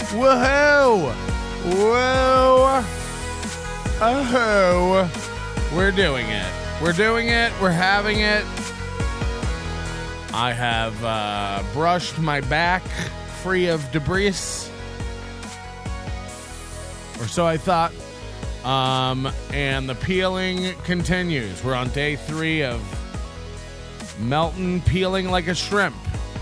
Woohoo! Whoa! Oh! We're doing it. We're doing it. We're having it. I have brushed my back free of debris. Or so I thought. And the peeling continues. We're on day 3 of melting, peeling like a shrimp.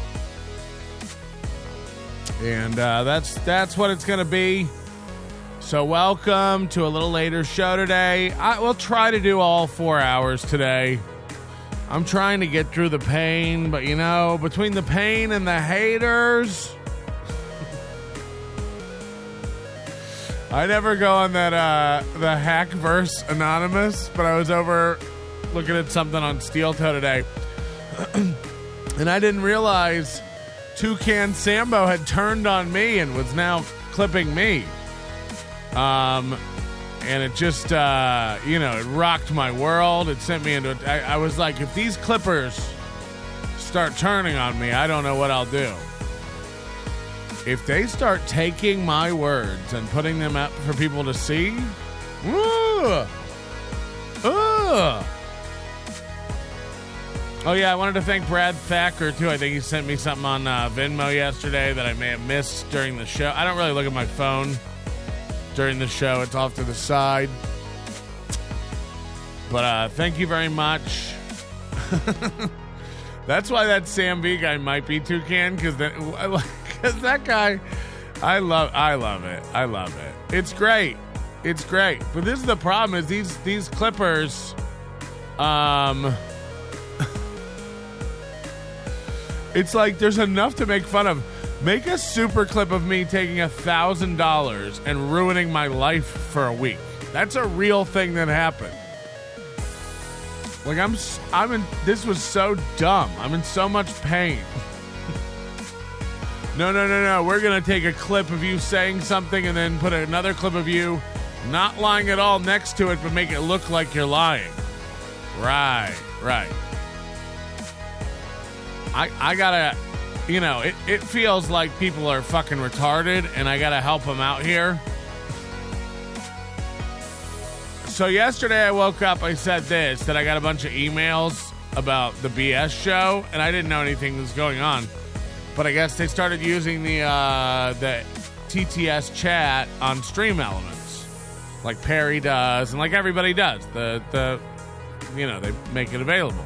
And that's what it's going to be. So welcome to a little later show today. I will try to do all 4 hours today. I'm trying to get through the pain, but you know, between the pain and the haters, I never go on that the Hackverse Anonymous, but I was over looking at something on Steel Toe today, and I didn't realize Toucan Sambo had turned on me and was now clipping me. And it just, it rocked my world. It sent me into I was like, if these clippers start turning on me, I don't know what I'll do. If they start taking my words and putting them out for people to see, Oh, yeah, I wanted to thank Brad Thacker, too. I think he sent me something on Venmo yesterday that I may have missed during the show. I don't really look at my phone during the show. It's off to the side. But thank you very much. That's why that Sam V guy might be Toucan, because that guy, I love it. I love it. It's great. It's great. But this is the problem, is these clippers, it's like there's enough to make fun of. Make a super clip of me taking $1,000 and ruining my life for a week. That's a real thing that happened. Like I'm in. This was so dumb. I'm in so much pain. No. We're gonna take a clip of you saying something and then put another clip of you not lying at all next to it, but make it look like you're lying. Right. I gotta, it feels like people are fucking retarded, and I gotta help them out here. So yesterday I woke up, I said this, that I got a bunch of emails about the BS show, and I didn't know anything was going on. But I guess they started using the TTS chat on Stream Elements, like Perry does, and like everybody does. They make it available.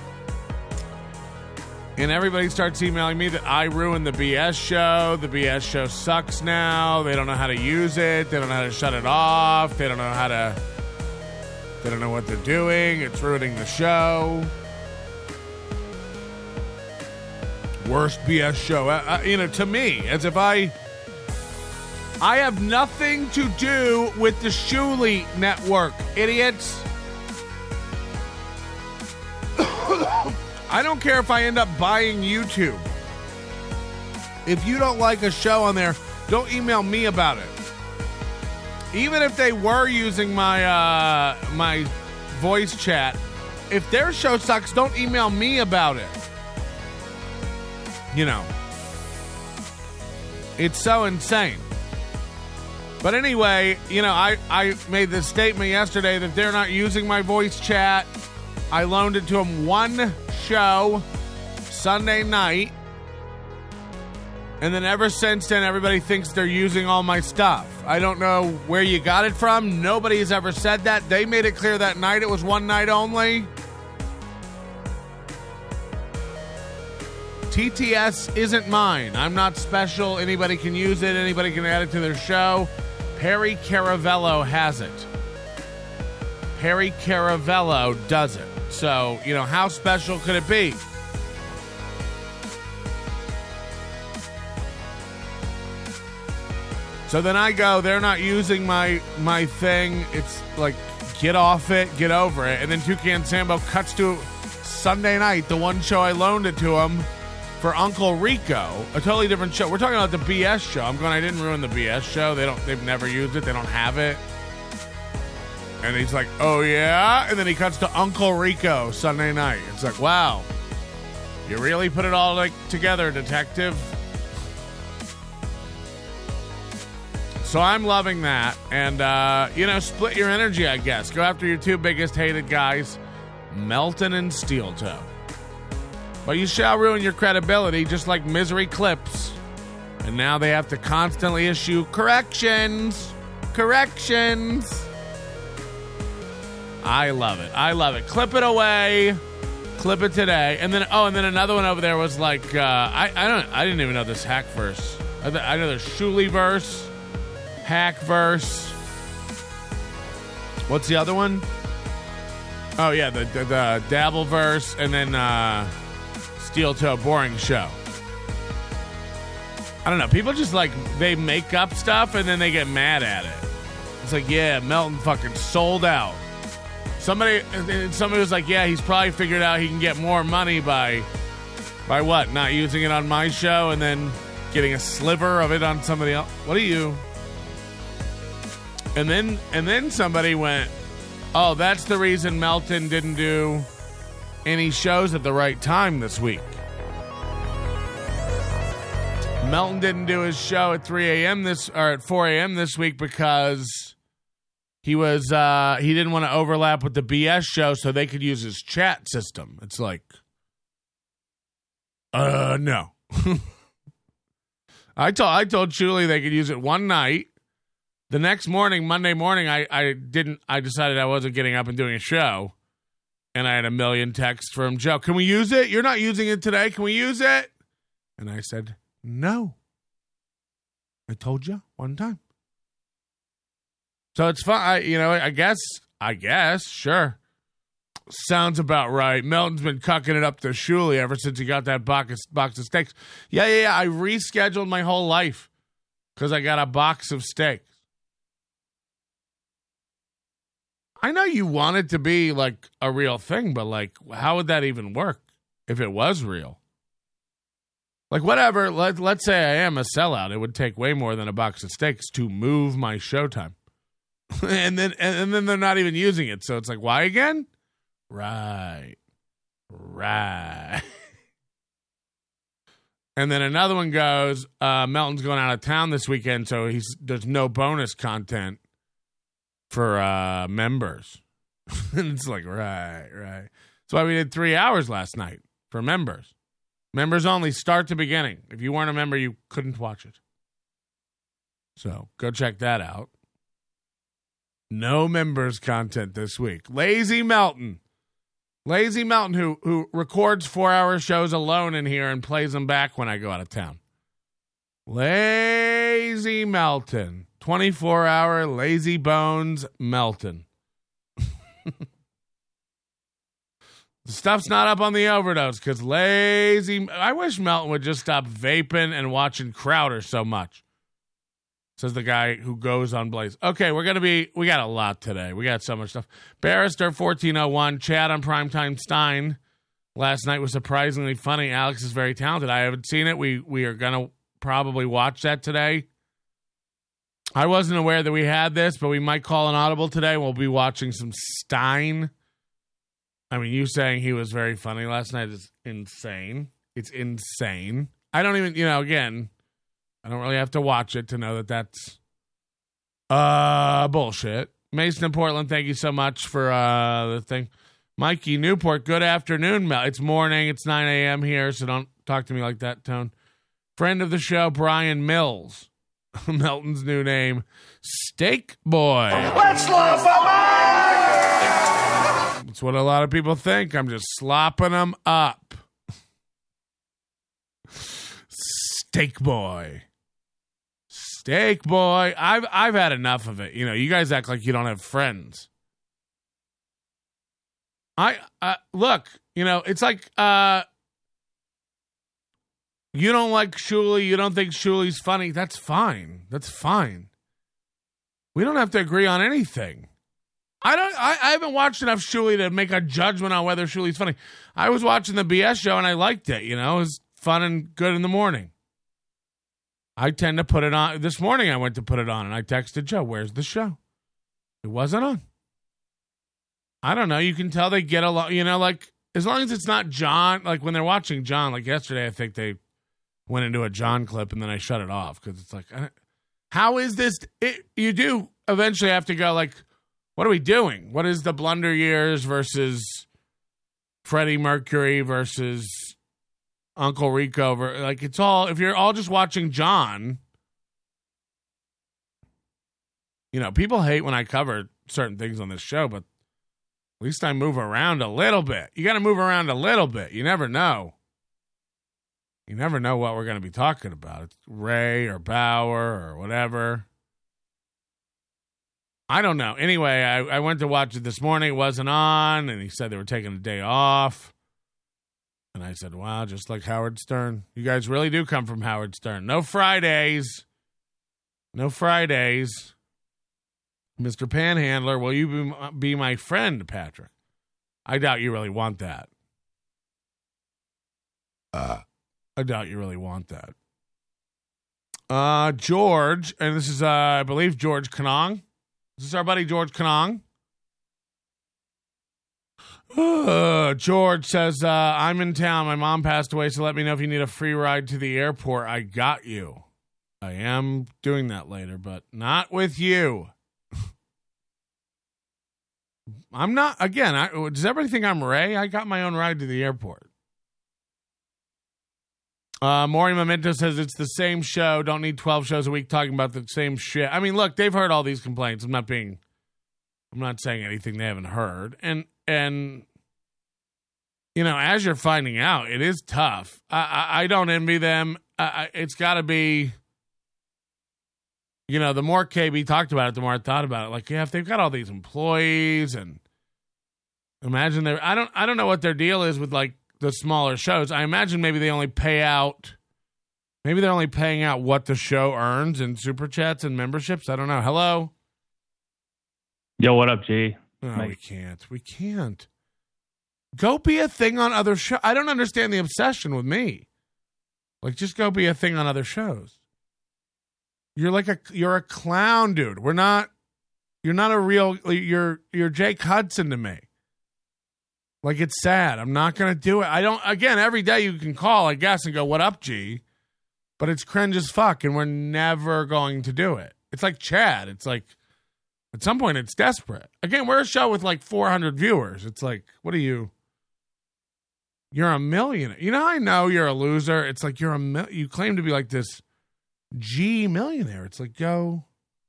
And everybody starts emailing me that I ruined the BS show. The BS show sucks now. They don't know how to use it. They don't know how to shut it off. They don't know what they're doing. It's ruining the show. Worst BS show. To me, as if I have nothing to do with the Shuli Network, idiots. I don't care if I end up buying YouTube. If you don't like a show on there, don't email me about it. Even if they were using my my voice chat, if their show sucks, don't email me about it. It's so insane. But anyway, I made this statement yesterday that they're not using my voice chat. I loaned it to them one show Sunday night, and then ever since then everybody thinks they're using all my stuff. I don't know where you got it from. Nobody's ever said that. They made it clear that night it was one night only. TTS isn't mine. I'm not special. Anybody can use it. Anybody can add it to their show. Perry Caravello has it. Perry Caravello does it. So, how special could it be? So then I go, they're not using my thing. It's like, get off it, get over it. And then Toucan Sambo cuts to Sunday night, the one show I loaned it to him for Uncle Rico, a totally different show. We're talking about the BS show. I'm going, I didn't ruin the BS show. They've never used it. They don't have it. And he's like, oh, yeah? And then he cuts to Uncle Rico Sunday night. It's like, wow. You really put it all together, detective? So I'm loving that. And, split your energy, I guess. Go after your two biggest hated guys, Melton and Steel Toe. But you shall ruin your credibility, just like Misery Clips. And now they have to constantly issue corrections. Corrections. I love it. Clip it away. Clip it today. And then another one over there was like, I didn't even know this hack verse. I know there's Shuli verse, hack verse. What's the other one? Oh yeah, the Dabble verse, and then Steel Toe Boring Show. I don't know. People just like, they make up stuff and then they get mad at it. It's like, yeah, Melton fucking sold out. Somebody was like, yeah, he's probably figured out he can get more money by what? Not using it on my show and then getting a sliver of it on somebody else. What are you? And then somebody went, oh, that's the reason Melton didn't do any shows at the right time this week. Melton didn't do his show at 3 a.m. at 4 a.m. this week because he didn't want to overlap with the BS show so they could use his chat system. It's like, no. I told Julie they could use it one night. The next morning, Monday morning, I decided I wasn't getting up and doing a show. And I had a million texts from Joe. Can we use it? You're not using it today. Can we use it? And I said, no. I told you one time. So it's fine. I guess, sure. Sounds about right. Melton's been cucking it up to Shuli ever since he got that box of steaks. Yeah. I rescheduled my whole life because I got a box of steaks. I know you want it to be like a real thing, but like, how would that even work if it was real? Like, whatever, let's say I am a sellout. It would take way more than a box of steaks to move my showtime. and then they're not even using it. So it's like, why again? Right. And then another one goes, Melton's going out of town this weekend, so there's no bonus content for members. And it's like, right. That's why we did 3 hours last night for members. Members only, start to beginning. If you weren't a member, you couldn't watch it. So go check that out. No members content this week. Lazy Melton, who records 4-hour shows alone in here and plays them back when I go out of town. Lazy Melton. 24-hour lazy bones Melton. The stuff's not up on the overdose because lazy. I wish Melton would just stop vaping and watching Crowder so much. Says the guy who goes on Blaze. Okay, we got a lot today. We got so much stuff. Barrister 1401, Chad on Primetime Stein. Last night was surprisingly funny. Alex is very talented. I haven't seen it. We are going to probably watch that today. I wasn't aware that we had this, but we might call an audible today. We'll be watching some Stein. I mean, you saying he was very funny last night is insane. It's insane. I don't even, again, I don't really have to watch it to know that that's bullshit. Mason in Portland, thank you so much for the thing. Mikey Newport, good afternoon. It's morning. It's 9 a.m. here, so don't talk to me like that, Tone. Friend of the show, Brian Mills. Melton's new name, Steak Boy. Let's slop 'em up! That's what a lot of people think. I'm just slopping them up. Steak Boy. Steak Boy. I've had enough of it. You guys act like you don't have friends. Look, it's like you don't like Shuli, you don't think Shuli's funny. That's fine. We don't have to agree on anything. I haven't watched enough Shuli to make a judgment on whether Shuli's funny. I was watching the BS show and I liked it, It was fun and good in the morning. I tend to put it on. This morning I went to put it on and I texted Joe, where's the show? It wasn't on. I don't know. You can tell they get along, like as long as it's not John, like when they're watching John, like yesterday, I think they went into a John clip and then I shut it off because it's like, How is this? You do eventually have to go like, what are we doing? What is the Blunder Years versus Freddie Mercury versus Uncle Rico? Like, it's all, if you're all just watching John, you know, people hate when I cover certain things on this show, but at least I move around a little bit. You got to move around a little bit. You never know. You never know what we're going to be talking about. It's Ray or Bauer or whatever. I don't know. Anyway, I went to watch it this morning. It wasn't on, and he said they were taking a day off. And I said, wow, just like Howard Stern. You guys really do come from Howard Stern. No Fridays. No Fridays. Mr. Panhandler, will you be my friend, Patrick? I doubt you really want that. I doubt you really want that. George, and this is, I believe, George Kanong. Is this our buddy George Kanong? George says, I'm in town. My mom passed away, so let me know if you need a free ride to the airport. I got you. I am doing that later, but not with you. I'm not, again, does everybody think I'm Ray? I got my own ride to the airport. Maury Memento says it's the same show. Don't need 12 shows a week talking about the same shit. I mean, look, they've heard all these complaints. I'm not saying anything they haven't heard. And you know, as you're finding out, it is tough. I don't envy them. It's got to be, you know, the more KB talked about it, the more I thought about it. Like, yeah, if they've got all these employees and imagine I don't know what their deal is with like the smaller shows. I imagine maybe they only pay out, maybe they're only paying out what the show earns in super chats and memberships. I don't know. Hello? Yo, what up, G? No, we can't. Go be a thing on other shows. I don't understand the obsession with me. Like, just go be a thing on other shows. You're a clown, dude. You're not a real, you're Jake Hudson to me. Like, it's sad. I'm not going to do it. Again, every day you can call, I guess, and go, what up, G? But it's cringe as fuck, and we're never going to do it. It's like Chad. It's like, at some point, it's desperate. Again, we're a show with like 400 viewers. It's like, what are you? You're a millionaire. You know, I know you're a loser. It's like you claim to be like this G millionaire. It's like, go.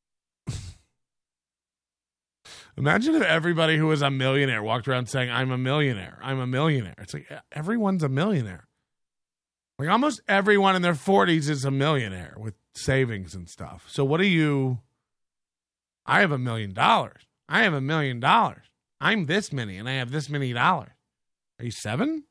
Imagine if everybody who was a millionaire walked around saying, I'm a millionaire. I'm a millionaire. It's like, everyone's a millionaire. Like, almost everyone in their 40s is a millionaire with savings and stuff. So what are you? I have $1 million. I have $1 million. I'm this many, and I have this many dollars. Are you 7?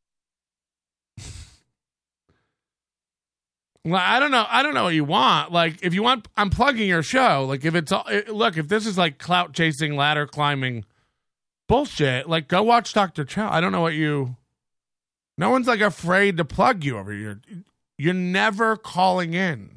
Well, I don't know. I don't know what you want. Like, if you want, I'm plugging your show. Like, if it's look, if this is like clout chasing, ladder climbing bullshit, like, go watch Dr. Chow. I don't know what you. No one's like afraid to plug you over here. You're never calling in.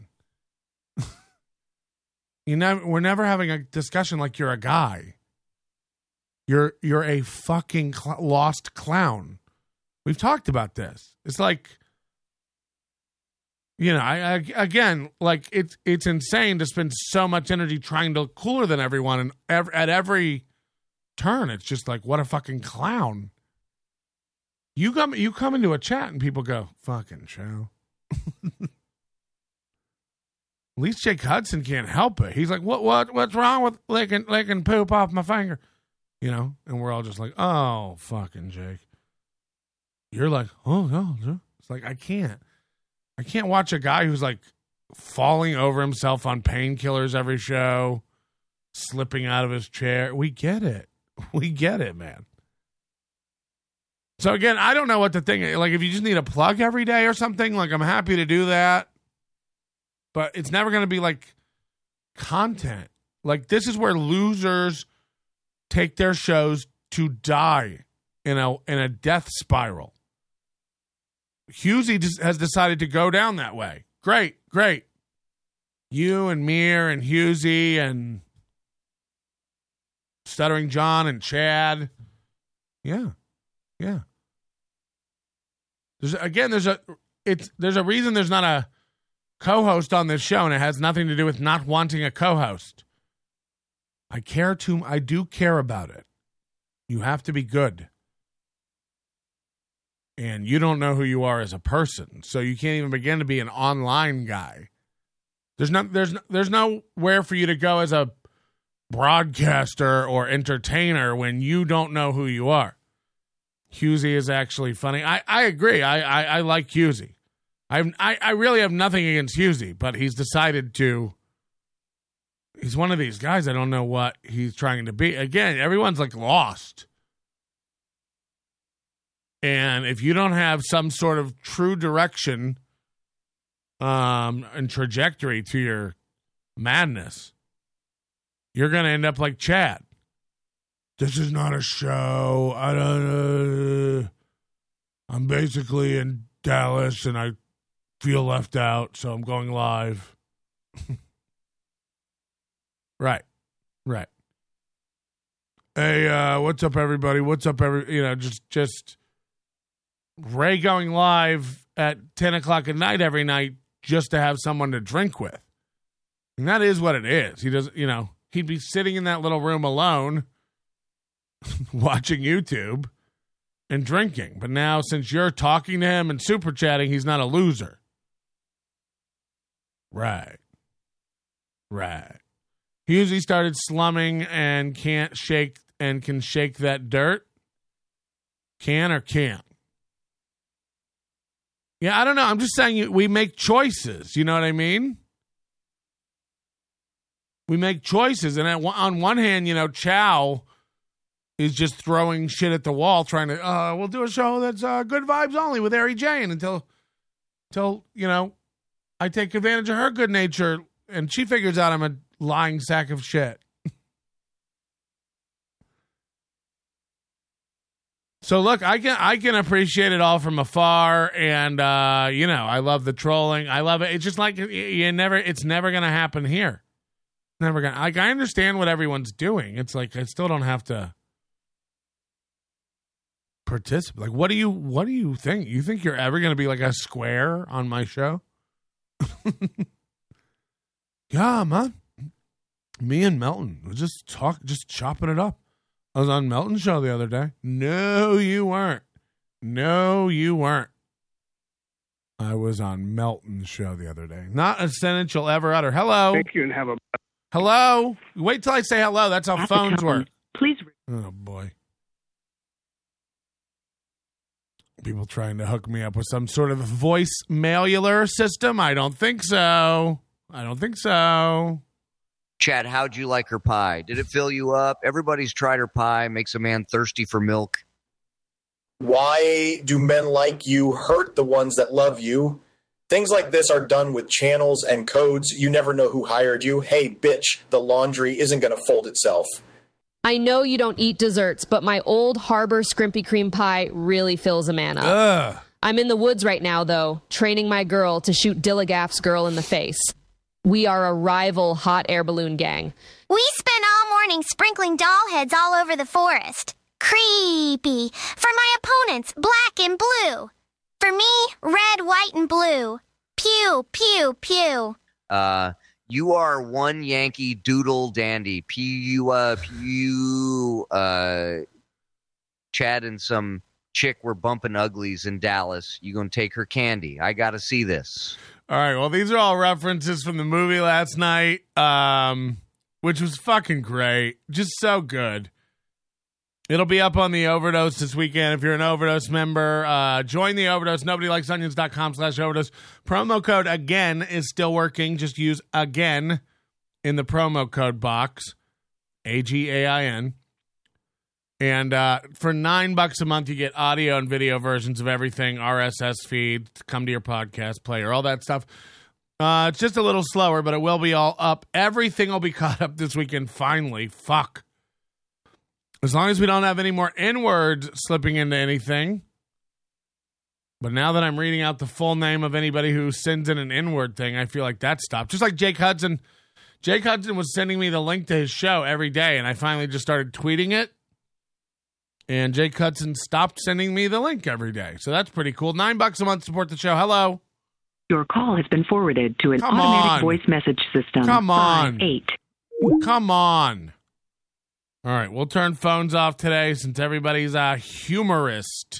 We're never having a discussion like you're a guy. You're a fucking lost clown. We've talked about this. It's like, you know, I again, like, it's insane to spend so much energy trying to look cooler than everyone, and at every turn, it's just like, what a fucking clown. You come into a chat and people go, fucking show. At least Jake Hudson can't help it. He's like, what's wrong with licking poop off my finger? You know, and we're all just like, oh, fucking Jake. You're like, oh, no. It's like, I can't watch a guy who's like falling over himself on painkillers every show, slipping out of his chair. We get it. We get it, man. So again, I don't know what the thing is. Like, if you just need a plug every day or something, like, I'm happy to do that. But it's never going to be like content. Like, this is where losers take their shows to die in a death spiral. Husey has decided to go down that way. Great. You and Mir and Husey and Stuttering John and Chad. Yeah. There's a reason there's not co-host on this show, and it has nothing to do with not wanting a co-host. I do care about it. You have to be good. And you don't know who you are as a person, so you can't even begin to be an online guy. There's nowhere for you to go as a broadcaster or entertainer when you don't know who you are. Husey is actually funny. I agree. I like Husey. I really have nothing against Husey, but he's decided to. He's one of these guys. I don't know what he's trying to be. Again, everyone's like lost. And if you don't have some sort of true direction and trajectory to your madness, you're going to end up like Chad. This is not a show. I'm basically in Dallas and I feel left out, so I'm going live. Right. Hey, what's up, everybody? Just Ray going live at 10 o'clock at night every night just to have someone to drink with. And that is what it is. He doesn't, he'd be sitting in that little room alone watching YouTube and drinking. But now, since you're talking to him and super chatting, he's not a loser. Right. He usually started slumming and can shake that dirt. Can or can't? Yeah, I don't know. I'm just saying we make choices. You know what I mean? We make choices. And on one hand, Chow is just throwing shit at the wall, trying to, we'll do a show that's good vibes only with Ari Jane until I take advantage of her good nature and she figures out I'm a lying sack of shit. So look, I can appreciate it all from afar, and I love the trolling. I love it. It's just like it's never gonna happen here. Never gonna. Like, I understand what everyone's doing. It's like I still don't have to participate. Like, what do you think? You think you're ever gonna be like a square on my show? Yeah, man. Me and Melton were just chopping it up. I was on Melton's show the other day. No, you weren't. I was on Melton's show the other day. Not a sentence you'll ever utter. Hello. Thank you and have a... Hello. Wait till I say hello. That's how phones work. Please. Oh, boy. People trying to hook me up with some sort of voice mailular system? I don't think so. Chad, how'd you like her pie? Did it fill you up? Everybody's tried her pie. Makes a man thirsty for milk. Why do men like you hurt the ones that love you? Things like this are done with channels and codes. You never know who hired you. Hey, bitch, the laundry isn't going to fold itself. I know you don't eat desserts, but my Old Harbor Scrimpy Cream Pie really fills a man up. Ugh. I'm in the woods right now, though, training my girl to shoot Dillagaff's girl in the face. We are a rival hot air balloon gang. We spent all morning sprinkling doll heads all over the forest. Creepy. For my opponents, black and blue. For me, red, white, and blue. Pew, pew, pew. You are one Yankee doodle dandy. Pew. Chad and some chick were bumping uglies in Dallas. You gonna take her candy? I gotta see this. All right, well, these are all references from the movie last night, which was fucking great. Just so good. It'll be up on the Overdose this weekend. If you're an Overdose member, join the Overdose. NobodyLikesOnions.com/Overdose. Promo code AGAIN is still working. Just use AGAIN in the promo code box, AGAIN. And for $9 a month, you get audio and video versions of everything, RSS feed, come to your podcast player, all that stuff. It's just a little slower, but it will be all up. Everything will be caught up this weekend, finally. Fuck. As long as we don't have any more N-words slipping into anything. But now that I'm reading out the full name of anybody who sends in an N-word thing, I feel like that stopped. Just like Jake Hudson. Jake Hudson was sending me the link to his show every day, and I finally just started tweeting it. And Jake Hudson stopped sending me the link every day. So that's pretty cool. $9 a month to support the show. Hello. Your call has been forwarded to an Come automatic on. voice message system. Come on. 8. Come on. All right, we'll turn phones off today since everybody's a humorist.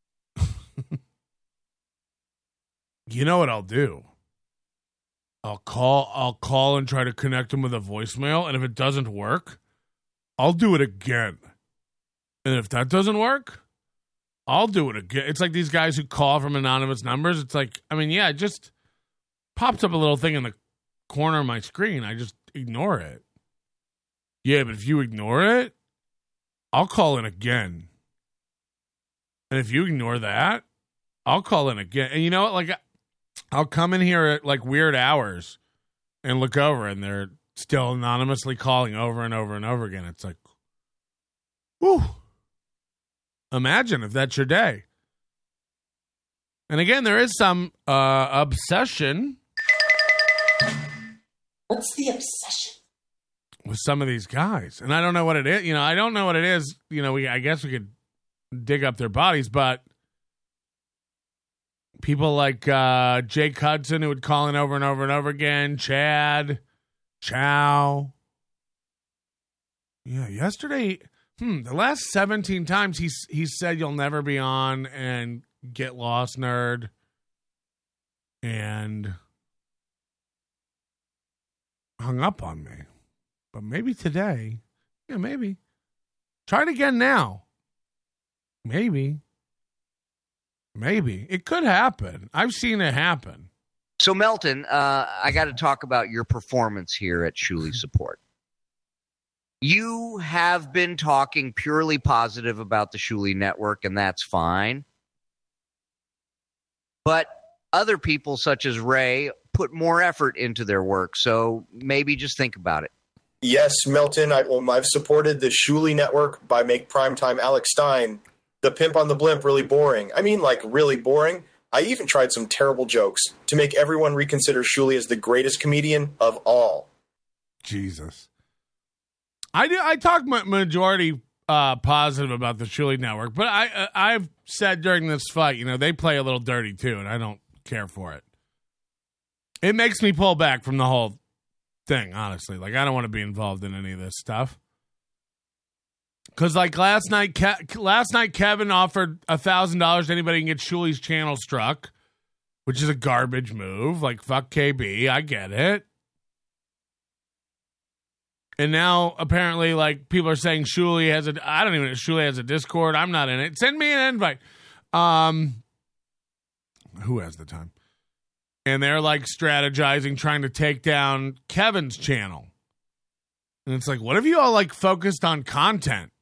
You know what I'll do? I'll call and try to connect him with a voicemail, and if it doesn't work, I'll do it again. And if that doesn't work, I'll do it again. It's like these guys who call from anonymous numbers. It's like, I mean, yeah, it just pops up a little thing in the corner of my screen. I just ignore it. Yeah, but if you ignore it, I'll call in again. And if you ignore that, I'll call in again. And you know what? Like, I'll come in here at like weird hours and look over, and they're still anonymously calling over and over and over again. It's like, whew. Imagine if that's your day. And again, there is some obsession. What's the obsession? With some of these guys. And I don't know what it is. You know, I don't know what it is. You know, I guess we could dig up their bodies, but people like Jake Hudson, who would call in over and over and over again. Chad. Chow. Yeah, yesterday... the last 17 times he said you'll never be on and get lost, nerd. And hung up on me. But maybe today, yeah, maybe. Try it again now. Maybe. It could happen. I've seen it happen. So, Melton, I got to talk about your performance here at Shuli Support. You have been talking purely positive about the Shuli Network, and that's fine. But other people, such as Ray, put more effort into their work, so maybe just think about it. Yes, Melton, I've supported the Shuli Network by Make Primetime Alex Stein, the Pimp on the Blimp, really boring. I mean, like, really boring. I even tried some terrible jokes to make everyone reconsider Shuli as the greatest comedian of all. Jesus. I talk majority positive about the Shuli Network, but I've said during this fight, you know, they play a little dirty too, and I don't care for it. It makes me pull back from the whole thing, honestly. Like, I don't want to be involved in any of this stuff. Because, like, last night Kevin offered $1,000 to anybody who can get Shuli's channel struck, which is a garbage move. Like, fuck KB, I get it. And now, apparently, like, people are saying Shuli has I don't even know if Shuli has a Discord. I'm not in it. Send me an invite. Who has the time? And they're, like, strategizing, trying to take down Kevin's channel. And it's like, what if you all, like, focused on content?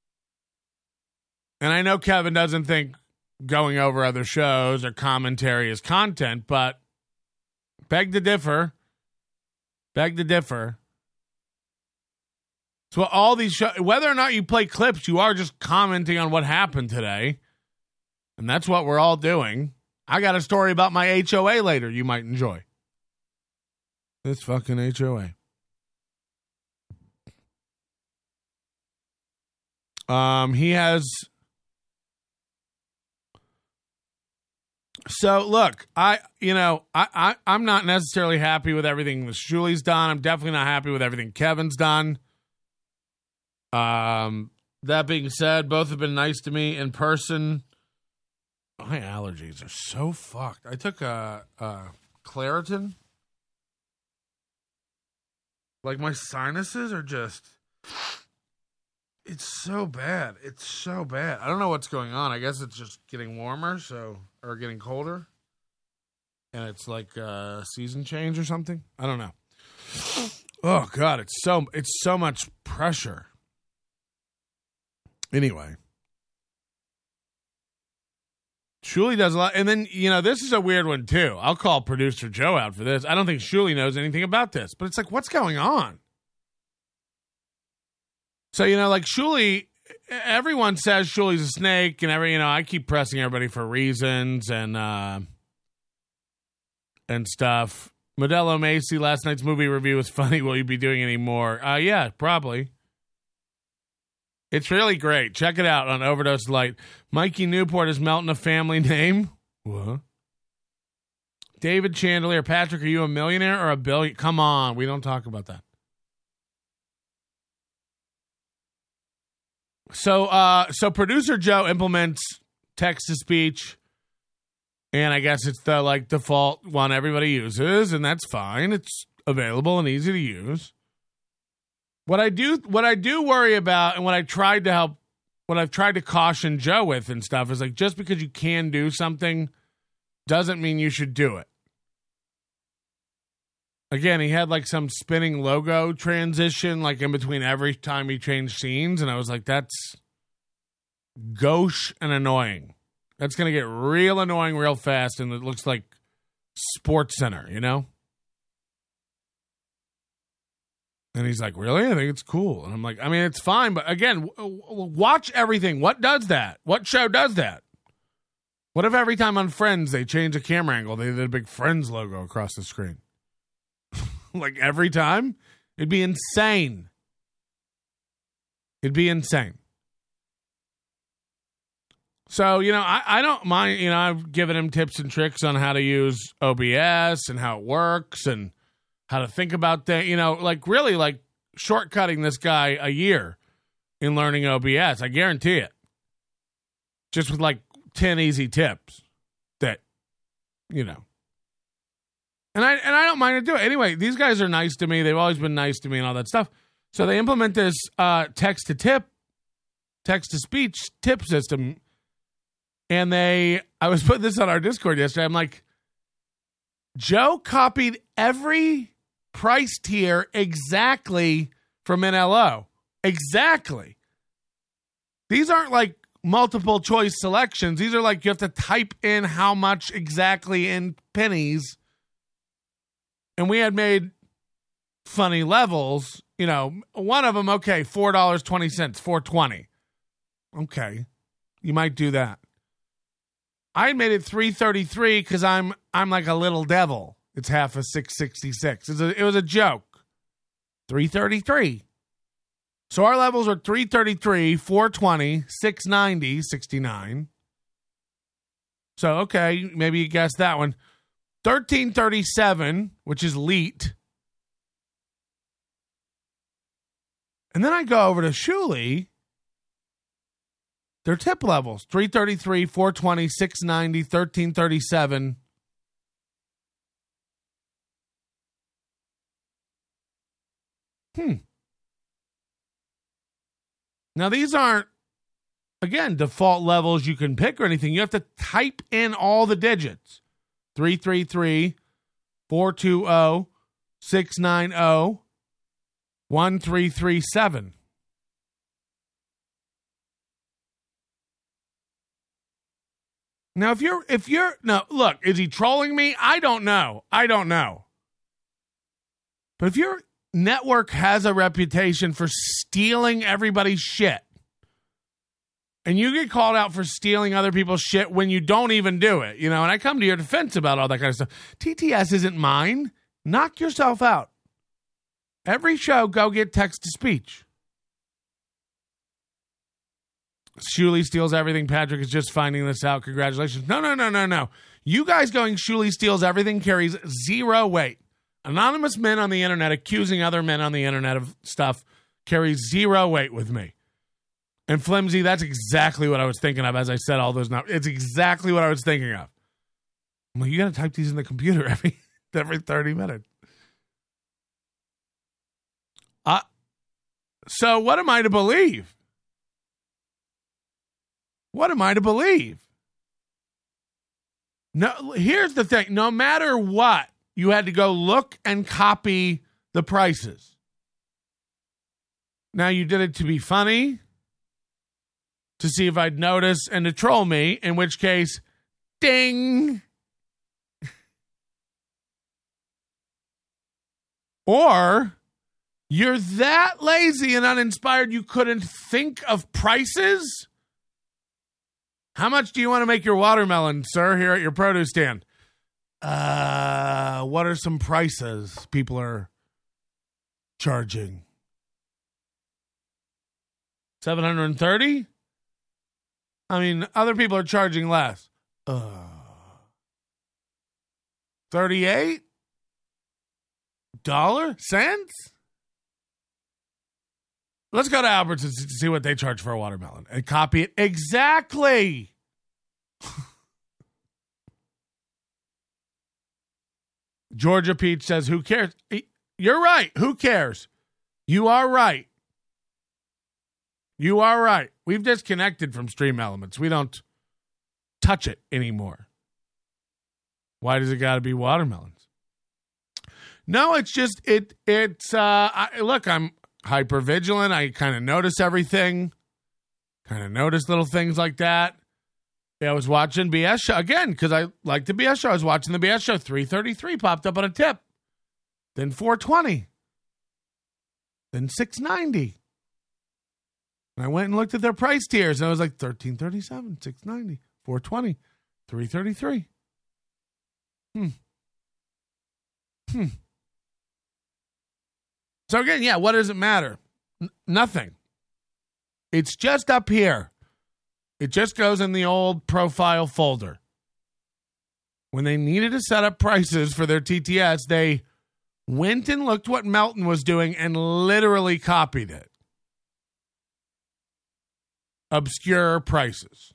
And I know Kevin doesn't think going over other shows or commentary is content, but beg to differ. So all these shows, whether or not you play clips, you are just commenting on what happened today. And that's what we're all doing. I got a story about my HOA later you might enjoy. This fucking HOA. He has... So, look, I'm not necessarily happy with everything that Shuli's done. I'm definitely not happy with everything Kevin's done. That being said, both have been nice to me in person. My allergies are so fucked. I took a Claritin. Like, my sinuses are just... It's so bad. I don't know what's going on. I guess it's just getting warmer, or getting colder. And it's like a season change or something. I don't know. Oh, God, it's so much pressure. Anyway. Shuli does a lot. And then, this is a weird one, too. I'll call producer Joe out for this. I don't think Shuli knows anything about this. But it's like, what's going on? So, like Shuli, everyone says Shuli's a snake, and I keep pressing everybody for reasons and stuff. Modelo Macy, last night's movie review was funny. Will you be doing any more? Yeah, probably. It's really great. Check it out on Overdose Light. Mikey Newport is Melton a family name? What? David Chandelier, Patrick, are you a millionaire or a billion? Come on, we don't talk about that. So producer Joe implements text to speech, and I guess it's the like default one everybody uses, and that's fine. It's available and easy to use. What I do worry about, and what I've tried to caution Joe with and stuff is like, just because you can do something doesn't mean you should do it. Again, he had like some spinning logo transition like in between every time he changed scenes, and I was like, that's gauche and annoying. That's going to get real annoying real fast, and it looks like Sports Center, you know? And he's like, really? I think it's cool. And I'm like, I mean, it's fine, but again, watch everything. What does that? What show does that? What if every time on Friends they change a camera angle, they did a big Friends logo across the screen? Like every time? It'd be insane. It'd be insane. So, you know, I don't mind, you know, I've given him tips and tricks on how to use OBS and how it works and how to think about that, you know, like really like shortcutting this guy a year in learning OBS. I guarantee it. Just with like 10 easy tips that, you know. And I don't mind to do it. Anyway, these guys are nice to me. They've always been nice to me and all that stuff. So they implement this text to speech tip system. And I was putting this on our Discord yesterday. I'm like, Joe copied every price tier exactly from NLO. Exactly. These aren't like multiple choice selections. These are like you have to type in how much exactly in pennies. And we had made funny levels. You know, one of them, okay, $4.20, $4.20. Okay, you might do that. I made it $3.33 because I'm like a little devil. It's half of $6.66. It was a joke. $3.33. So our levels are $3.33, $4.20, $6.90, $6.69. So okay, maybe you guessed that one. $13.37, which is LEET. And then I go over to Shuli. Their tip levels, $3.33, $4.20, $6.90, $13.37. Now, these aren't, again, default levels you can pick or anything. You have to type in all the digits. 333, 420, 690, 1337. Now, if you're now look, is he trolling me? I don't know. But if your network has a reputation for stealing everybody's shit, and you get called out for stealing other people's shit when you don't even do it, you know, and I come to your defense about all that kind of stuff. TTS isn't mine. Knock yourself out. Every show, go get text to speech. Shuli steals everything. Patrick is just finding this out. Congratulations. No. You guys going Shuli steals everything carries zero weight. Anonymous men on the internet accusing other men on the internet of stuff carries zero weight with me. And Flimsy, that's exactly what I was thinking of as I said all those numbers. It's exactly what I was thinking of. I'm like, you got to type these in the computer every 30 minutes. So what am I to believe? What am I to believe? No, here's the thing. No matter what, you had to go look and copy the prices. Now, you did it to be funny, to see if I'd notice, and to troll me, in which case, ding. Or you're that lazy and uninspired you couldn't think of prices? How much do you want to make your watermelon, sir, here at your produce stand? What are some prices people are charging? $730? I mean, other people are charging less. $38 cents? Let's go to Albertsons to see what they charge for a watermelon and copy it exactly. Georgia Peach says, who cares? You're right. Who cares? You are right. You are right. We've disconnected from Stream Elements. We don't touch it anymore. Why does it got to be watermelons? No, it's just, look, I'm hyper vigilant. I kind of notice everything. Kind of notice little things like that. Yeah, I was watching BS show again because I like the BS show. I was watching the BS show. 333 popped up on a tip. Then 420. Then 690. And I went and looked at their price tiers. And I was like 1337, 690, 420, 333. So again, yeah, what does it matter? Nothing. It's just up here. It just goes in the old profile folder. When they needed to set up prices for their TTS, they went and looked what Melton was doing and literally copied it. Obscure prices.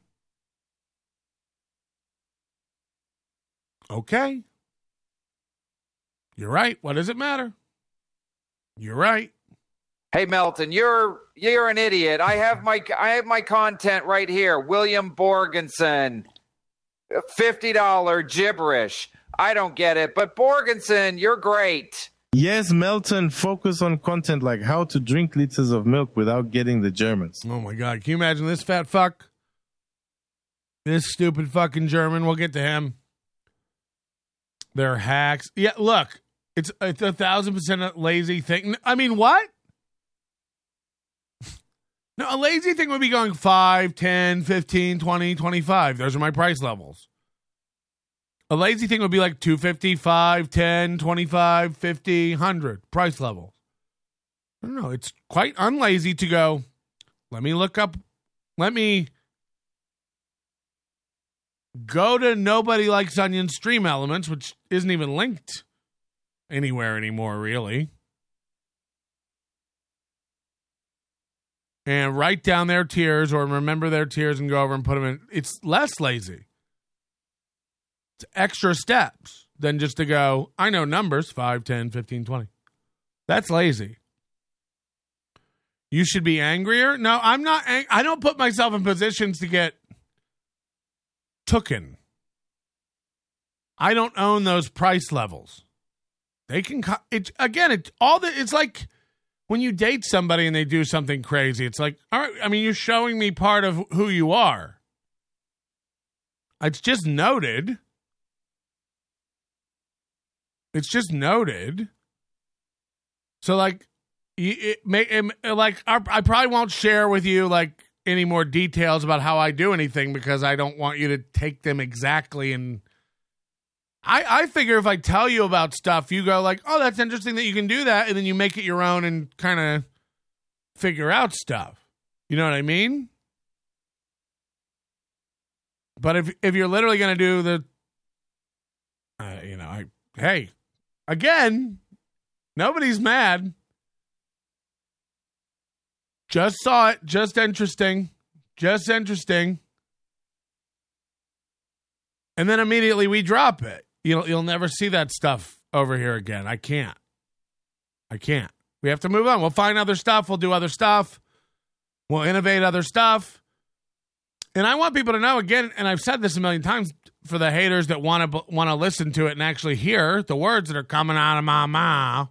Okay. You're right. What does it matter? You're right. Hey Melton, you're an idiot. I have my content right here. William Borgenson, $50 gibberish. I don't get it, but Borgenson, you're great. Yes, Melton, focus on content like how to drink liters of milk without getting the Germans. Oh my God, can you imagine this fat fuck? This stupid fucking German. We'll get to him. They're hacks. Yeah, look, it's 1,000% a lazy thing. I mean, what? No, a lazy thing would be going 5, 10, 15, 20, 25. Those are my price levels. A lazy thing would be like 250, 5, 10, 25, 50, 100 price levels. I don't know. It's quite unlazy to go, let me go to Nobody Likes Onion Stream Elements, which isn't even linked anywhere anymore, really. And write down their tiers or remember their tiers and go over and put them in. It's less lazy. It's extra steps than just to go, I know numbers, 5, 10, 15, 20. That's lazy. You should be angrier? No, I'm not. I don't put myself in positions to get tooken. I don't own those price levels. They can, it's like when you date somebody and they do something crazy, it's like, all right, I mean, you're showing me part of who you are. It's just noted. It's just noted. So, like, I probably won't share with you, like, any more details about how I do anything because I don't want you to take them exactly. And I figure if I tell you about stuff, you go like, oh, that's interesting that you can do that. And then you make it your own and kind of figure out stuff. You know what I mean? But if you're literally going to do the, hey, again, nobody's mad. Just saw it. Just interesting. Just interesting. And then immediately we drop it. You'll never see that stuff over here again. I can't. We have to move on. We'll find other stuff. We'll do other stuff. We'll innovate other stuff. And I want people to know, again, and I've said this a million times, for the haters that want to listen to it and actually hear the words that are coming out of my mouth.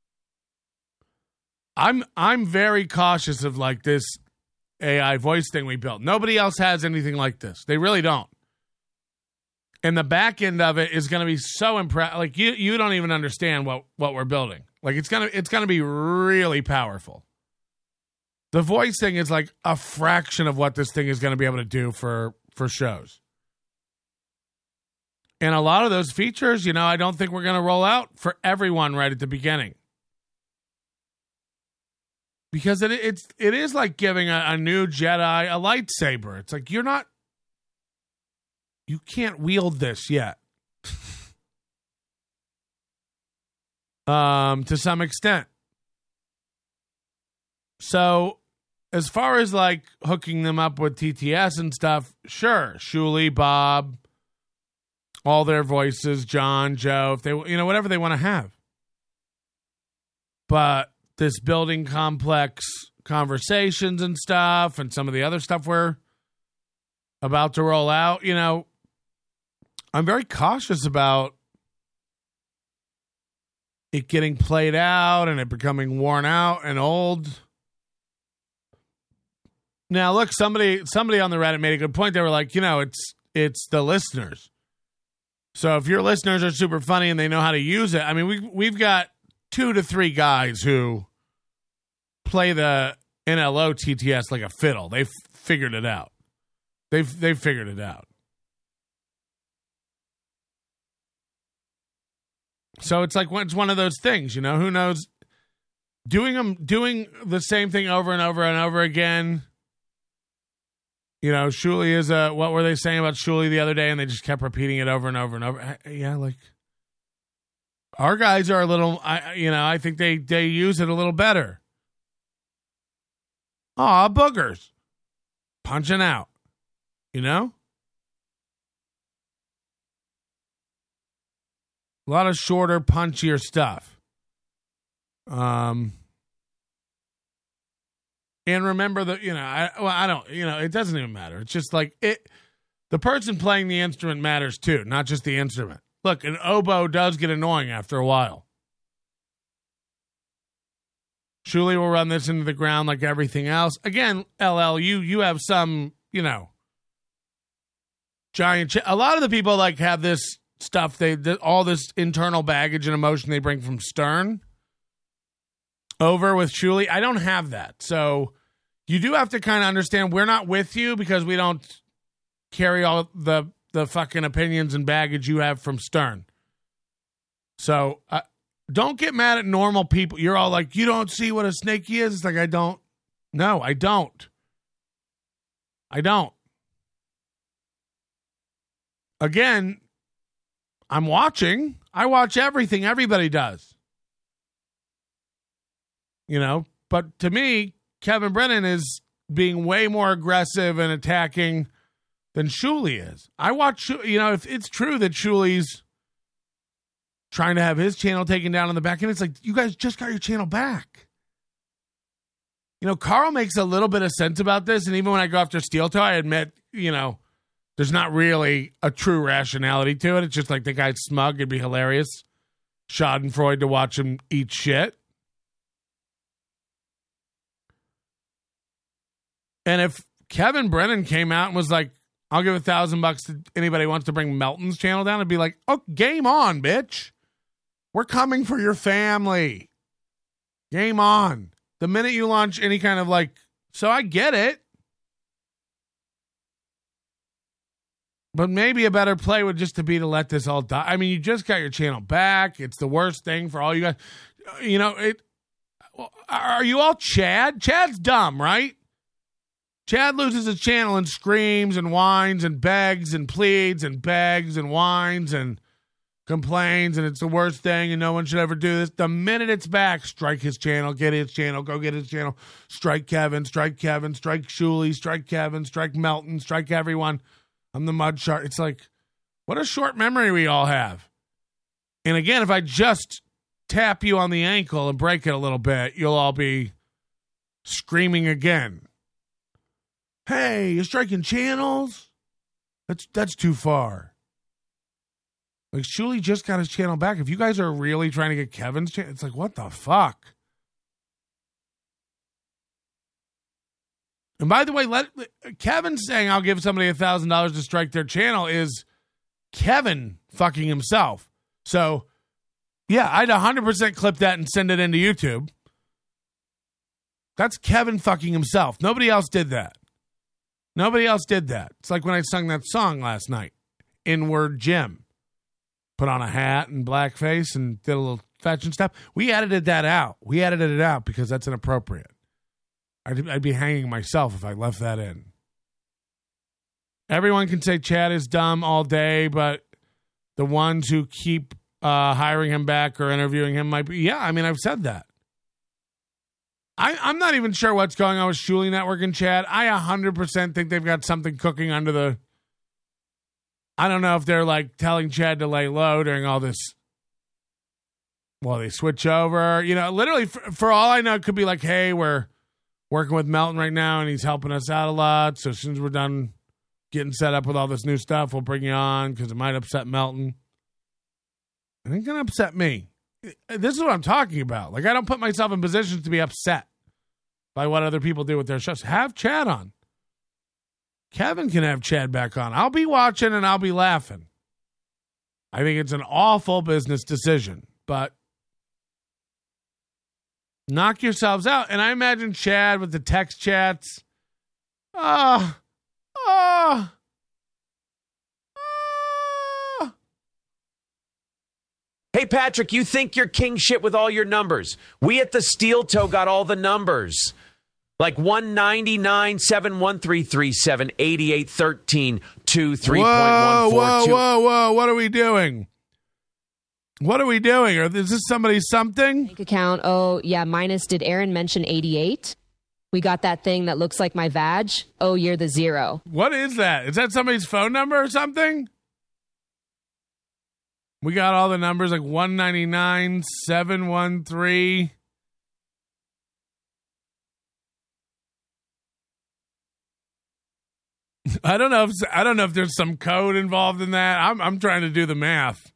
I'm very cautious of like this AI voice thing we built. Nobody else has anything like this. They really don't. And the back end of it is going to be so impressive. Like you don't even understand what we're building. Like it's gonna be really powerful. The voice thing is like a fraction of what this thing is going to be able to do for shows. And a lot of those features, I don't think we're going to roll out for everyone right at the beginning. Because it is like giving a new Jedi a lightsaber. It's like you can't wield this yet. to some extent. So as far as like hooking them up with TTS and stuff, sure, Shuli, Bob, all their voices, John, Joe, if they, whatever they want to have. But this building complex conversations and stuff and some of the other stuff we're about to roll out, I'm very cautious about it getting played out and it becoming worn out and old. Now, look, somebody on the Reddit made a good point. They were like, it's the listeners. So if your listeners are super funny and they know how to use it, I mean, we've got 2 to 3 guys who play the NLO TTS like a fiddle. They've figured it out. They've figured it out. So it's like it's one of those things, who knows? Doing the same thing over and over and over again. Shuli is what were they saying about Shuli the other day? And they just kept repeating it over and over and over. Yeah, like our guys are a little, I think they use it a little better. Aw, boogers. Punching out. A lot of shorter, punchier stuff. And remember that, I don't, it doesn't even matter. It's just like the person playing the instrument matters too, not just the instrument. Look, an oboe does get annoying after a while. Shuli will run this into the ground like everything else. Again, LL, you have some, giant. A lot of the people like have this stuff. All this internal baggage and emotion they bring from Stern over with Shuli. I don't have that. So you do have to kind of understand we're not with you because we don't carry all the fucking opinions and baggage you have from Stern. So don't get mad at normal people. You're all like, you don't see what a snaky is? It's like, I don't. No, I don't. Again, I'm watching. I watch everything everybody does. But to me, Kevin Brennan is being way more aggressive and attacking than Shuli is. I watch, if it's true that Shuli's trying to have his channel taken down on the back end, it's like, you guys just got your channel back. Carl makes a little bit of sense about this, and even when I go after Steel Toe, I admit, there's not really a true rationality to it. It's just like the guy's smug. It'd be hilarious. Schadenfreude to watch him eat shit. And if Kevin Brennan came out and was like, I'll give $1,000 to anybody who wants to bring Melton's channel down, I'd be like, oh, game on, bitch. We're coming for your family. Game on. The minute you launch any kind of so I get it. But maybe a better play would just to be to let this all die. I mean, you just got your channel back. It's the worst thing for all you guys. Are you all Chad? Chad's dumb, right? Chad loses his channel and screams and whines and begs and pleads and begs and whines and complains and it's the worst thing and no one should ever do this. The minute it's back, strike his channel, get his channel, go get his channel, strike Kevin, strike Shuli, strike Kevin, strike Melton, strike everyone. I'm the mud shark. It's like, what a short memory we all have. And again, if I just tap you on the ankle and break it a little bit, you'll all be screaming again. Hey, you're striking channels? That's too far. Like, Shuli just got his channel back. If you guys are really trying to get Kevin's channel, it's like, what the fuck? And by the way, Kevin saying I'll give somebody $1,000 to strike their channel is Kevin fucking himself. So, yeah, I'd 100% clip that and send it into YouTube. That's Kevin fucking himself. Nobody else did that. It's like when I sung that song last night, Inward Jim. Put on a hat and blackface and did a little fetching stuff. We edited that out. We edited it out because that's inappropriate. I'd be hanging myself if I left that in. Everyone can say Chad is dumb all day, but the ones who keep hiring him back or interviewing him might be. Yeah, I mean, I've said that. I'm not even sure what's going on with Shuli Network and Chad. I 100% think they've got something cooking under the... I don't know if they're like telling Chad to lay low during all this while they switch over. You know, literally, for all I know, it could be like, hey, we're working with Melton right now, and he's helping us out a lot. So as soon as we're done getting set up with all this new stuff, we'll bring you on because it might upset Melton. It ain't going to upset me. This is what I'm talking about. Like, I don't put myself in positions to be upset by what other people do with their shows. Have Chad on. Kevin can have Chad back on. I'll be watching and I'll be laughing. I think it's an awful business decision, but knock yourselves out. And I imagine Chad with the text chats. Hey, Patrick, you think you're king shit with all your numbers. We at the Steel Toe got all the numbers. Like 199, 71337, 8813, 23.142. Whoa. What are we doing? What are we doing? Is this somebody's something? Bank account. Oh, yeah, minus. Did Aaron mention 88? We got that thing that looks like my vag. Oh, you're the 0. What is that? Is that somebody's phone number or something? We got all the numbers like 199, 713. I don't know if there's some code involved in that. I'm trying to do the math.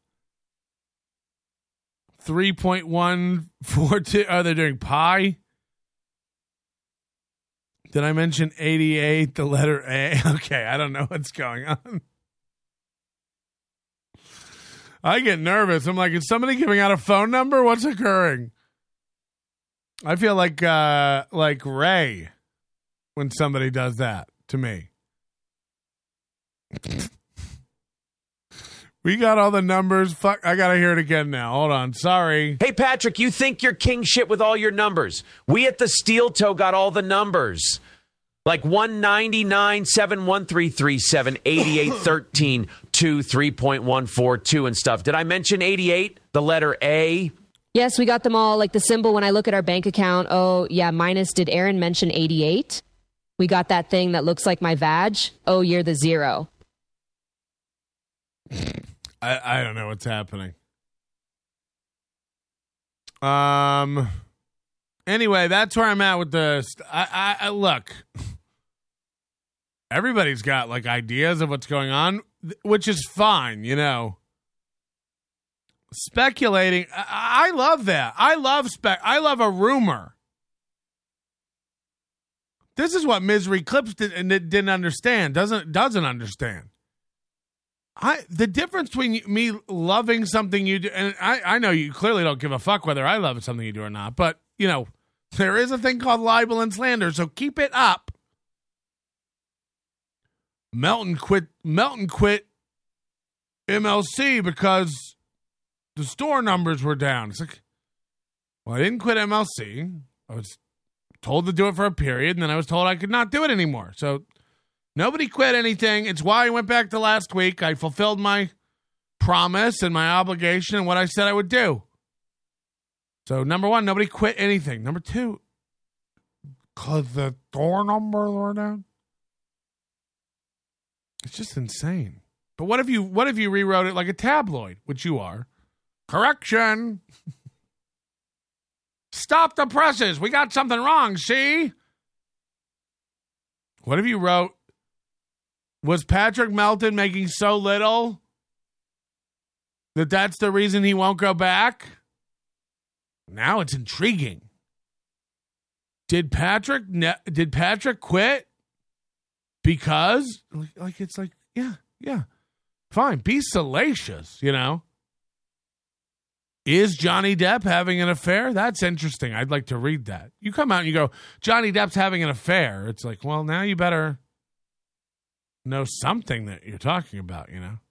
3.142. Are they doing pi? Did I mention 88, the letter A? Okay, I don't know what's going on. I get nervous. I'm like, is somebody giving out a phone number? What's occurring? I feel like Ray when somebody does that to me. We got all the numbers. Fuck, I gotta hear it again now. Hold on. Sorry. Hey, Patrick, you think you're king shit with all your numbers. We at the Steel Toe got all the numbers. Like 199, 71337, 8813, 23.142 and stuff. Did I mention 88? The letter A? Yes, we got them all. Like the symbol when I look at our bank account. Oh, yeah, minus. Did Aaron mention 88? We got that thing that looks like my vag. Oh, you're the 0. I don't know what's happening. Anyway, that's where I'm at with the. I look. Everybody's got like ideas of what's going on, which is fine, you know. Speculating, I love that. I love a rumor. This is what Misery Clips didn't understand. Doesn't understand. The difference between me loving something you do, and I know you clearly don't give a fuck whether I love something you do or not, but, you know, there is a thing called libel and slander, so keep it up. Melton quit MLC because the store numbers were down. It's like, well, I didn't quit MLC. I was told to do it for a period, and then I was told I could not do it anymore. So nobody quit anything. It's why I went back to last week. I fulfilled my promise and my obligation and what I said I would do. So, number one, nobody quit anything. Number two, because the door numbers were down. It's just insane. But what if you rewrote it like a tabloid, which you are? Correction. Stop the presses. We got something wrong, see? What if you wrote, was Patrick Melton making so little that that's the reason he won't go back? Now it's intriguing. Did Patrick quit because, like, it's like, yeah, fine, be salacious, you know? Is Johnny Depp having an affair? That's interesting. I'd like to read that. You come out and you go, Johnny Depp's having an affair. It's like, well, now you better know something that you're talking about, you know?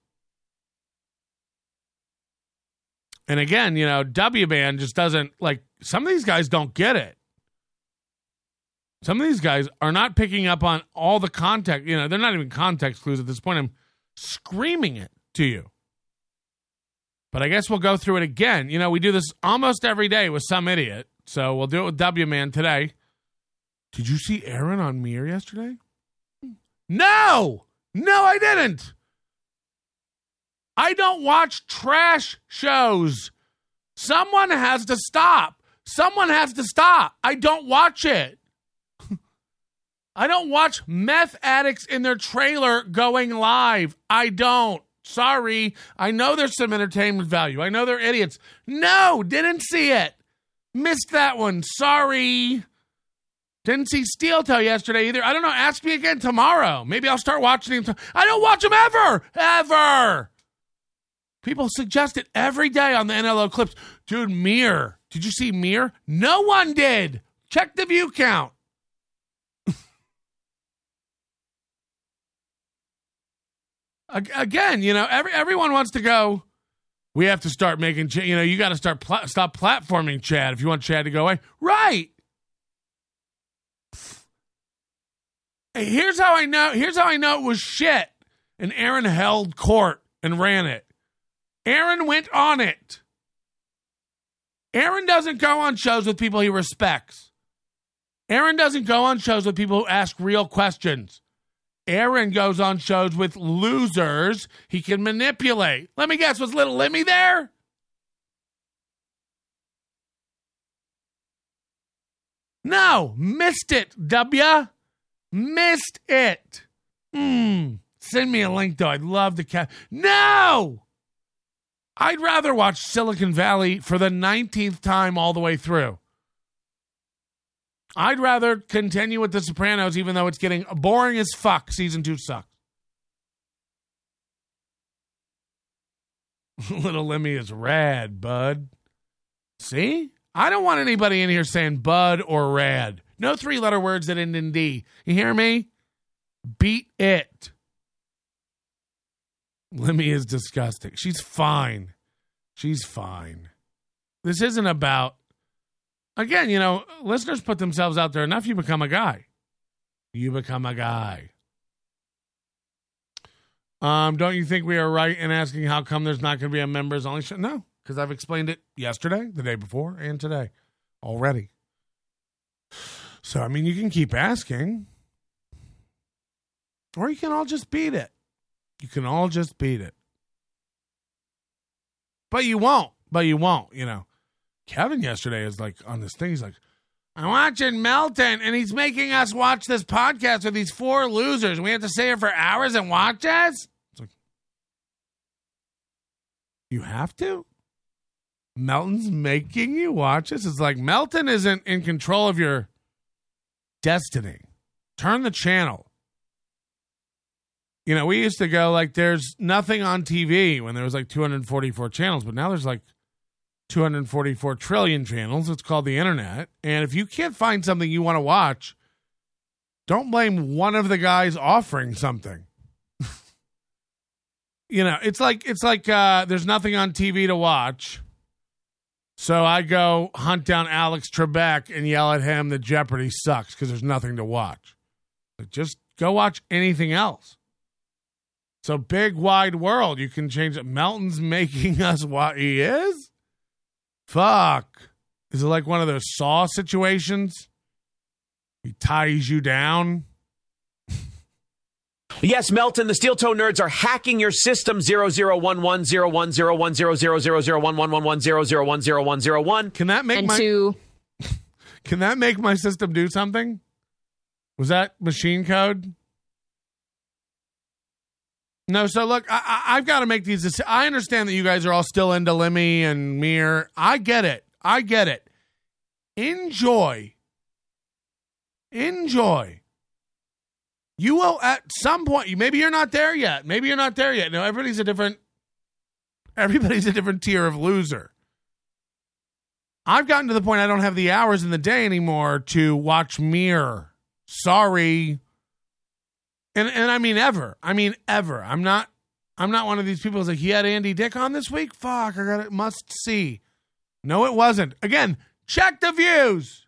And again, you know, W-Band just doesn't, like, some of these guys don't get it. Some of these guys are not picking up on all the context. You know, they're not even context clues at this point. I'm screaming it to you. But I guess we'll go through it again. You know, we do this almost every day with some idiot. So we'll do it with W-Man today. Did you see Aaron on Mir yesterday? No, I didn't. I don't watch trash shows. Someone has to stop. I don't watch it. I don't watch meth addicts in their trailer going live. I don't. Sorry. I know there's some entertainment value. I know they're idiots. No, didn't see it. Missed that one. Sorry. Didn't see Steel Toe yesterday either. I don't know. Ask me again tomorrow. Maybe I'll start watching him. I don't watch him ever. People suggest it every day on the NLO clips. Dude, Mir. Did you see Mir? No one did. Check the view count. Again, you know, everyone wants to go. We have to start making, you got to stop platforming Chad if you want Chad to go away. Right. Here's how I know it was shit. And Aaron held court and ran it. Aaron went on it. Aaron doesn't go on shows with people he respects. Aaron doesn't go on shows with people who ask real questions. Aaron goes on shows with losers he can manipulate. Let me guess, was Little Lemmy there? No, missed it, W. Missed it. Send me a link, though. I'd love to No! I'd rather watch Silicon Valley for the 19th time all the way through. I'd rather continue with The Sopranos, even though it's getting boring as fuck. Season 2 sucks. Little Lemmy is rad, bud. See? I don't want anybody in here saying bud or rad. No 3-letter words that end in D. You hear me? Beat it. Lemmy is disgusting. She's fine. This isn't about... Again, you know, listeners put themselves out there enough, you become a guy. Don't you think we are right in asking how come there's not going to be a members-only show? No, because I've explained it yesterday, the day before, and today already. So, I mean, you can keep asking. Or you can all just beat it. But you won't, you know. Kevin yesterday is like on this thing. He's like, I'm watching Melton, and he's making us watch this podcast with these 4 losers. And we have to stay here for hours and watch us? It's like, you have to? Melton's making you watch this? It's like Melton isn't in control of your destiny. Turn the channel. You know, we used to go like there's nothing on TV when there was like 244 channels, but now there's like 244 trillion channels. It's called the internet. And if you can't find something you want to watch, don't blame one of the guys offering something. You know, it's like there's nothing on TV to watch. So I go hunt down Alex Trebek and yell at him that Jeopardy sucks because there's nothing to watch. Like, just go watch anything else. So big wide world, you can change it. Melton's making us what he is? Fuck. Is it like one of those Saw situations? He ties you down. Yes, Melton, the Steel Toe Nerds are hacking your system. 001101010010011110010101. Can that make Can that make my system do something? Was that machine code? No, so look, I've got to make these. I understand that you guys are all still into Lemmy and Mir. I get it. Enjoy. You will at some point. Maybe you're not there yet. No, everybody's a different tier of loser. I've gotten to the point I don't have the hours in the day anymore to watch Mir. Sorry. And I mean ever. I'm not one of these people who's like, he had Andy Dick on this week? Fuck, I got it. Must see. No, it wasn't. Again, check the views.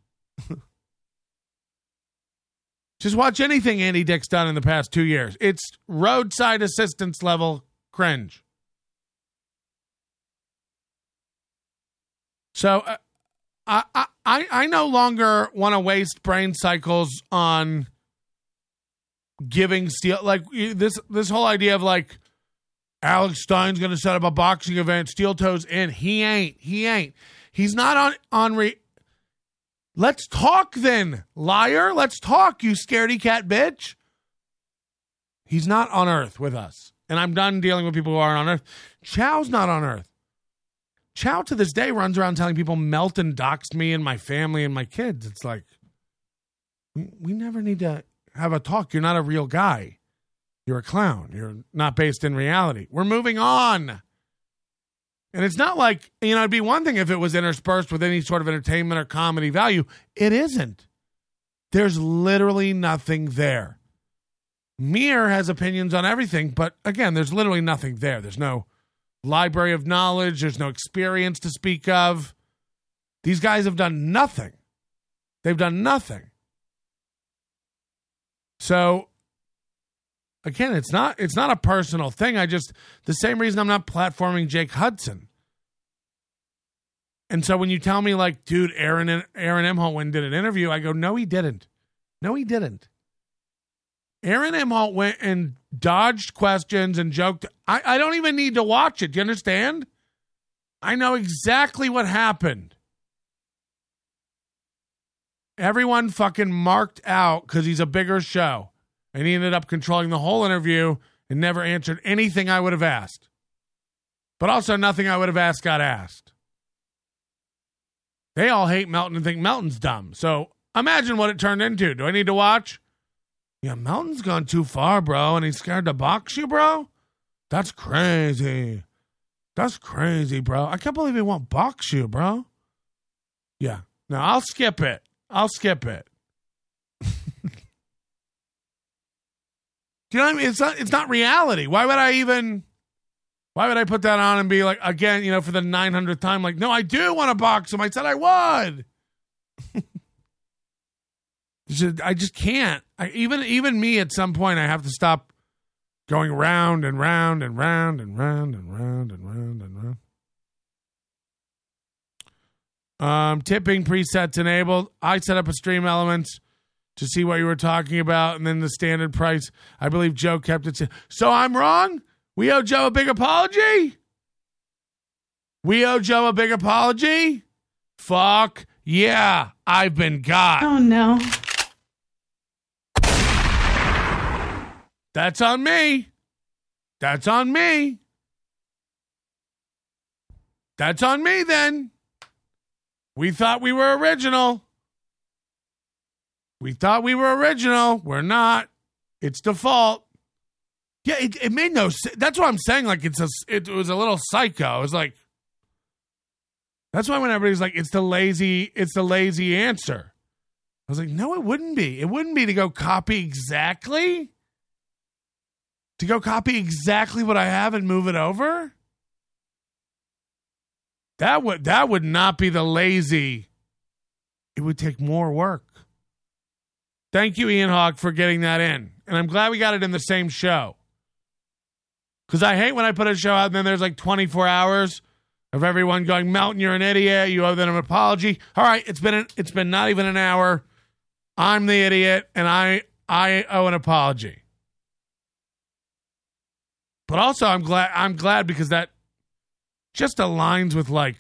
Just watch anything Andy Dick's done in the past 2 years. It's roadside assistance level cringe. So I no longer want to waste brain cycles on giving Steel, like this whole idea of like Alex Stein's going to set up a boxing event, Steel Toes in. He ain't. He's not on. Let's talk then, liar. Let's talk, you scaredy cat bitch. He's not on Earth with us. And I'm done dealing with people who aren't on Earth. Chow's not on Earth. Chow to this day runs around telling people Melton doxed me and my family and my kids. It's like, we never need to have a talk. You're not a real guy. You're a clown. You're not based in reality. We're moving on. And it's not like, it'd be one thing if it was interspersed with any sort of entertainment or comedy value. It isn't. There's literally nothing there. Mir has opinions on everything, but again, there's literally nothing there. There's no library of knowledge. There's no experience to speak of. These guys have done nothing. They've done nothing. So, again, it's not a personal thing. The same reason I'm not platforming Jake Hudson. And so when you tell me like, dude, Aaron Imholt did an interview, I go, no, he didn't. No, he didn't. Aaron Imholt went and dodged questions and joked. I don't even need to watch it. Do you understand? I know exactly what happened. Everyone fucking marked out because he's a bigger show. And he ended up controlling the whole interview and never answered anything I would have asked. But also nothing I would have asked got asked. They all hate Melton and think Melton's dumb. So imagine what it turned into. Do I need to watch? Yeah, Melton's gone too far, bro, and he's scared to box you, bro? That's crazy. That's crazy, bro. I can't believe he won't box you, bro. Yeah. No, I'll skip it. Do you know what I mean? It's not reality. Why would I put that on and be like, again, for the 900th time, like, no, I do want to box him. I said I would. I just can't. Even me at some point, I have to stop going round and round and round and round and round and round and round. Tipping presets enabled. I set up a Stream Elements to see what you were talking about, and then the standard price. I believe Joe kept it. So I'm wrong? We owe Joe a big apology? Fuck yeah, I've been got. Oh, no. That's on me. That's on me then. We thought we were original. We're not. It's default. Yeah, it made no sense. That's what I'm saying. Like, it was a little psycho. It was like, that's why when everybody's like, it's the lazy answer. I was like, no, it wouldn't be. It wouldn't be to go copy exactly what I have and move it over. That would not be the lazy. It would take more work. Thank you, Ian Hawk, for getting that in. And I'm glad we got it in the same show. Because I hate when I put a show out and then there's like 24 hours of everyone going, Melton, you're an idiot. You owe them an apology. All right, it's been not even an hour. I'm the idiot, and I owe an apology. But also, I'm glad because that just aligns with, like,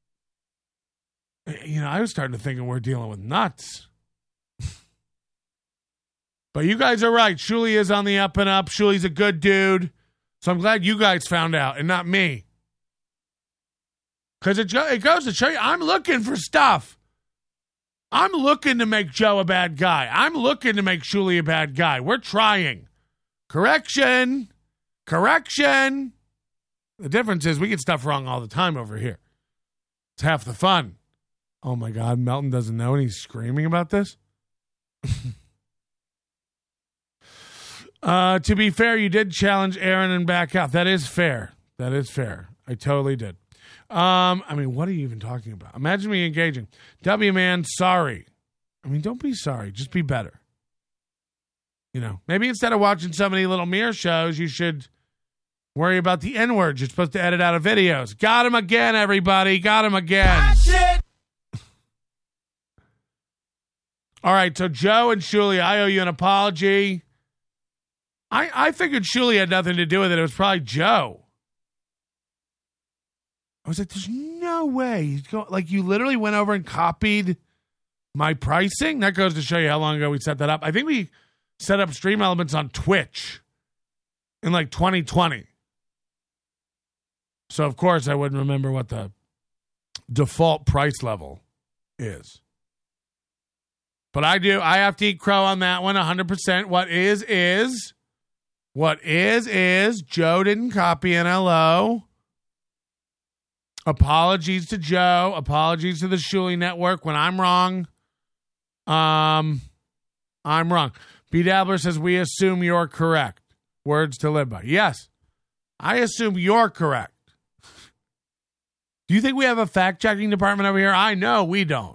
I was starting to think we're dealing with nuts. But you guys are right. Shuli is on the up and up. Shuli's a good dude. So I'm glad you guys found out and not me. Because it goes to show you, I'm looking for stuff. I'm looking to make Joe a bad guy. I'm looking to make Shuli a bad guy. We're trying. Correction. The difference is we get stuff wrong all the time over here. It's half the fun. Oh, my God. Melton doesn't know and he's screaming about this? To be fair, you did challenge Aaron and back out. That is fair. I totally did. I mean, what are you even talking about? Imagine me engaging. W-man, sorry. I mean, don't be sorry. Just be better. Maybe instead of watching so many little Mir shows, you should worry about the N-words you're supposed to edit out of videos. Got him again, everybody. Got him again. All right, so Joe and Shuli, I owe you an apology. I figured Shuli had nothing to do with it. It was probably Joe. I was like, there's no way. You literally went over and copied my pricing? That goes to show you how long ago we set that up. I think we set up Stream Elements on Twitch in 2020. So, of course, I wouldn't remember what the default price level is. But I do. I have to eat crow on that one 100%. What is. What is. Joe didn't copy NLO. Apologies to Joe. Apologies to the Shuli Network. When I'm wrong, I'm wrong. B. Dabbler says, we assume you're correct. Words to live by. Yes, I assume you're correct. Do you think we have a fact-checking department over here? I know we don't.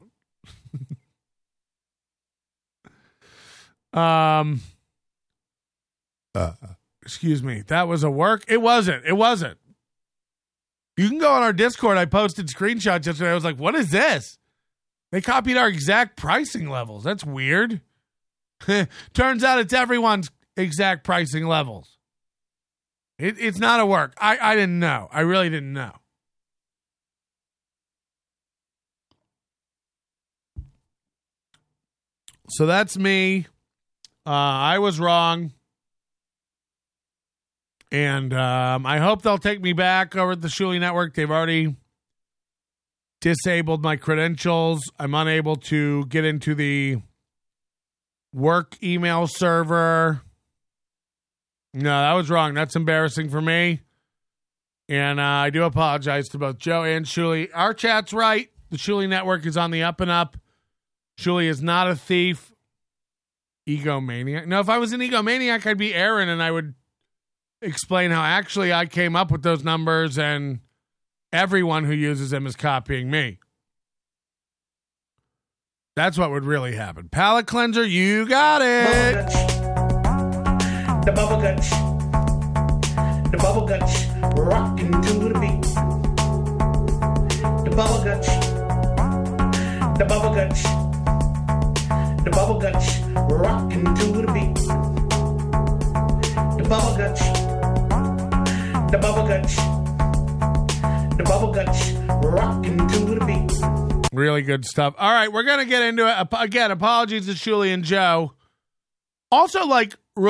Excuse me. That was a work? It wasn't. You can go on our Discord. I posted screenshots yesterday. I was like, what is this? They copied our exact pricing levels. That's weird. Turns out it's everyone's exact pricing levels. It's not a work. I didn't know. I really didn't know. So that's me. I was wrong. And I hope they'll take me back over at the Shuli Network. They've already disabled my credentials. I'm unable to get into the work email server. No, that was wrong. That's embarrassing for me. And I do apologize to both Joe and Shuli. Our chat's right. The Shuli Network is on the up and up. Shuli is not a thief. Egomaniac. No, if I was an egomaniac, I'd be Aaron, and I would explain how actually I came up with those numbers, and everyone who uses them is copying me. That's what would really happen. Palate cleanser, you got it. The bubble guts. The bubble guts. Rocking to the beat. The bubble guts. The bubble guts. The bubble guts. Rocking to the beat. The bubble guts. The bubble guts. The bubble guts. Rocking to the beat. Really good stuff. All right, we're going to get into it. Again, apologies to Shuli and Joe. Also, I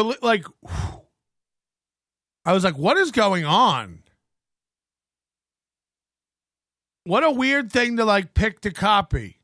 was like, what is going on? What a weird thing to, pick to copy.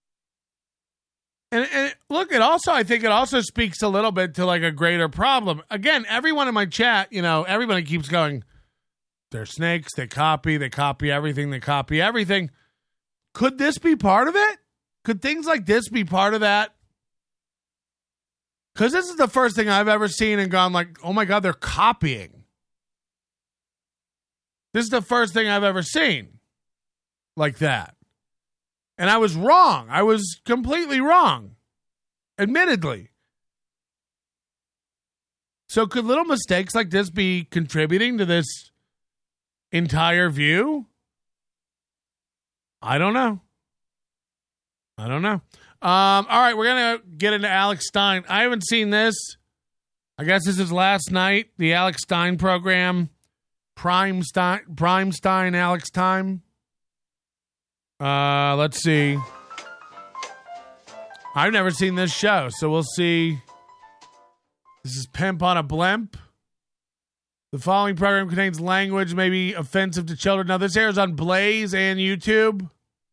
And look, I think it also speaks a little bit to, a greater problem. Again, everyone in my chat, everybody keeps going, they're snakes, they copy everything. Could this be part of it? Could things like this be part of that? Because this is the first thing I've ever seen and gone oh my God, they're copying. This is the first thing I've ever seen like that. And I was wrong. I was completely wrong. Admittedly. So could little mistakes like this be contributing to this entire view? I don't know. All right, we're going to get into Alex Stein. I haven't seen this. I guess this is last night, the Alex Stein program. Prime Stein, Alex Time. Let's see. I've never seen this show, so we'll see. This is Pimp on a Blimp. The following program contains language may be offensive to children. Now, this airs on Blaze and YouTube.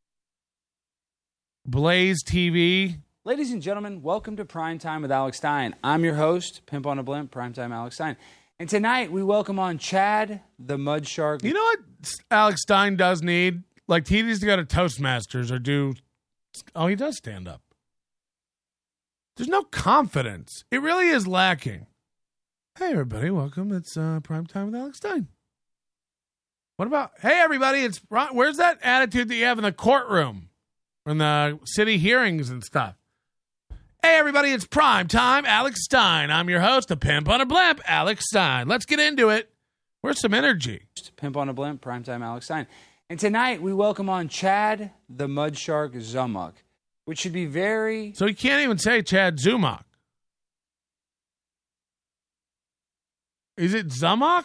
Blaze TV. Ladies and gentlemen, welcome to Primetime with Alex Stein. I'm your host, Pimp on a Blimp, Primetime Alex Stein. And tonight, we welcome on Chad, the Mud Shark. You know what Alex Stein does need? He needs to go to Toastmasters or do... Oh, he does stand up. There's no confidence. It really is lacking. Hey, everybody, welcome. It's Primetime with Alex Stein. What about... Hey, everybody, it's... Where's that attitude that you have in the courtroom? In the city hearings and stuff? Hey, everybody, it's Primetime Alex Stein. I'm your host, the Pimp on a Blimp, Alex Stein. Let's get into it. Where's some energy? Pimp on a Blimp, Primetime Alex Stein. And tonight, we welcome on Chad, the Mud Shark Zummuck. which should be very... So he can't even say Chad Zumach. Is it Zumach?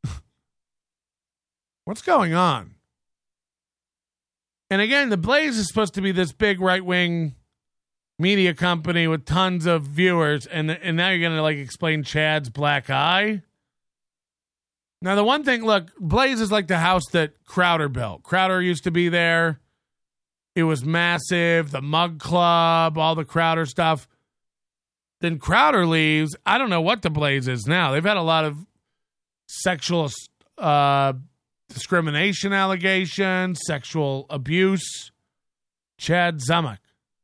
What's going on? And again, the Blaze is supposed to be this big right-wing media company with tons of viewers, and now you're going to, like, explain Chad's black eye? Now, the one thing, look, Blaze is like the house that Crowder built. Crowder used to be there. It was massive, the Mug Club, all the Crowder stuff. Then Crowder leaves. I don't know what the Blaze is now. They've had a lot of sexual discrimination allegations, sexual abuse. Chad Zumach.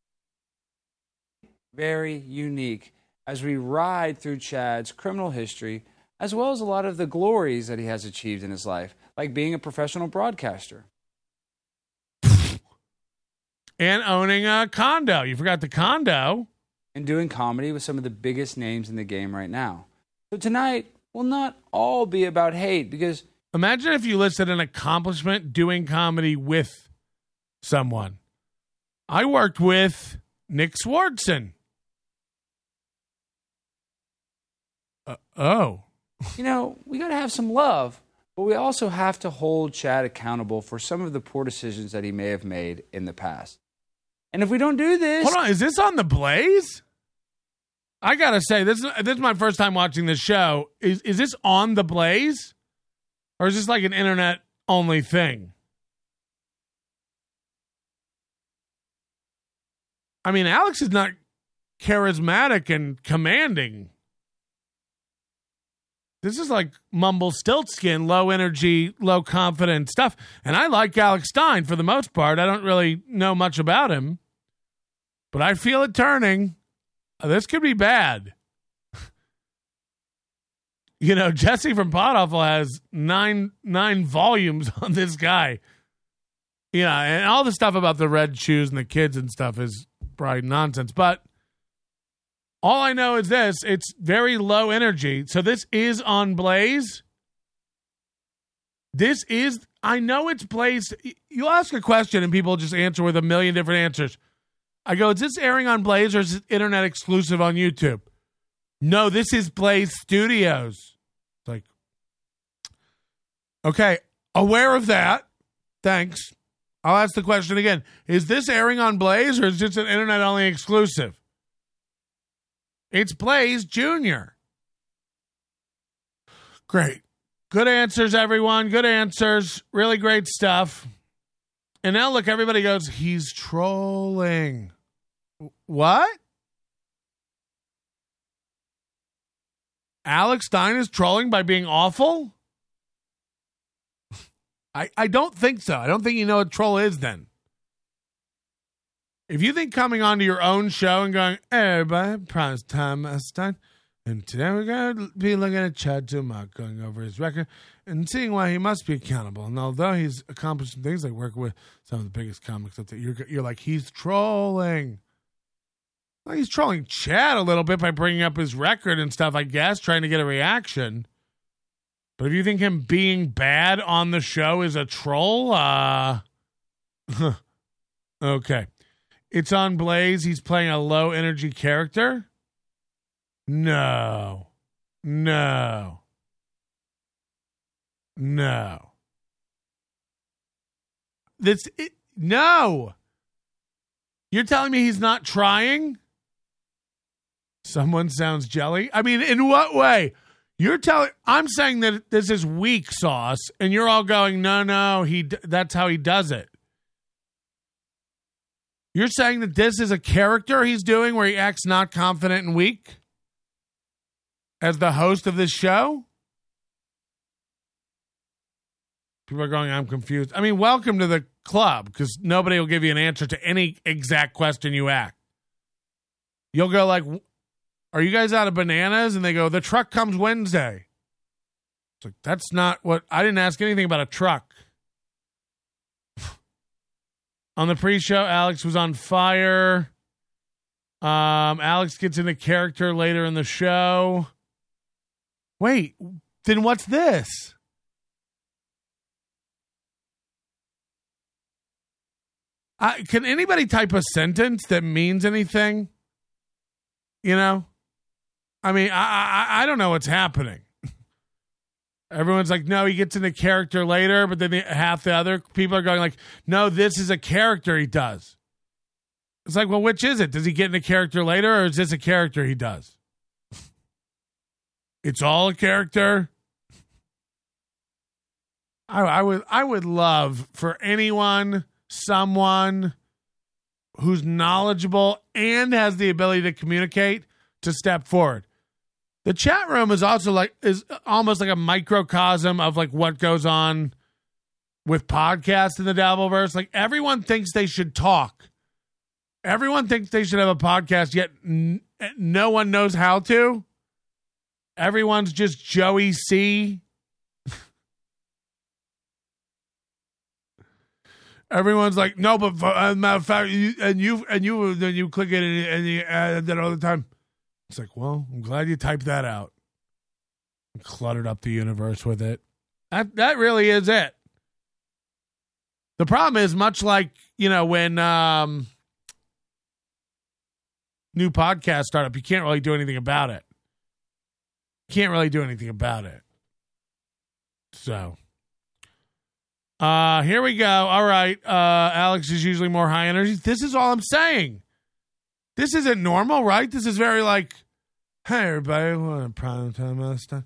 Very unique as we ride through Chad's criminal history, as well as a lot of the glories that he has achieved in his life, like being a professional broadcaster. And owning a condo. You forgot the condo. And doing comedy with some of the biggest names in the game right now. So tonight will not all be about hate, because... Imagine if you listed an accomplishment doing comedy with someone. I worked with Nick Swardson. You know, we got to have some love, but we also have to hold Chad accountable for some of the poor decisions that he may have made in the past. And if we don't do this... Hold on, is this on the Blaze? I got to say, this is my first time watching this show. Is this on the Blaze? Or is this like an internet-only thing? I mean, Alex is not charismatic and commanding. This is like mumble stiltskin, low energy, low confidence stuff. And I like Alex Stein for the most part. I don't really know much about him. But I feel it turning. This could be bad. You know, Jesse from Podawful has nine volumes on this guy. Yeah, and all the stuff about the red shoes and the kids and stuff is probably nonsense. But all I know is this. It's very low energy. So this is on Blaze. I know it's Blaze. You'll ask a question and people just answer with a million different answers. I go, is this airing on Blaze or is it internet exclusive on YouTube? No, this is Blaze Studios. It's like, okay, aware of that. Thanks. I'll ask the question again. Is this airing on Blaze or is this an internet-only exclusive? It's Blaze Jr. Great. Good answers, everyone. Good answers. Really great stuff. And now, look, everybody goes, he's trolling. What? Alex Stein is trolling by being awful? I don't think so. I don't think you know what troll is then. If you think coming onto your own show and going, hey, everybody, Prime Time Stein, and today we're going to be looking at Chad Zumach, going over his record and seeing why he must be accountable. And although he's accomplished some things like working with some of the biggest comics up there, you're like, he's trolling. Well, he's trolling Chad a little bit by bringing up his record and stuff, I guess, trying to get a reaction. But if you think him being bad on the show is a troll, okay. It's on Blaze. He's playing a low-energy character? No. No. No. You're telling me he's not trying? Someone sounds jelly? I mean, in what way? I'm saying that this is weak sauce, and you're all going, no, that's how he does it. You're saying that this is a character he's doing where he acts not confident and weak as the host of this show? People are going, I'm confused. I mean, welcome to the club, because nobody will give you an answer to any exact question you ask. You'll go like, are you guys out of bananas? And they go, the truck comes Wednesday. It's like, that's not what, I didn't ask anything about a truck. On the pre-show, Alex was on fire. Alex gets into character later in the show. Wait, then what's this? Can anybody type a sentence that means anything? You know? I mean, I don't know what's happening. Everyone's like, no, he gets into character later, but then half the other people are going like, no, this is a character he does. It's like, well, which is it? Does he get into character later, or is this a character he does? It's all a character. I would love for someone who's knowledgeable and has the ability to communicate to step forward. The chat room is almost like a microcosm of like what goes on with podcasts in the Dabbleverse. Like everyone thinks they should talk. Everyone thinks they should have a podcast, yet no one knows how to. Everyone's just Joey C. Everyone's like, no, but matter of fact, you click it and you add that all the time. It's like, well, I'm glad you typed that out. And cluttered up the universe with it. That really is it. The problem is, much like, when new podcast startup, you can't really do anything about it. So, here we go. All right. Alex is usually more high energy. This is all I'm saying. This isn't normal, right? This is very like, hey, everybody, what a primetime Einstein.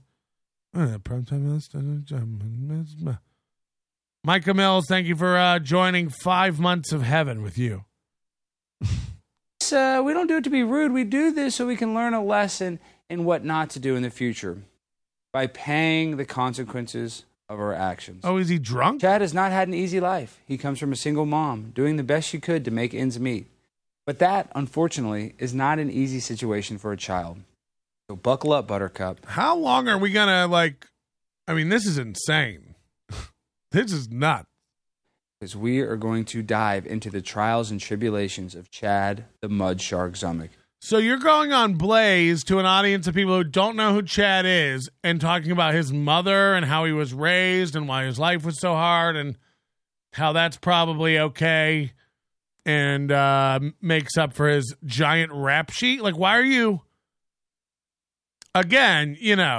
Micah Mills, thank you for joining 5 months of heaven with you. We don't do it to be rude. We do this so we can learn a lesson in what not to do in the future by paying the consequences of our actions. Oh, is he drunk? Chad has not had an easy life. He comes from a single mom, doing the best she could to make ends meet. But that, unfortunately, is not an easy situation for a child. So buckle up, Buttercup. How long are we going to, this is insane. This is nuts. Because we are going to dive into the trials and tribulations of Chad the Mud Shark Zumick. So you're going on Blaze to an audience of people who don't know who Chad is and talking about his mother and how he was raised and why his life was so hard and how that's probably okay. And makes up for his giant rap sheet. Like, why are you? Again,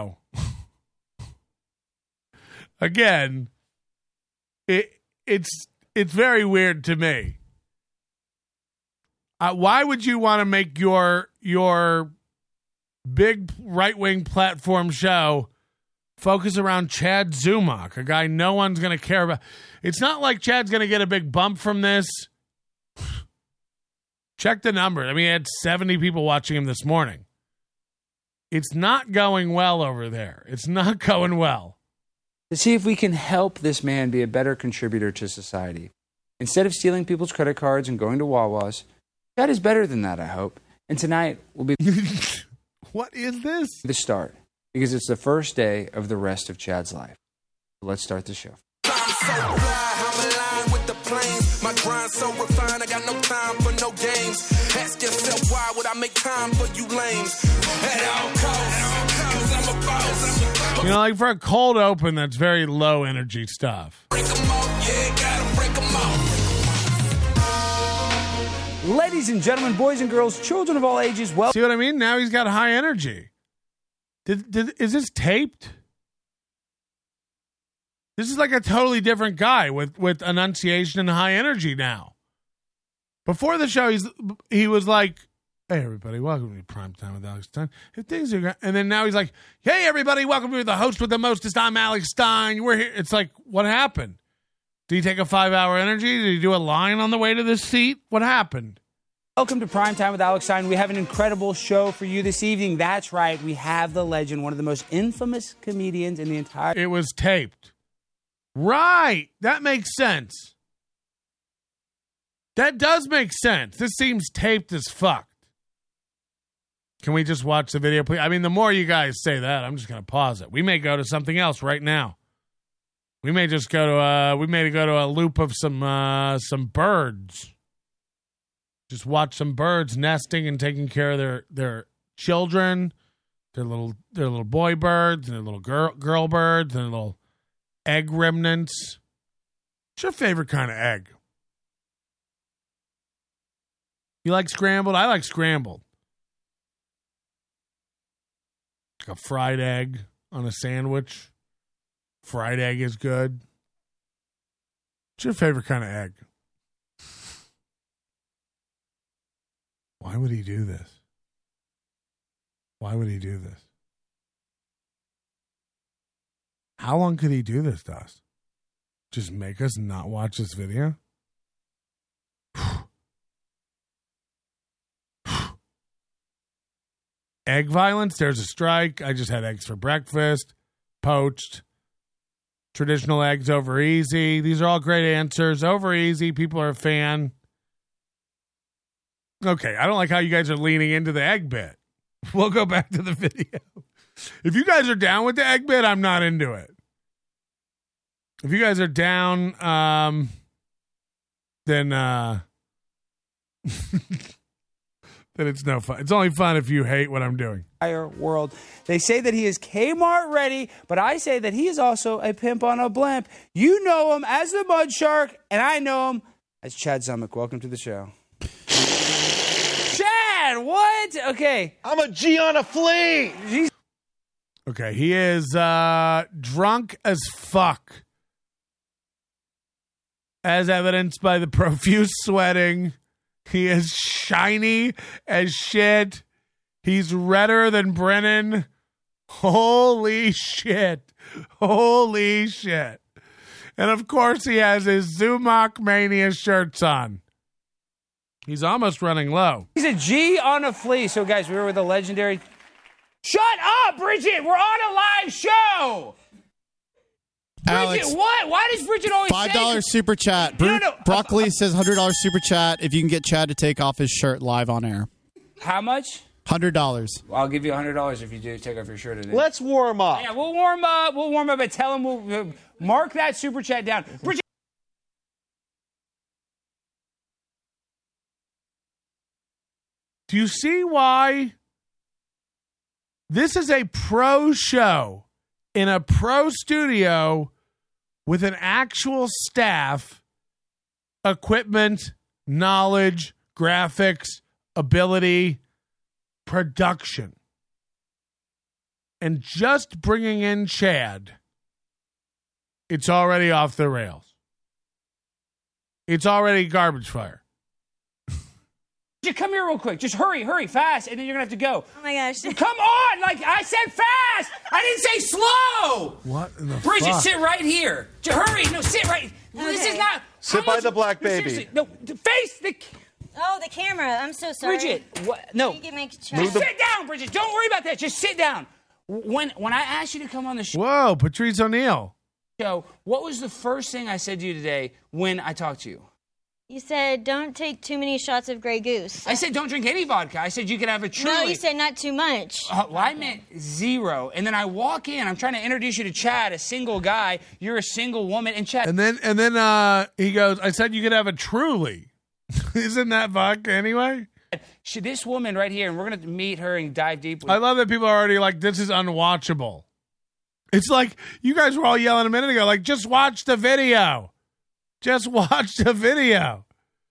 it's very weird to me. Why would you want to make your big right-wing platform show focus around Chad Zumock, a guy no one's going to care about? It's not like Chad's going to get a big bump from this. Check the numbers. I mean, he had 70 people watching him this morning. It's not going well over there. It's not going well. To see if we can help this man be a better contributor to society. Instead of stealing people's credit cards and going to Wawa's, Chad is better than that, I hope. And tonight will be what is this? The start. Because it's the first day of the rest of Chad's life. Let's start the show. My grind so refined, I got no time for no games. Ask yourself, why would I make time for you lames? At all costs, 'cause I'm a boss. Like for a cold open, that's very low energy stuff. Break 'em off, yeah, gotta break 'em off. Ladies and gentlemen, boys and girls, children of all ages, well. See what I mean? Now he's got high energy. Is this taped? This is like a totally different guy with enunciation and high energy now. Before the show, he was like, hey, everybody, welcome to Primetime with Alex Stein. If things are, and then now he's like, hey, everybody, welcome to the host with the mostest. I'm Alex Stein. We're here. It's like, what happened? Did he take a 5-hour energy? Did he do a line on the way to this seat? What happened? Welcome to Primetime with Alex Stein. We have an incredible show for you this evening. That's right. We have the legend, one of the most infamous comedians in the entire... It was taped. Right. That makes sense. That does make sense. This seems taped as fuck. Can we just watch the video, please? I mean, the more you guys say that, I'm just going to pause it. We may go to something else right now. We may just go to a loop of some birds. Just watch some birds nesting and taking care of their children, their little boy birds and their little girl birds and their little egg remnants. What's your favorite kind of egg? You like scrambled? I like scrambled. Like a fried egg on a sandwich. Fried egg is good. What's your favorite kind of egg? Why would he do this? Why would he do this? How long could he do this to us? Just make us not watch this video? Egg violence, there's a strike. I just had eggs for breakfast. Poached. Traditional eggs over easy. These are all great answers. Over easy, people are a fan. Okay, I don't like how you guys are leaning into the egg bit. We'll go back to the video. If you guys are down with the egg bit, I'm not into it. If you guys are down, then then it's no fun. It's only fun if you hate what I'm doing. World. They say that he is Kmart ready, but I say that he is also a pimp on a blimp. You know him as the Mud Shark, and I know him as Chad Zumick. Welcome to the show. Chad, what? Okay. I'm a G on a flea. Jeez. Okay, he is drunk as fuck. As evidenced by the profuse sweating. He is shiny as shit. He's redder than Brennan. Holy shit. Holy shit. And of course he has his Zumock Mania shirts on. He's almost running low. He's a G on a flea. So guys, we were with the legendary... Shut up, Bridget! We're on a live show! Alex, Bridget, what? Why does Bridget always say... $5 super chat. Broccoli says $100 super chat if you can get Chad to take off his shirt live on air. How much? $100. Well, I'll give you $100 if you do take off your shirt today. Let's warm up. Yeah, we'll warm up. We'll warm up, but tell him we'll mark that super chat down. Bridget. Do you see why? This is a pro show in a pro studio with an actual staff, equipment, knowledge, graphics, ability, production. And just bringing in Chad, it's already off the rails. It's already garbage fire. Come here real quick. Just hurry, fast, and then you're going to have to go. Oh, my gosh. Come on! Like, I said fast! I didn't say slow! What in the Bridget, fuck? sit right here. Hurry! No, sit right... Okay. This is not... Sit by the black baby. Seriously, no, face the... Oh, the camera. I'm so sorry. Bridget, what? No. You can make Sit down, Bridget. Don't worry about that. Just sit down. When I asked you to come on the show... Whoa, Patrice O'Neal. What was the first thing I said to you today when I talked to you? You said don't take too many shots of Grey Goose. I said don't drink any vodka. I said you could have a Truly. No, you said not too much. Well, I meant 0. And then I walk in. I'm trying to introduce you to Chad, a single guy. You're a single woman. And Chad. And then he goes, I said you could have a Truly. Isn't that vodka anyway? This woman right here, and we're going to meet her and dive deep. I love that people are already like, this is unwatchable. It's like you guys were all yelling a minute ago, like, just watch the video. Just watch the video.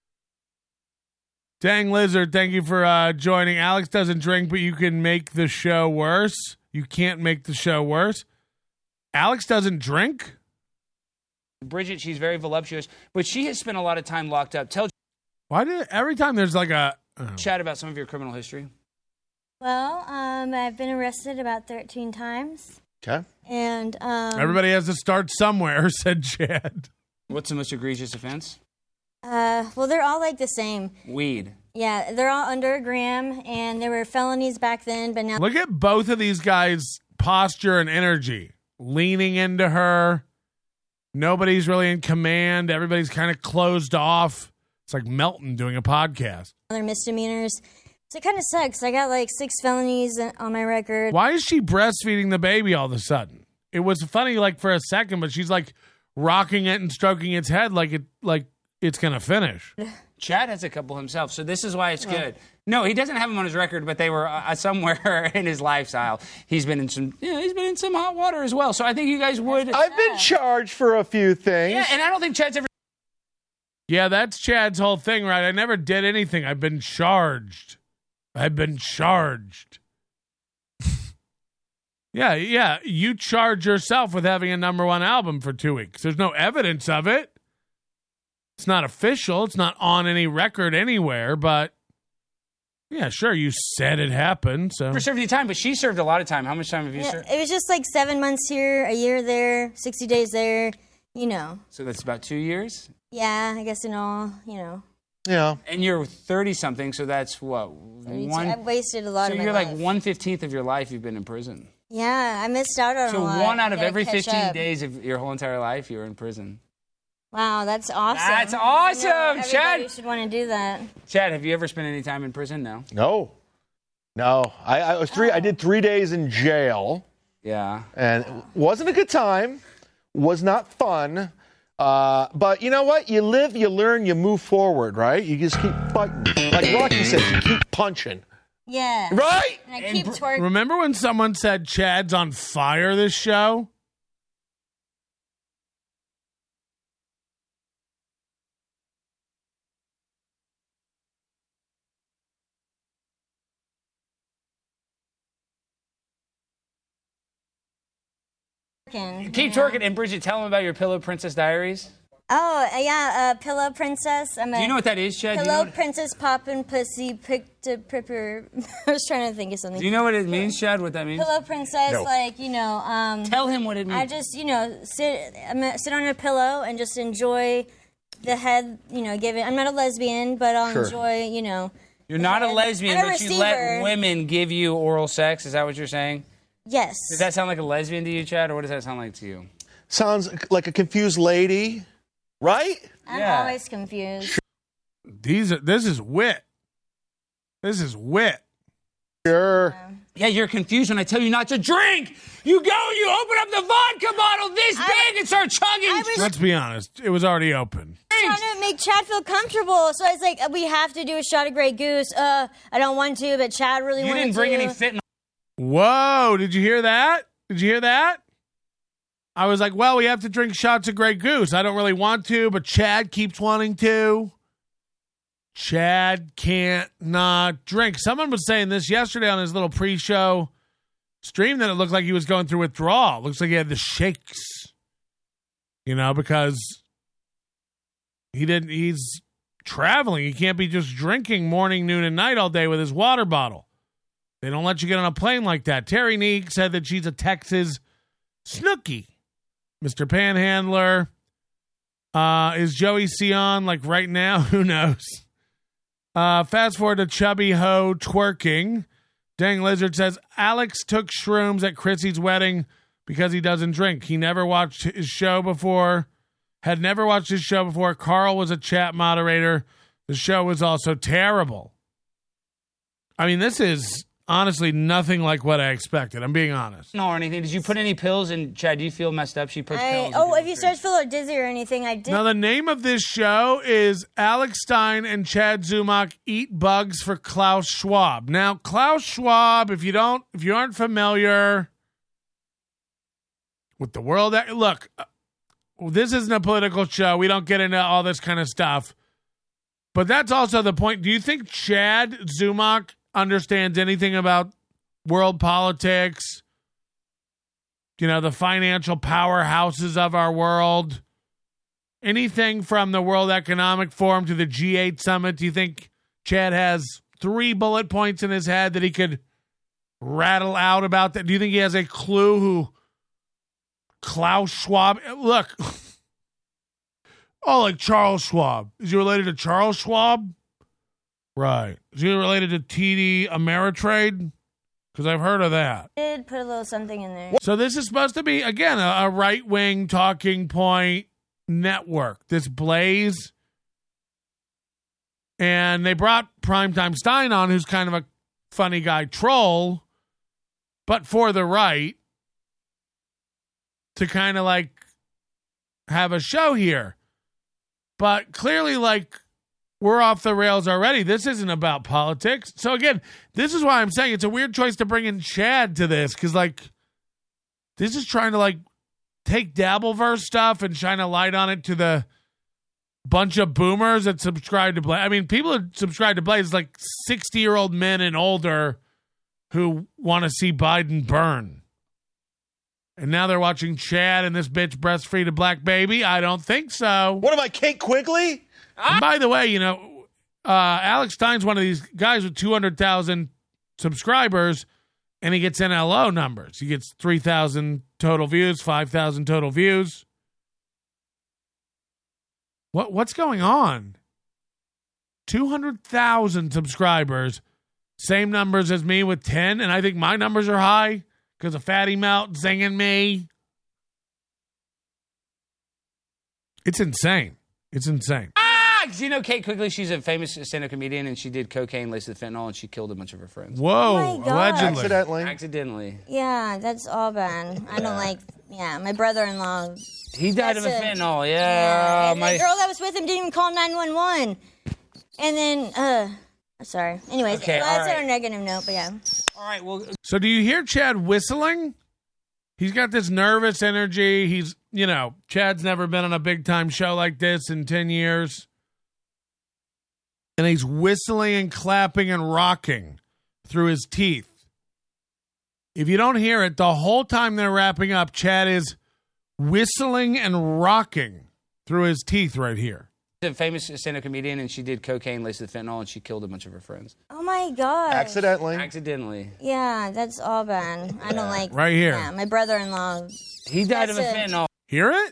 Dang Lizard, thank you for joining. Alex doesn't drink, but you can make the show worse. You can't make the show worse. Alex doesn't drink? Bridget, she's very voluptuous, but she has spent a lot of time locked up. Why did every time there's like a... Chat about some of your criminal history. Well, I've been arrested about 13 times. Okay. And... everybody has to start somewhere, said Chad. What's the most egregious offense? Well, they're all like the same. Weed. Yeah, they're all under a gram, and there were felonies back then, but now... Look at both of these guys' posture and energy. Leaning into her. Nobody's really in command. Everybody's kind of closed off. It's like Melton doing a podcast. They're misdemeanors. So it kind of sucks. I got like 6 felonies on my record. Why is she breastfeeding the baby all of a sudden? It was funny like for a second, but she's like rocking it and stroking its head like it's going to finish. Chad has a couple himself, so this is why it's good. No, he doesn't have them on his record, but they were somewhere in his lifestyle. He's been in some hot water as well. So I think you guys would. I've been charged for a few things. Yeah, and I don't think Chad's ever. Yeah, that's Chad's whole thing, right? I never did anything. I've been charged. Yeah. You charge yourself with having a number one album for 2 weeks. There's no evidence of it. It's not official. It's not on any record anywhere, but yeah, sure, you said it happened. So Never served any time, but she served a lot of time. How much time have you served? It was just like 7 months here, a year there, 60 days there, So that's about 2 years? Yeah, I guess in all, Yeah. And you're 30-something, so that's what? 32. I've wasted a lot of my So you're life. like 1/15 of your life you've been in prison. Yeah, I missed out on a So lot. 1 out of Gotta every catch 15 up. days of your whole entire life, you were in prison. Wow, that's awesome. That's awesome, Everybody Chad. should want to do that. Chad, have you ever spent any time in prison? No. No. I was I did 3 days in jail. Yeah. And it wasn't a good time. Was not fun. But you know what? You live, you learn, you move forward, right? You just keep fighting. Like Rocky says, you keep punching. Yeah. Right? And I keep twerking. remember when someone said Chad's on fire this show? Keep twerking. And Bridget, tell them about your Pillow Princess Diaries. Oh, yeah, Pillow Princess. Do you know what that is, Chad? Do you Pillow know what- Princess Poppin' Pussy Picked a Pripper. I was trying to think of something. Do you know what it means, Chad? What that means? Pillow Princess, No. Tell him what it means. I just, sit on a pillow and just enjoy the head, give it. I'm not a lesbian, but I'll Sure. enjoy, You're not a lesbian, I'm a but you let receiver. women give you oral sex. Is that what you're saying? Yes. Does that sound like a lesbian to you, Chad, or what does that sound like to you? Sounds like a confused lady, right? I'm always confused. This is wit. This is wit. Sure. Yeah, you're confused when I tell you not to drink. You go, you open up the vodka bottle this big and start chugging. Let's be honest. It was already open. Trying to make Chad feel comfortable, so I was like, "We have to do a shot of Grey Goose." I don't want to, but Chad really wanted to. You didn't bring any fentanyl. Whoa, did you hear that? I was like, well, we have to drink shots of Grey Goose. I don't really want to, but Chad keeps wanting to. Chad can't not drink. Someone was saying this yesterday on his little pre-show stream that it looked like he was going through withdrawal. Looks like he had the shakes, because he's traveling. He can't be just drinking morning, noon, and night all day with his water bottle. They don't let you get on a plane like that. Terry Neek said that she's a Texas Snooki. Mr. Panhandler. Is Joey Sion like right now? Who knows? Fast forward to Chubby Ho twerking. Dang Lizard says, Alex took shrooms at Chrissy's wedding because he doesn't drink. He never watched his show before. Had never watched his show before. Carl was a chat moderator. The show was also terrible. I mean, this is honestly nothing like what I expected. I'm being honest. No, or anything. Did you put any pills in? Chad, do you feel messed up? She puts pills. If you start to feel dizzy or anything, I did. Now, the name of this show is Alex Stein and Chad Zumach Eat Bugs for Klaus Schwab. Now, Klaus Schwab, if you aren't familiar with the world, look, this isn't a political show. We don't get into all this kind of stuff. But that's also the point. Do you think Chad Zumach understands anything about world politics, the financial powerhouses of our world, anything from the World Economic Forum to the G8 summit? Do you think Chad has 3 bullet points in his head that he could rattle out about that? Do you think he has a clue who Klaus Schwab? Look, like Charles Schwab. Is he related to Charles Schwab? Right. Is he related to TD Ameritrade? Because I've heard of that. I did put a little something in there. So this is supposed to be, again, a right-wing talking point network. This Blaze. And they brought Primetime Stein on, who's kind of a funny guy troll, but for the right, to kind of have a show here. But clearly, we're off the rails already. This isn't about politics. So again, this is why I'm saying it's a weird choice to bring in Chad to this, because this is trying to take Dabbleverse stuff and shine a light on it to the bunch of boomers that subscribe to Blaze. I mean, people that subscribe to Blaze is like 60-year-old men and older who want to see Biden burn. And now they're watching Chad and this bitch breastfeed a black baby? I don't think so. What am I, Kate Quigley? And by the way, you know, Alex Stein's one of these guys with 200,000 subscribers, and he gets NLO numbers. He gets 3,000 total views, 5,000 total views. What's going on? 200,000 subscribers, same numbers as me with 10, and I think my numbers are high because of Fatty Melt singing me. It's insane. It's insane. Do you know Kate Quigley? She's a famous stand-up comedian, and she did cocaine laced with fentanyl, and she killed a bunch of her friends. Whoa, Oh my God. allegedly. Accidentally. Yeah, that's all bad. I don't like. Yeah, my brother-in-law. He died of a That's fentanyl. Yeah, Yeah, and the girl that was with him didn't even call 911. And then, sorry. Anyways, Okay, that's all right. on a negative note, but yeah. All right, well. So do you hear Chad whistling? He's got this nervous energy. He's, you know, Chad's never been on a big-time show like this in 10 years. And he's whistling and clapping and rocking through his teeth. If you don't hear it, the whole time they're wrapping up, Chad is whistling and rocking through his teeth right here. She's a famous stand-up comedian, and she did cocaine laced with fentanyl, and she killed a bunch of her friends. Oh my God. Accidentally. Yeah, that's all bad. I don't like. Right here. Yeah, my brother-in-law. He died of a fentanyl. Hear it?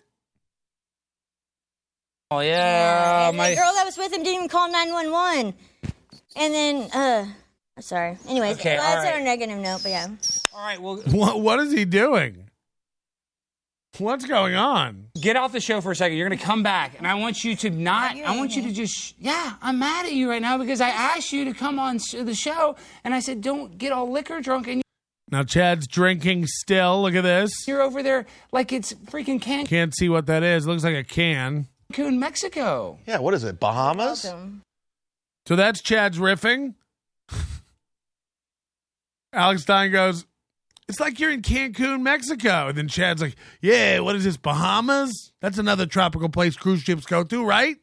Oh, yeah. And the girl that was with him didn't even call 911. And then, sorry. Anyways, Okay, all that's right. on a negative note, but yeah. All right, well. What is he doing? What's going on? Get off the show for a second. You're going to come back, and I want you to not. I want you to just. Yeah, I'm mad at you right now because I asked you to come on the show, and I said don't get all liquor drunk, and Now Chad's drinking still. Look at this. you're over there like it's freaking Can't see what that is. Looks like a can. Cancun, Mexico. Yeah, what is it, Bahamas? So that's Chad's riffing. Alex Stein goes, it's like you're in Cancun, Mexico. And then Chad's like, yeah, what is this, Bahamas? That's another tropical place cruise ships go to, right?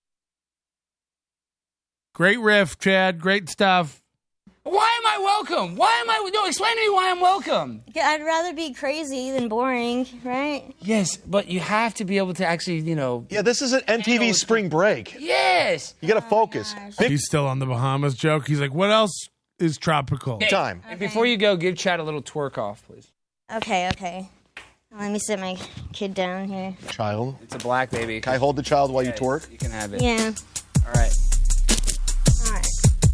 Great riff, Chad. Great stuff. Why am I welcome? Why am I? No, explain to me why I'm welcome. Yeah, I'd rather be crazy than boring, right? Yes, but you have to be able to actually, you know. Yeah, this isn't MTV Spring Break. Yes. You got to focus. He's still on the Bahamas joke. He's like, what else is tropical? Hey, and before you go, give Chad a little twerk off, please. Okay. Let me sit my kid down here. Child. It's a black baby. Can I hold the child while you twerk? You can have it. Yeah. All right. All right.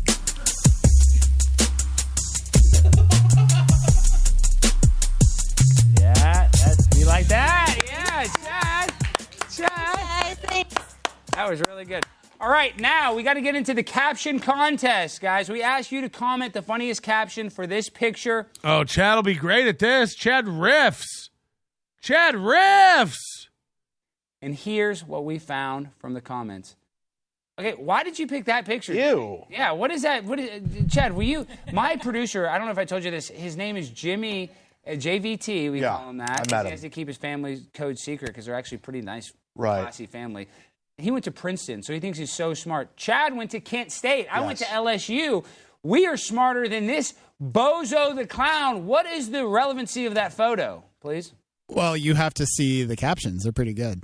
Yeah, you like that? Yeah, Chad. That was really good. All right, now we got to get into the caption contest, guys. We asked you to comment the funniest caption for this picture. Oh, Chad will be great at this. Chad riffs. Chad riffs. And here's what we found from the comments. Okay, why did you pick that picture? Ew. Yeah, what is that? Chad, were you... My producer, I don't know if I told you this, his name is Jimmy, JVT, we call him that. I met He him. has to keep his family code secret because they're actually pretty nice, Right. classy family. He went to Princeton, so he thinks he's so smart. Chad went to Kent State. I went to LSU. We are smarter than this bozo the clown. What is the relevancy of that photo, please? Well, you have to see the captions. They're pretty good.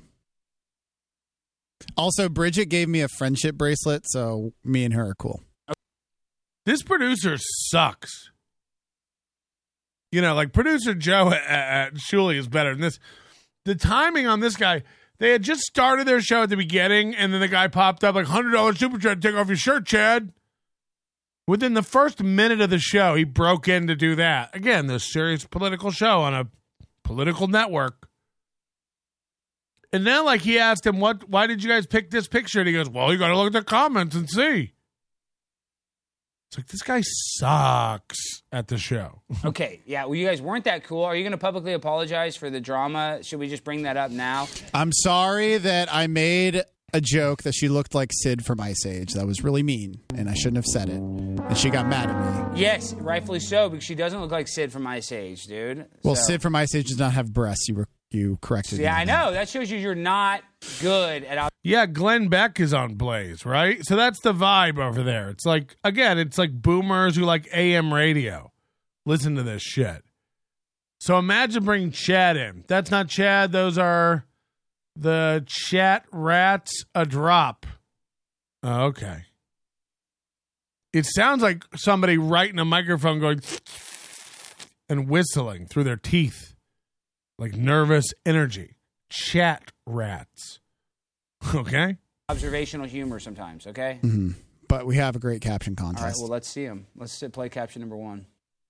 Also, Bridget gave me a friendship bracelet, so me and her are cool. This producer sucks. You know, like producer Joe at Shuley is better than this. The timing on this guy, they had just started their show at the beginning, and then the guy popped up like $100 super chat, take off your shirt, Chad. Within the first minute of the show, he broke in to do that. Again, this serious political show on a political network. And then, like, he asked him, why did you guys pick this picture? And he goes, well, you got to look at the comments and see. It's like, this guy sucks at the show. Okay, yeah, well, you guys weren't that cool. Are you going to publicly apologize for the drama? Should we just bring that up now? I'm sorry that I made a joke that she looked like Sid from Ice Age. That was really mean, and I shouldn't have said it. And she got mad at me. Yes, rightfully so, because she doesn't look like Sid from Ice Age, dude. Well, So- Sid from Ice Age does not have breasts. You corrected me. Yeah, I on that. know. That shows you you're not good at Yeah, Glenn Beck is on Blaze, right? So that's the vibe over there. It's like, again, it's like boomers who like AM radio. Listen to this shit. So imagine bringing Chad in. That's not Chad. Those are the chat rats a drop. Oh, okay. It sounds like somebody right in a microphone going and whistling through their teeth. Like nervous energy. Chat rats. Okay. Observational humor sometimes, okay? Mm-hmm. But we have a great caption contest. All right, well, let's see them. Let's play caption number 1.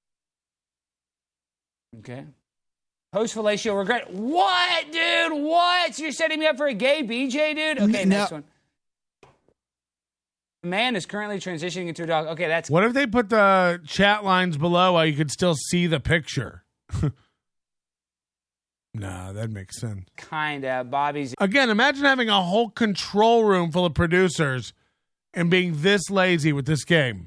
Okay. Post-fellatio regret. What, dude? What? You're setting me up for a gay BJ, dude? Okay, next one. A man is currently transitioning into a dog. Okay, that's... What if they put the chat lines below while you could still see the picture? Nah, that makes sense. Kinda. Bobby's... Again, imagine having a whole control room full of producers and being this lazy with this game.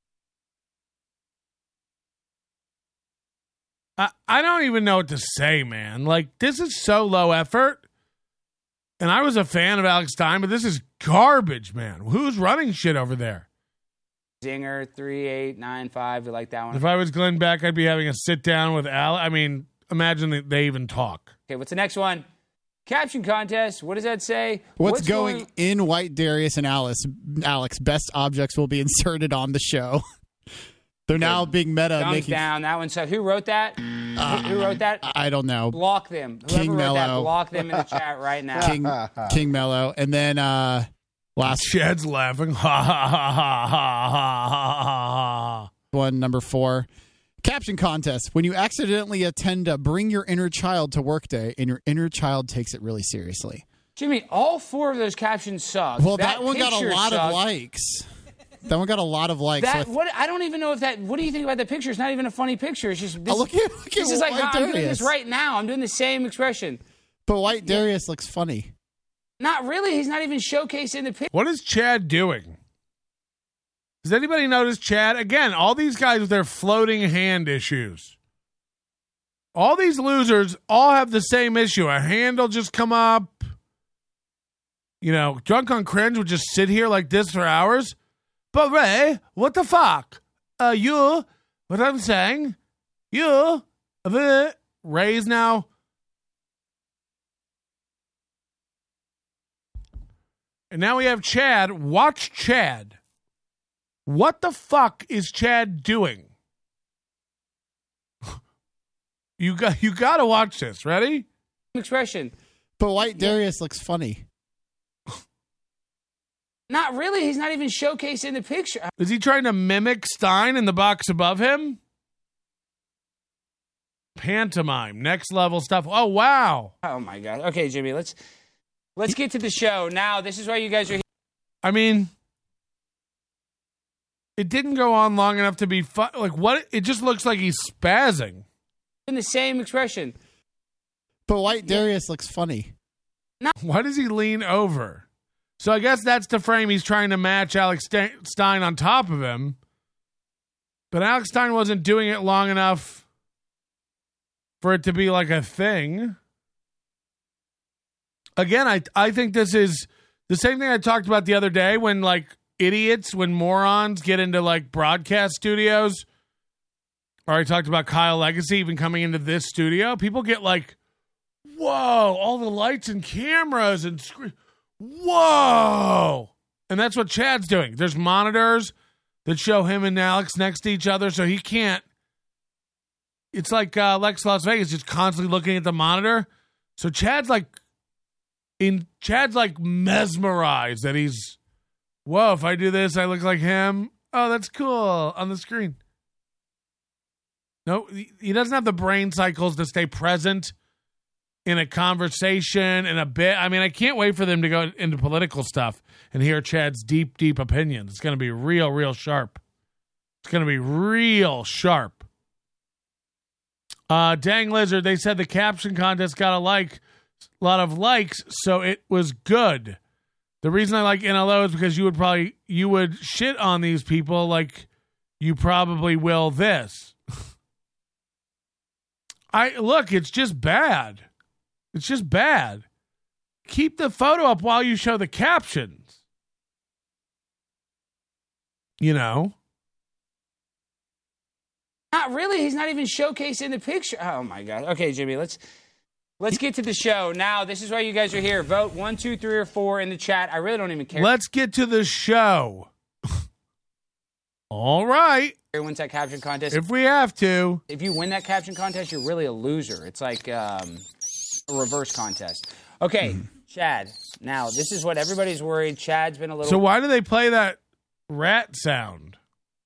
I don't even know what to say, man. Like, this is so low effort. And I was a fan of Alex Stein, but this is garbage, man. Who's running shit over there? Zinger 3895. We like that one. If I was Glenn Beck, I'd be having a sit down with Al. I mean, imagine that they even talk. Okay, what's the next one? Caption contest. What does that say? What's going in White Darius and Alex? Best objects will be inserted on the show. They're now being meta. Thumbs down. That one. So who wrote that? Who wrote that? I don't know. Block them. Whoever King wrote Mello. that, block them in the chat right now. King Mello. And then last... Chad's laughing. Ha, ha, ha, ha, ha, ha, ha. One, number 4. Caption contest. When you accidentally attend a Bring Your Inner Child to Work Day and your inner child takes it really seriously. Jimmy, all 4 of those captions suck. Well, that one got a lot sucked. of likes. That one got a lot of likes. That, what, I don't even know if that... What do you think about the picture? It's not even a funny picture. It's just... This, look at this is like White how I'm doing Darius. this right now. I'm doing the same expression. But White Darius looks funny. Not really. He's not even showcasing the picture. What is Chad doing? Does anybody notice Chad? Again, all these guys with their floating hand issues. All these losers all have the same issue. A hand will just come up. You know, Drunk on Cringe would just sit here like this for hours. But Ray, what the fuck? What I'm saying? Ray's now. And now we have Chad. Watch Chad. What the fuck is Chad doing? You got to watch this. Ready? Expression. But White Darius looks funny. Not really. He's not even showcasing the picture. Is he trying to mimic Stein in the box above him? Pantomime. Next level stuff. Oh, wow. Oh, my God. Okay, Jimmy, let's get to the show. Now, this is why you guys are here. I mean, it didn't go on long enough to be fun. Like, what? It just looks like he's spazzing. In the same expression. But White Darius looks funny. Why does he lean over? So I guess that's the frame he's trying to match Alex Stein on top of him. But Alex Stein wasn't doing it long enough for it to be like a thing. Again, I think this is the same thing I talked about the other day when like idiots, when morons get into like broadcast studios. Or I talked about Kyle Legacy even coming into this studio. People get like, whoa, all the lights and cameras and screen. Whoa! And that's what Chad's doing. There's monitors that show him and Alex next to each other, so he can't. It's like Lex Las Vegas, just constantly looking at the monitor. So Chad's like mesmerized that he's, whoa, if I do this, I look like him. Oh, that's cool on the screen. No, he doesn't have the brain cycles to stay present in a conversation, in a bit. I mean, I can't wait for them to go into political stuff and hear Chad's deep, deep opinions. It's going to be real, real sharp. It's going to be real sharp. Dang Lizard, they said the caption contest got a lot of likes, so it was good. The reason I like NLO is because you would shit on these people like you probably will this. Look, it's just bad. It's just bad. keep the photo up while you show the captions. You know? Not really. He's not even showcasing the picture. Oh, my God. Okay, Jimmy, let's get to the show. Now, this is why you guys are here. Vote 1, 2, 3, or 4 in the chat. I really don't even care. Let's get to the show. All right. Who wins that caption contest? If we have to. If you win that caption contest, you're really a loser. It's like a reverse contest. Okay, Chad. Now, this is what everybody's worried. Chad's been a little... So why do they play that rat sound?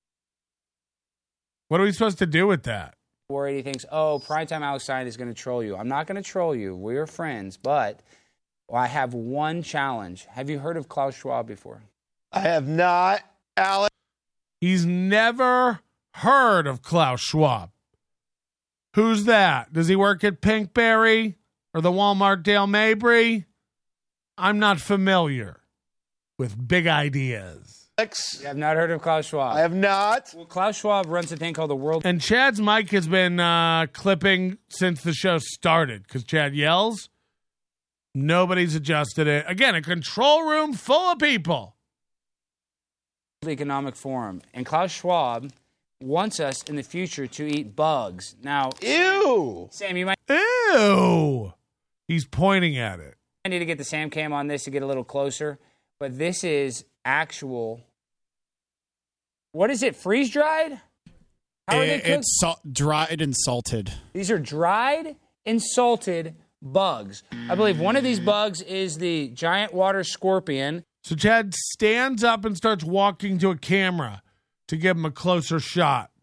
What are we supposed to do with that? Worried. He thinks, Primetime Alex Stein is going to troll you. I'm not going to troll you. We're friends, but I have one challenge. Have you heard of Klaus Schwab before? I have not, Alex. He's never heard of Klaus Schwab. Who's that? Does he work at Pinkberry or the Walmart Dale Mabry? I'm not familiar with big ideas. You have not heard of Klaus Schwab? I have not. Well, Klaus Schwab runs a thing called the World... And Chad's mic has been clipping since the show started because Chad yells. Nobody's adjusted it. Again, a control room full of people. Economic Forum, and Klaus Schwab wants us in the future to eat bugs. Now, ew, Sam, you might ew. He's pointing at it. I need to get the Sam cam on this to get a little closer, but this is actual. What is it? Freeze dried? How are they cooked? It's dried and salted. These are dried and salted bugs. I believe one of these bugs is the giant water scorpion. So Chad stands up and starts walking to a camera to give him a closer shot.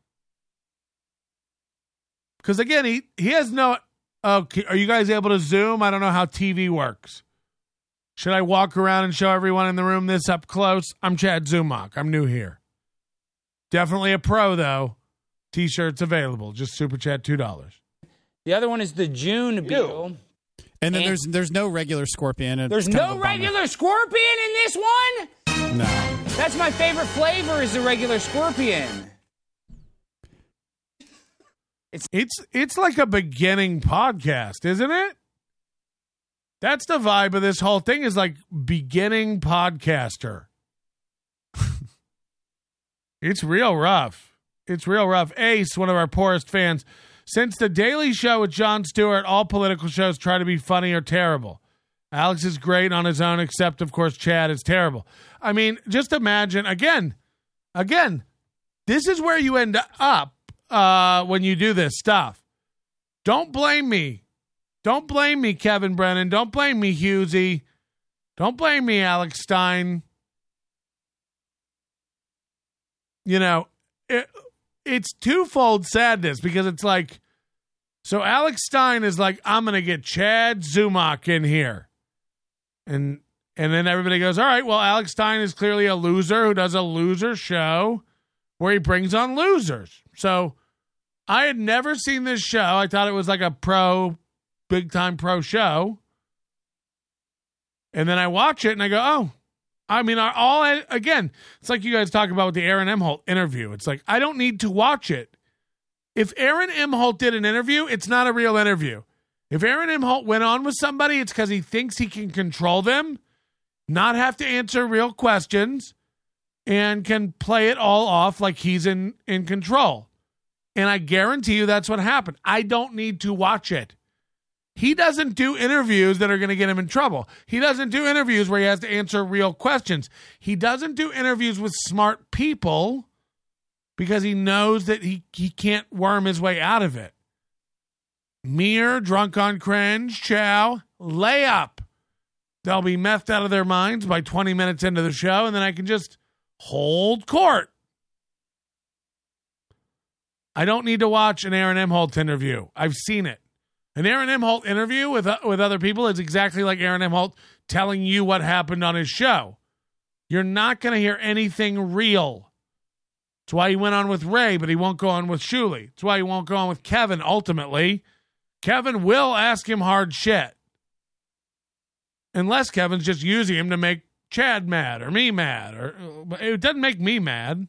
Because, again, he has no... Okay, are you guys able to zoom? I don't know how TV works. Should I walk around and show everyone in the room this up close? I'm Chad Zumach. I'm new here. Definitely a pro, though. T-shirts available. Just Super Chat $2. The other one is the June beetle. And then there's no regular scorpion. There's no regular scorpion in this one? No. That's my favorite flavor is the regular scorpion. It's like a beginning podcast, isn't it? That's the vibe of this whole thing is like beginning podcaster. It's real rough. It's real rough. Ace, one of our poorest fans. Since The Daily Show with Jon Stewart, all political shows try to be funny or terrible. Alex is great on his own, except, of course, Chad is terrible. I mean, just imagine, again, this is where you end up when you do this stuff. Don't blame me. Don't blame me, Kevin Brennan. Don't blame me, Husey. Don't blame me, Alex Stein. You know, it's twofold sadness because it's like, so Alex Stein is like, I'm going to get Chad Zumach in here. And then everybody goes, all right, well, Alex Stein is clearly a loser who does a loser show where he brings on losers. So I had never seen this show. I thought it was like a big time pro show. And then I watch it and I go, oh, I mean, again, it's like you guys talk about with the Aaron Emholt interview. It's like, I don't need to watch it. If Aaron Emholt did an interview, it's not a real interview. If Aaron Emholt went on with somebody, it's because he thinks he can control them, not have to answer real questions, and can play it all off like he's in control. And I guarantee you that's what happened. I don't need to watch it. He doesn't do interviews that are going to get him in trouble. He doesn't do interviews where he has to answer real questions. He doesn't do interviews with smart people because he knows that he can't worm his way out of it. Mere, drunk on cringe, chow, layup. They'll be methed out of their minds by 20 minutes into the show, and then I can just hold court. I don't need to watch an Aaron Emholt interview. I've seen it. An Aaron Emholt interview with other people is exactly like Aaron Emholt telling you what happened on his show. You're not going to hear anything real. That's why he went on with Ray, but he won't go on with Shuli. That's why he won't go on with Kevin, ultimately. Kevin will ask him hard shit. Unless Kevin's just using him to make Chad mad or me mad. It doesn't make me mad.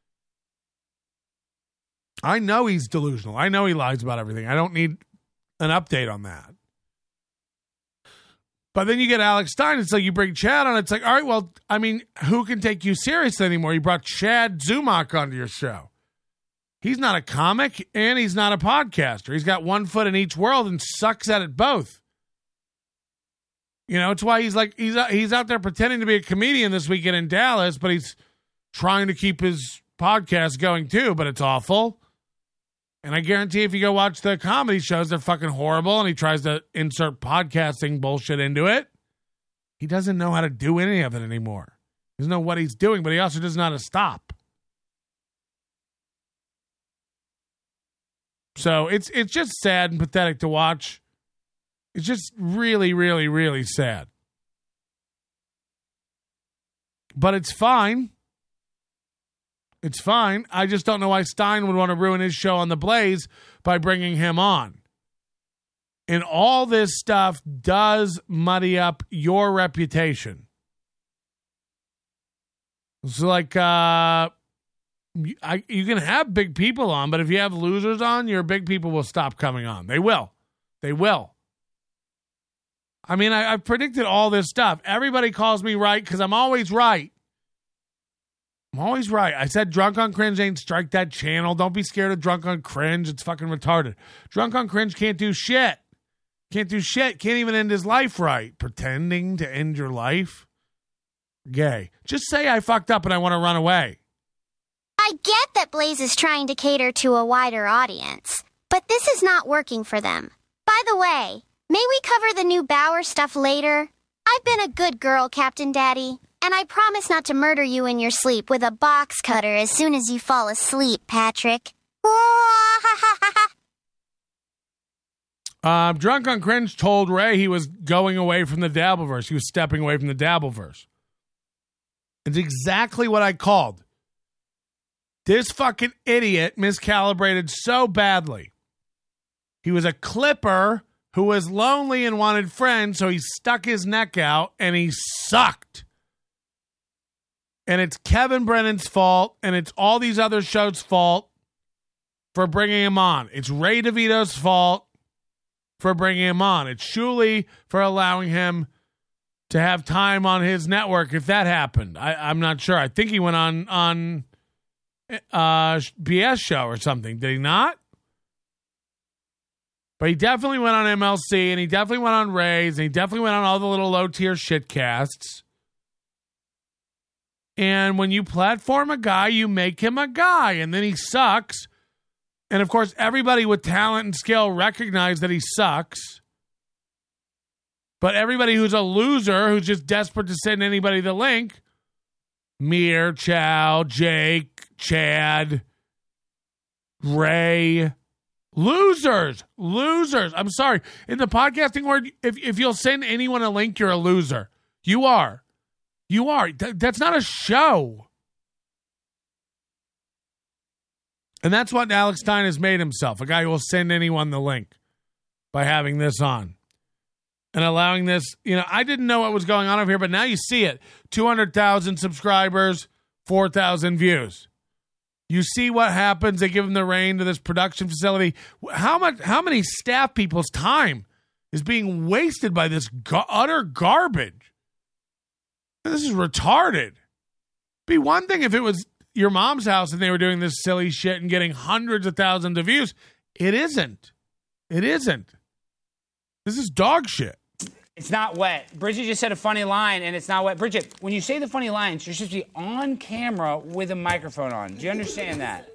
I know he's delusional. I know he lies about everything. I don't need an update on that. But then you get Alex Stein. It's like you bring Chad on. It's like, all right, well, I mean, who can take you seriously anymore? You brought Chad Zumach onto your show. He's not a comic and he's not a podcaster. He's got one foot in each world and sucks at it both. You know, it's why he's out there pretending to be a comedian this weekend in Dallas, but he's trying to keep his podcast going too, but it's awful. And I guarantee if you go watch the comedy shows, they're fucking horrible, and he tries to insert podcasting bullshit into it. He doesn't know how to do any of it anymore. He doesn't know what he's doing, but he also doesn't know how to stop. So it's just sad and pathetic to watch. It's just really, really, really sad. But it's fine. It's fine. I just don't know why Stein would want to ruin his show on The Blaze by bringing him on. And all this stuff does muddy up your reputation. It's like, you can have big people on, but if you have losers on, your big people will stop coming on. They will. They will. I mean, I've predicted all this stuff. Everybody calls me right because I'm always right. I'm always right. I said Drunk on Cringe ain't strike that channel. Don't be scared of Drunk on Cringe. It's fucking retarded. Drunk on Cringe can't do shit. Can't do shit. Can't even end his life right. Pretending to end your life? Gay. Just say I fucked up and I want to run away. I get that Blaze is trying to cater to a wider audience, but this is not working for them. By the way, may we cover the new Bauer stuff later? I've been a good girl, Captain Daddy, and I promise not to murder you in your sleep with a box cutter as soon as you fall asleep, Patrick. Drunk on Cringe told Ray he was going away from the Dabbleverse. He was stepping away from the Dabbleverse. It's exactly what I called. This fucking idiot miscalibrated so badly. He was a clipper who was lonely and wanted friends, so he stuck his neck out, and he sucked. And it's Kevin Brennan's fault, and it's all these other shows' fault for bringing him on. It's Ray DeVito's fault for bringing him on. It's Shuli for allowing him to have time on his network if that happened. I'm not sure. I think he went on BS show or something. Did he not? But he definitely went on MLC, and he definitely went on Ray's, and he definitely went on all the little low-tier shitcasts. And when you platform a guy, you make him a guy, and then he sucks. And, of course, everybody with talent and skill recognize that he sucks. But everybody who's a loser, who's just desperate to send anybody the link, Mir, Chow, Jake, Chad, Ray, losers. I'm sorry. In the podcasting world, if you'll send anyone a link, you're a loser. You are. That's not a show. And that's what Alex Stein has made himself, a guy who will send anyone the link by having this on. And allowing this, I didn't know what was going on over here, but now you see it. 200,000 subscribers, 4,000 views. You see what happens. They give him the reign to this production facility. How many staff people's time is being wasted by this utter garbage? This is retarded. It'd be one thing if it was your mom's house and they were doing this silly shit and getting hundreds of thousands of views. It isn't. This is dog shit. It's not wet. Bridget just said a funny line, and it's not wet. Bridget, when you say the funny lines, you're supposed to be on camera with a microphone on. Do you understand that?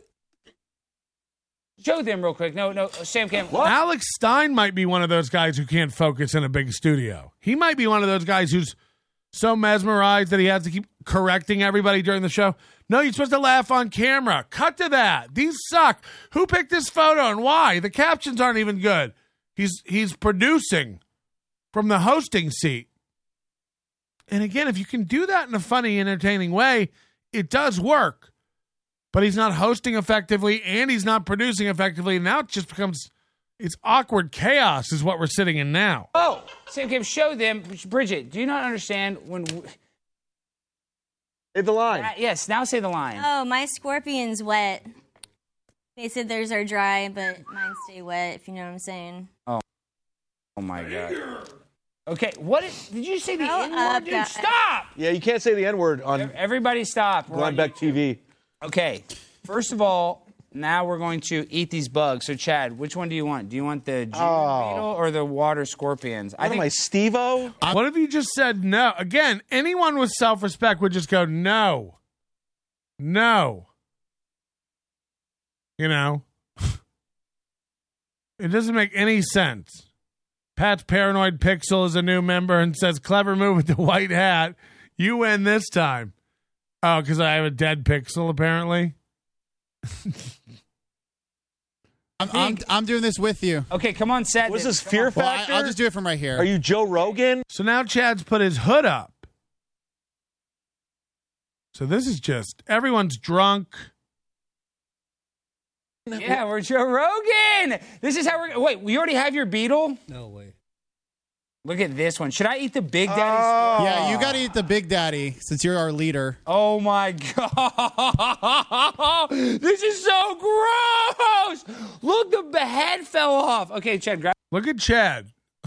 Show them real quick. No, Sam can't. What? Alex Stein might be one of those guys who can't focus in a big studio. He might be one of those guys who's so mesmerized that he has to keep correcting everybody during the show. No, you're supposed to laugh on camera. Cut to that. These suck. Who picked this photo and why? The captions aren't even good. He's producing from the hosting seat. And again, if you can do that in a funny, entertaining way, it does work. But he's not hosting effectively and he's not producing effectively. Now it just becomes, it's awkward chaos is what we're sitting in now. Oh, Sam Kim, show them. Bridget, do you not understand when... Say the line. Yes, now say the line. Oh, my scorpion's wet. They said theirs are dry, but mine stay wet, if you know what I'm saying. Oh my God. Okay, did you say the N word, dude? God. Stop! Yeah, you can't say the N-word on Everybody stop. Glenn Beck TV. Okay, first of all, now we're going to eat these bugs. So, Chad, which one do you want? Do you want the junior beetle or the water scorpions? What am I, Steve-O? What if you just said no? Again, anyone with self-respect would just go, no. No. You know? It doesn't make any sense. Pat's Paranoid Pixel is a new member and says, clever move with the white hat. You win this time. Oh, because I have a dead pixel, apparently. I'm doing this with you. Okay, come on, Seth. What's this, Fear Factor? I'll just do it from right here. Are you Joe Rogan? So now Chad's put his hood up. So this is just, everyone's drunk. Yeah, we're Joe Rogan. This is how we're. Wait, we already have your beetle? No way. Look at this one. Should I eat the Big Daddy? Yeah, you got to eat the Big Daddy since you're our leader. Oh my God. This is so gross. Look, the head fell off. Okay, Chad, grab Look at Chad.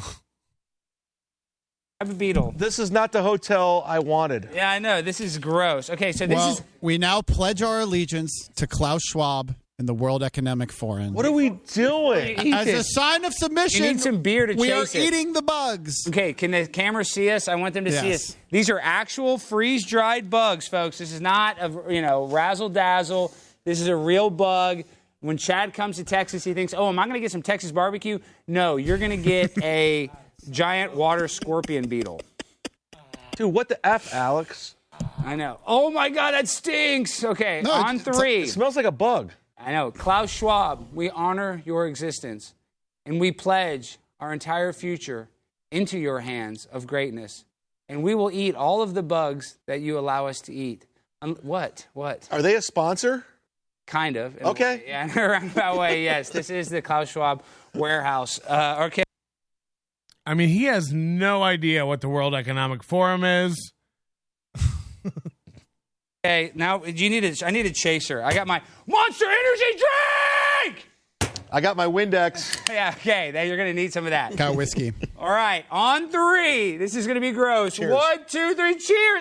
a beetle. This is not the hotel I wanted. Yeah, I know. This is gross. Okay, so this is. We now pledge our allegiance to Klaus Schwab and the World Economic Forum. What are we doing? As a sign of submission, You need some beer to we chase are it. eating the bugs. Okay, can the camera see us? I want them to see Yes. us. These are actual freeze-dried bugs, folks. This is not a razzle-dazzle. This is a real bug. When Chad comes to Texas, he thinks, oh, am I going to get some Texas barbecue? No, you're going to get a giant water scorpion beetle. Dude, what the F, Alex? I know. Oh, my God, that stinks. Okay, No, on three. It smells like a bug. I know. Klaus Schwab, we honor your existence, and we pledge our entire future into your hands of greatness, and we will eat all of the bugs that you allow us to eat. What? Are they a sponsor? Kind of. Okay. Yeah, in a roundabout way, yes. This is the Klaus Schwab warehouse. Okay. I mean, he has no idea what the World Economic Forum is. Okay, now I need a chaser. I got my Monster Energy drink! I got my Windex. Yeah, okay. You're going to need some of that. Got whiskey. All right, on three. This is going to be gross. Cheers. 1, 2, 3, cheers!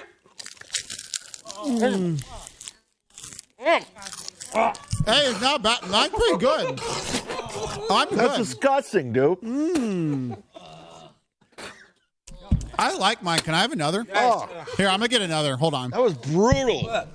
Hey, it's not bad. Mine's pretty good. I'm good. That's disgusting, dude. I like mine. Can I have another? Oh. Here, I'm going to get another. Hold on. That was brutal.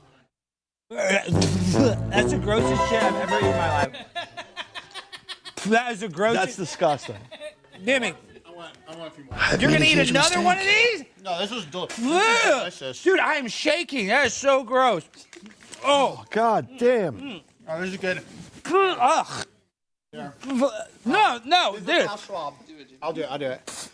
That's the grossest shit I've ever eaten in my life. That is the grossest. That's disgusting. Damn it. You're going to eat another one of these? No, this was delicious. Dude, I am shaking. That is so gross. Oh. God damn. Oh, this is good. Ugh. Yeah. No, dude. I'll do it.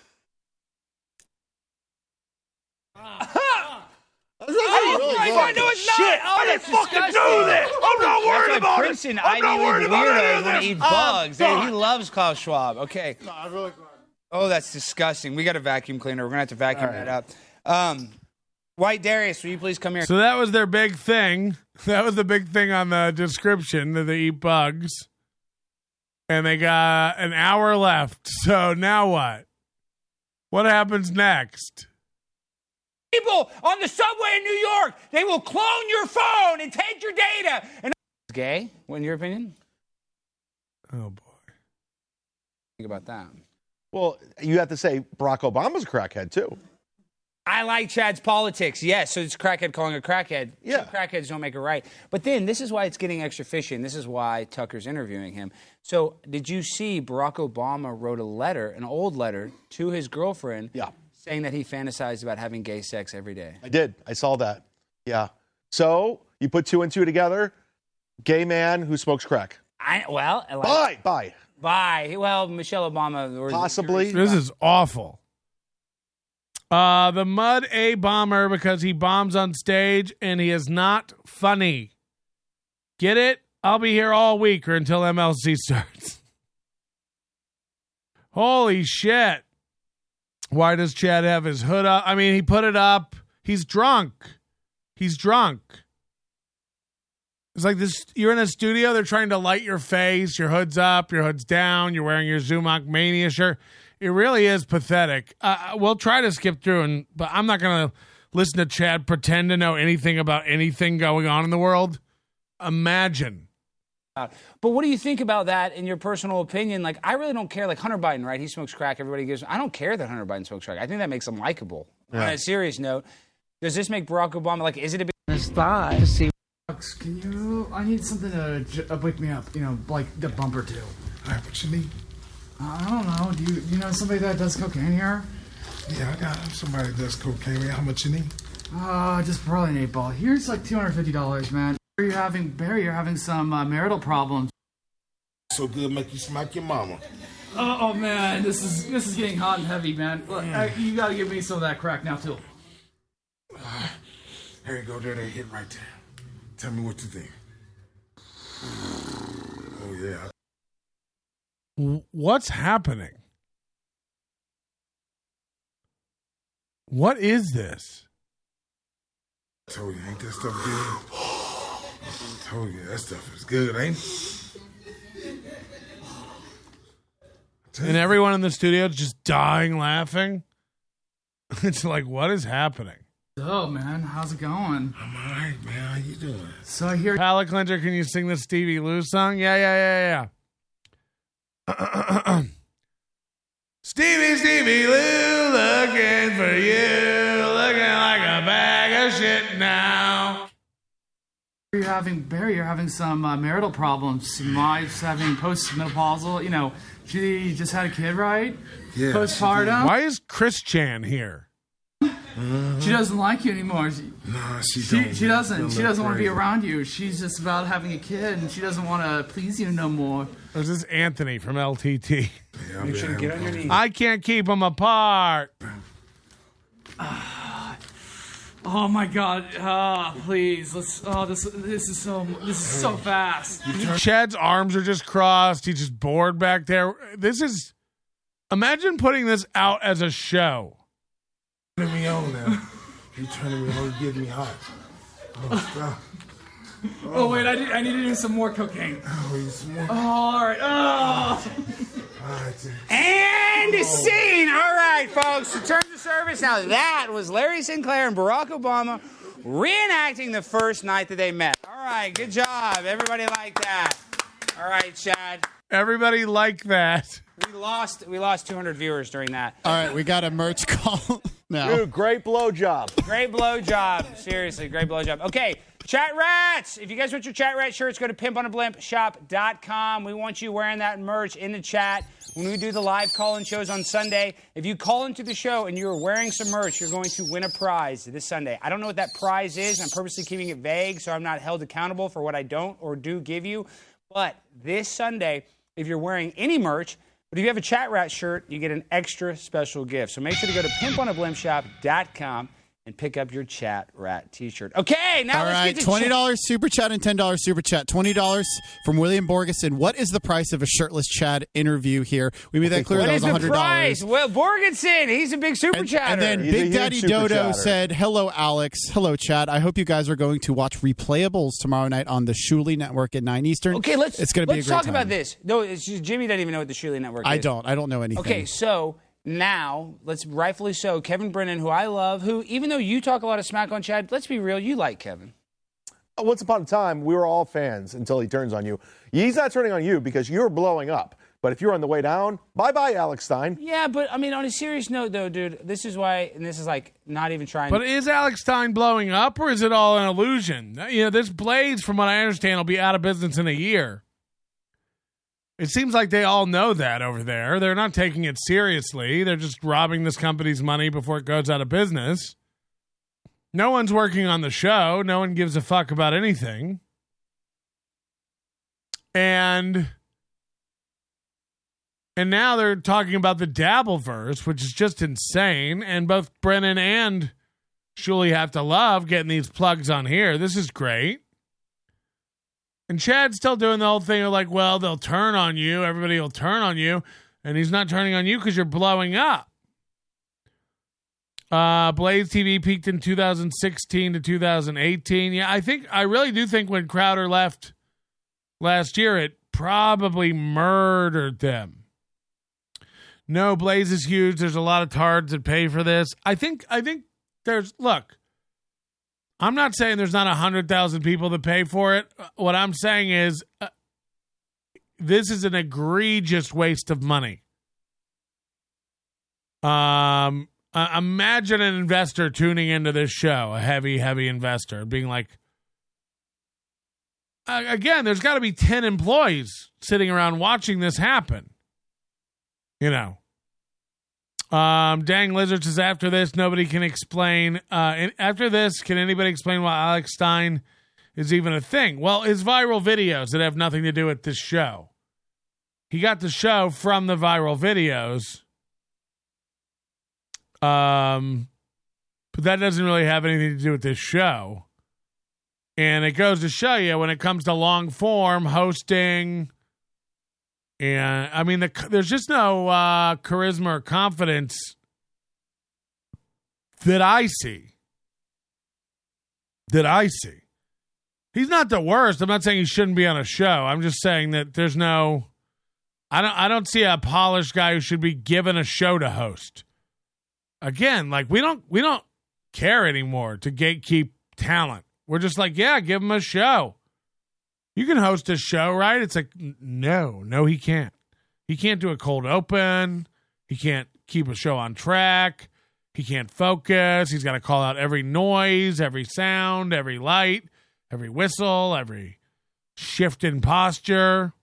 Oh my God, no, it's not. Shit, Oh, I that's didn't fucking do disgusting. this. I'm not worried That's why about it. Princeton, I'm not Ivy worried League about weirdos any want of to eat this. bugs. I'm He done. loves Klaus Schwab. Okay. No, I really. Oh, that's disgusting. We got a vacuum cleaner. We're going to have to vacuum that up. White Darius, will you please come here? So that was their big thing. That was the big thing on the description, that they eat bugs. And they got an hour left. So now what? What happens next? People on the subway in New York, they will clone your phone and take your data. And gay, in your opinion? Oh, boy. Think about that. Well, you have to say Barack Obama's a crackhead, too. I like Chad's politics. Yes, so it's crackhead calling a crackhead. Yeah. Two crackheads don't make it right. But then this is why it's getting extra fishy, and this is why Tucker's interviewing him. So did you see Barack Obama wrote a letter, an old letter, to his girlfriend saying that he fantasized about having gay sex every day? I did. I saw that. Yeah. So you put two and two together, gay man who smokes crack. Bye. Well, Michelle Obama. Possibly. This is awful. The Mud A bomber because he bombs on stage and he is not funny. Get it? I'll be here all week or until MLC starts. Holy shit. Why does Chad have his hood up? I mean, he put it up. He's drunk. He's drunk. It's like this. You're in a studio. They're trying to light your face. Your hood's up. Your hood's down. You're wearing your Zumach Mania shirt. It really is pathetic. We'll try to skip through, but I'm not going to listen to Chad pretend to know anything about anything going on in the world. Imagine. But what do you think about that in your personal opinion? Like, I really don't care. Like Hunter Biden, right? He smokes crack. Everybody gives. I don't care that Hunter Biden smokes crack. I think that makes him likable. Yeah. On a serious note, does this make Barack Obama like? Is it a big? His thigh to see. Can you? I need something to wake me up. You know, like the bumper too. All right, what you need? I don't know. Do you know somebody that does cocaine here? Yeah, I got somebody that does cocaine. How much you need? Just probably an 8-ball. Here's like $250, man. Barry, you're having some marital problems. So good, make you smack your mama. Oh man, this is getting hot and heavy, man. Look, you gotta give me some of that crack now too. Here you go, there, they hit right there. Tell me what you think. Oh yeah. What's happening? What is this? I told you, ain't that stuff good? I told you, that stuff is good, ain't it? And everyone in the studio is just dying laughing. It's like, what is happening? Oh man, how's it going? I'm all right, man. How you doing? So I hear Palate Cleanser, can you sing the Stevie Lou song? Yeah. Stevie Lou, looking for you, looking like a bag of shit now. Barry, you're having some marital problems. My wife's having postmenopausal. You know, she just had a kid, right? Yeah. Postpartum. Why is Chris Chan here? She doesn't like you anymore. She doesn't. She doesn't want to be around you. She's just about having a kid, and she doesn't want to please you no more. This is Anthony from LTT. Yeah, You should get on your knees. I can't keep them apart. Oh my God! Please, let's. This is so fast. Chad's arms are just crossed. He's just bored back there. Imagine putting this out as a show. Turning me on now. You turning me on, you getting me hot. Oh, stop. Oh wait, I need to do some more cocaine. Oh, all right. Oh. And scene. All right, folks. Return to service. Now that was Larry Sinclair and Barack Obama reenacting the first night that they met. All right, good job. Everybody liked that. All right, Chad. Everybody liked that. We lost 200 viewers during that. All right, we got a merch call now. Dude, great blowjob. Great blowjob. Seriously, great blowjob. Okay, Chat Rats. If you guys want your Chat Rat shirts, go to pimponablimpshop.com. We want you wearing that merch in the chat when we do the live call-in shows on Sunday. If you call into the show and you're wearing some merch, you're going to win a prize this Sunday. I don't know what that prize is. I'm purposely keeping it vague so I'm not held accountable for what I don't or do give you. But this Sunday, if you're wearing any merch, but if you have a Chat Rat shirt, you get an extra special gift. So make sure to go to pimponablimpshop.com and pick up your Chat Rat t-shirt. Okay, now let's get to $20 super chat and $10 super chat. $20 from William Borgeson. What is the price of a shirtless Chad interview here? We made that clear. What that is was the $100. price? Well, Borgeson, he's a big super chatter. And then Big Daddy Dodo said, "Hello, Alex. Hello, Chad. I hope you guys are going to watch Replayables tomorrow night on the Shuli Network at 9 Eastern." Okay, It's going to be a great talk time. about this. No, it's just Jimmy doesn't even know what the Shuli Network is. I don't know anything. Okay, so now, let's rightfully so, Kevin Brennan, who I love, who, even though you talk a lot of smack on Chad, let's be real, you like Kevin. Once upon a time, we were all fans until he turns on you. He's not turning on you because you're blowing up. But if you're on the way down, bye-bye, Alex Stein. Yeah, but, I mean, on a serious note, though, dude, this is why, and this is, like, not even trying But is Alex Stein blowing up, or is it all an illusion? You know, this Blaze, from what I understand, will be out of business in a year. It seems like they all know that over there. They're not taking it seriously. They're just robbing this company's money before it goes out of business. No one's working on the show. No one gives a fuck about anything. And now they're talking about the Dabbleverse, which is just insane. And both Brennan and Shuli have to love getting these plugs on here. This is great. And Chad's still doing the whole thing of like, well, they'll turn on you. Everybody will turn on you. And he's not turning on you because you're blowing up. Blaze TV peaked in 2016 to 2018. Yeah, I really do think when Crowder left last year, it probably murdered them. no, Blaze is huge. There's a lot of tards that pay for this. I think there's, look, I'm not saying there's not 100,000 people that pay for it. What I'm saying is this is an egregious waste of money. Imagine an investor tuning into this show, a heavy investor, being like, again, there's got to be 10 employees sitting around watching this happen. You know. Dang Lizard says, after this, nobody can explain. After this, can anybody explain why Alex Stein is even a thing? Well, his viral videos that have nothing to do with this show. He got the show from the viral videos. But that doesn't really have anything to do with this show. And it goes to show you when it comes to long form hosting. And I mean, there's just no charisma or confidence that I see. He's not the worst. I'm not saying he shouldn't be on a show. I'm just saying that there's no. I don't see a polished guy who should be given a show to host. Again, like we don't care anymore to gatekeep talent. We're just like, yeah, give him a show. You can host a show, right? It's like, no, he can't. He can't do a cold open. He can't keep a show on track. He can't focus. He's got to call out every noise, every sound, every light, every whistle, every shift in posture.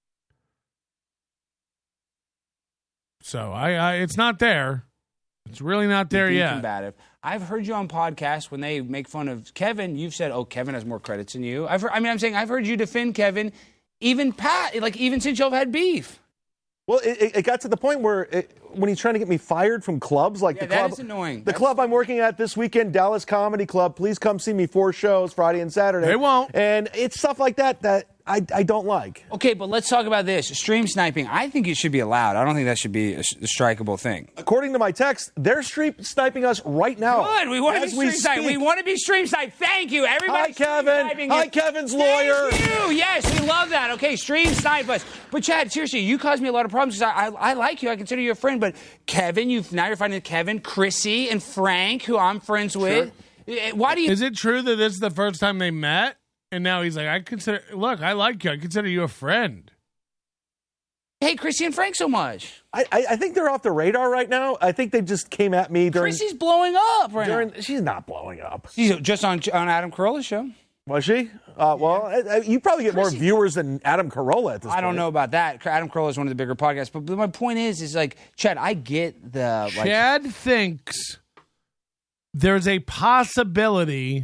So it's not there. It's really not there yet. Combative. I've heard you on podcasts when they make fun of Kevin. You've said, "Oh, Kevin has more credits than you." I've heard you defend Kevin, even Pat, like even since y'all had beef. Well, it got to the point where when he's trying to get me fired from clubs, like the club, is annoying. The club I'm working at this weekend, Dallas Comedy Club. Please come see me 4 shows, Friday and Saturday. They won't. And it's stuff like that I don't like. Okay, but let's talk about this. Stream sniping, I think it should be allowed. I don't think that should be a strikeable thing. According to my text, they're stream sniping us right now. Good. We want to be stream sniped. We want to be stream sniped. Thank you. Everybody. Hi, Kevin. Hi, Kevin's lawyer. Thank you. Yes, we love that. Okay, stream snipe us. But Chad, seriously, you caused me a lot of problems because I like you. I consider you a friend. But Kevin, now you're finding Kevin, Chrissy, and Frank, who I'm friends with. Why do you? Is it true that this is the first time they met? And now he's like, I like you. I consider you a friend. Hey, Chrissy and Frank so much. I think they're off the radar right now. I think they just came at me during... Chrissy's blowing up right now. She's not blowing up. She's just on Adam Carolla's show. Was she? Well, you probably get more viewers than Adam Carolla at this point. I don't know about that. Adam Carolla is one of the bigger podcasts. But my point is like, Chad, I get the... Chad thinks there's a possibility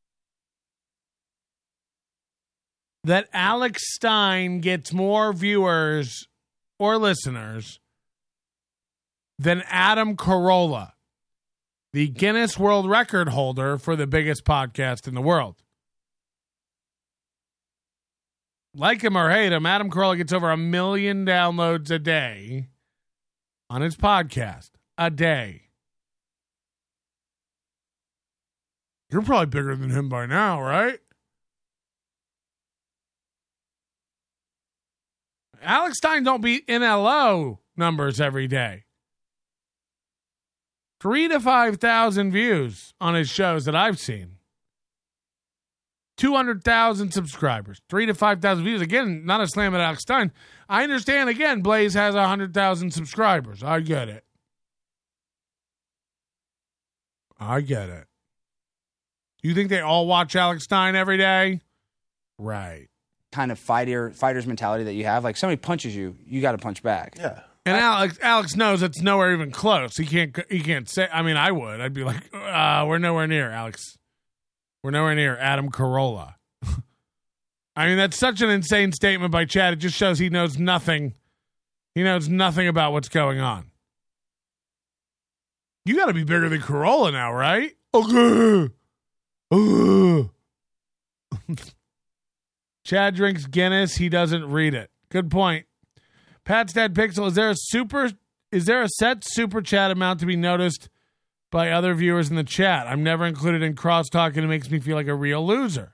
that Alex Stein gets more viewers or listeners than Adam Carolla, the Guinness World Record holder for the biggest podcast in the world. Like him or hate him, Adam Carolla gets over 1 million downloads a day on his podcast. A day. You're probably bigger than him by now, right? Alex Stein don't beat NLO numbers every day. 3,000 to 5,000 views on his shows that I've seen. 200,000 subscribers. 3,000 to 5,000 views. Again, not a slam at Alex Stein. I understand, again, Blaze has 100,000 subscribers. I get it. You think they all watch Alex Stein every day? Right. Kind of fighter's mentality that you have. Like, somebody punches you, you got to punch back. Yeah. And Alex knows it's nowhere even close. He can't say. I mean, I would. I'd be like, we're nowhere near, Alex. We're nowhere near Adam Carolla. I mean, that's such an insane statement by Chad. It just shows he knows nothing. He knows nothing about what's going on. You got to be bigger than Carolla now, right? Okay. Chad drinks Guinness. He doesn't read it. Good point. Pat's Dad Pixel, is there a set super chat amount to be noticed by other viewers in the chat? I'm never included in crosstalk, and it makes me feel like a real loser.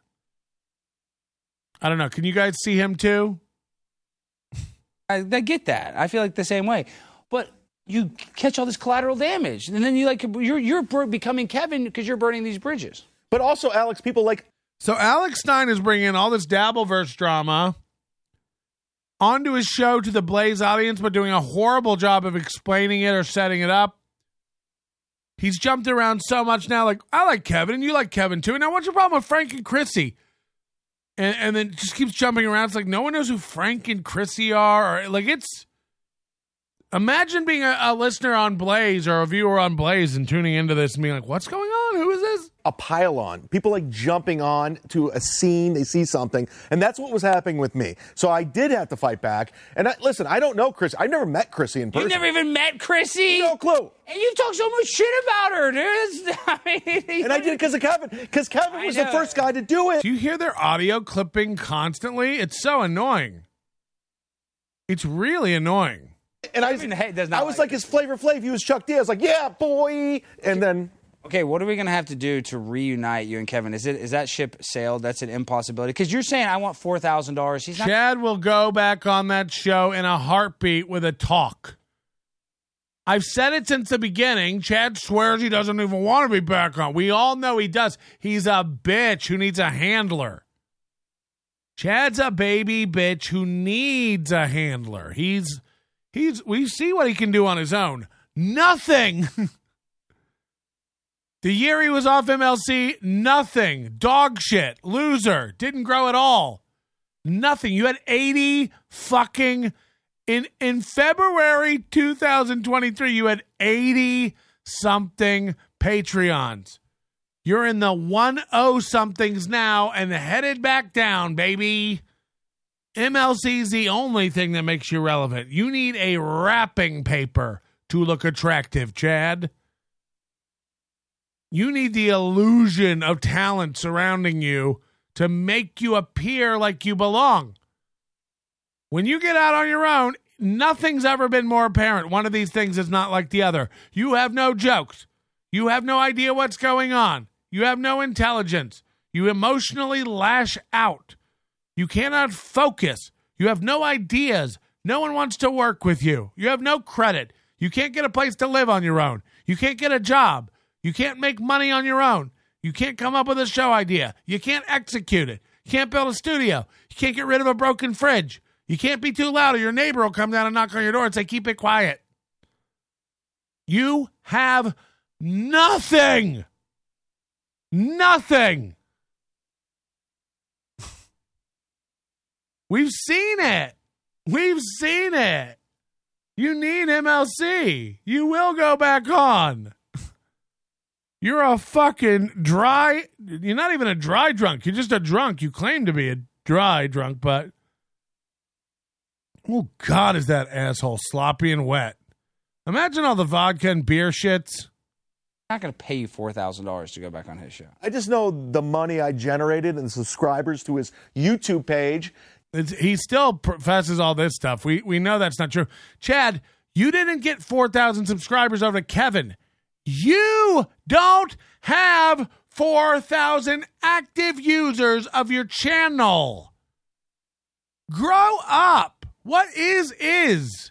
I don't know. Can you guys see him too? I get that. I feel like the same way. But you catch all this collateral damage, and then you're becoming Kevin because you're burning these bridges. But also, Alex, people like. So Alex Stein is bringing all this Dabbleverse drama onto his show to the Blaze audience, but doing a horrible job of explaining it or setting it up. He's jumped around so much now. Like, I like Kevin, and you like Kevin too. Now, what's your problem with Frank and Chrissy? And then just keeps jumping around. It's like no one knows who Frank and Chrissy are. Or, like, it's. Imagine being a listener on Blaze or a viewer on Blaze and tuning into this and being like, what's going on? Who is this? A pile-on. People like jumping on to a scene, they see something, and that's what was happening with me. So I did have to fight back. And listen, I don't know Chrissy. I never met Chrissy in person. You never even met Chrissy? No clue. And you talk so much shit about her, dude. And I did because of Kevin. Because Kevin was the first guy to do it. Do you hear their audio clipping constantly? It's so annoying. It's really annoying. And I was like his Flavor Flav. He was Chuck D. I was like, yeah, boy. And then. Okay, what are we going to have to do to reunite you and Kevin? Is that ship sailed? That's an impossibility. Because you're saying I want $4,000. He's not. Chad will go back on that show in a heartbeat with a talk. I've said it since the beginning. Chad swears he doesn't even want to be back on. We all know he does. He's a bitch who needs a handler. Chad's a baby bitch who needs a handler. We see what he can do on his own. Nothing. The year he was off MLC, nothing. Dog shit. Loser. Didn't grow at all. Nothing. You had 80 fucking... In February 2023, you had 80-something Patreons. You're in the 10-somethings now and headed back down, baby. MLC's the only thing that makes you relevant. You need a wrapping paper to look attractive, Chad. You need the illusion of talent surrounding you to make you appear like you belong. When you get out on your own, nothing's ever been more apparent. One of these things is not like the other. You have no jokes. You have no idea what's going on. You have no intelligence. You emotionally lash out. You cannot focus. You have no ideas. No one wants to work with you. You have no credit. You can't get a place to live on your own. You can't get a job. You can't make money on your own. You can't come up with a show idea. You can't execute it. You can't build a studio. You can't get rid of a broken fridge. You can't be too loud or your neighbor will come down and knock on your door and say, keep it quiet. You have nothing. Nothing. We've seen it. We've seen it. You need MLC. You will go back on. You're a fucking dry. You're not even a dry drunk. You're just a drunk. You claim to be a dry drunk, but. Oh, God, is that asshole sloppy and wet. Imagine all the vodka and beer shits. I'm not going to pay you $4,000 to go back on his show. I just know the money I generated and the subscribers to his YouTube page. He still professes all this stuff. We know that's not true. Chad, you didn't get 4,000 subscribers over to Kevin. You don't have 4,000 active users of your channel. Grow up. What is?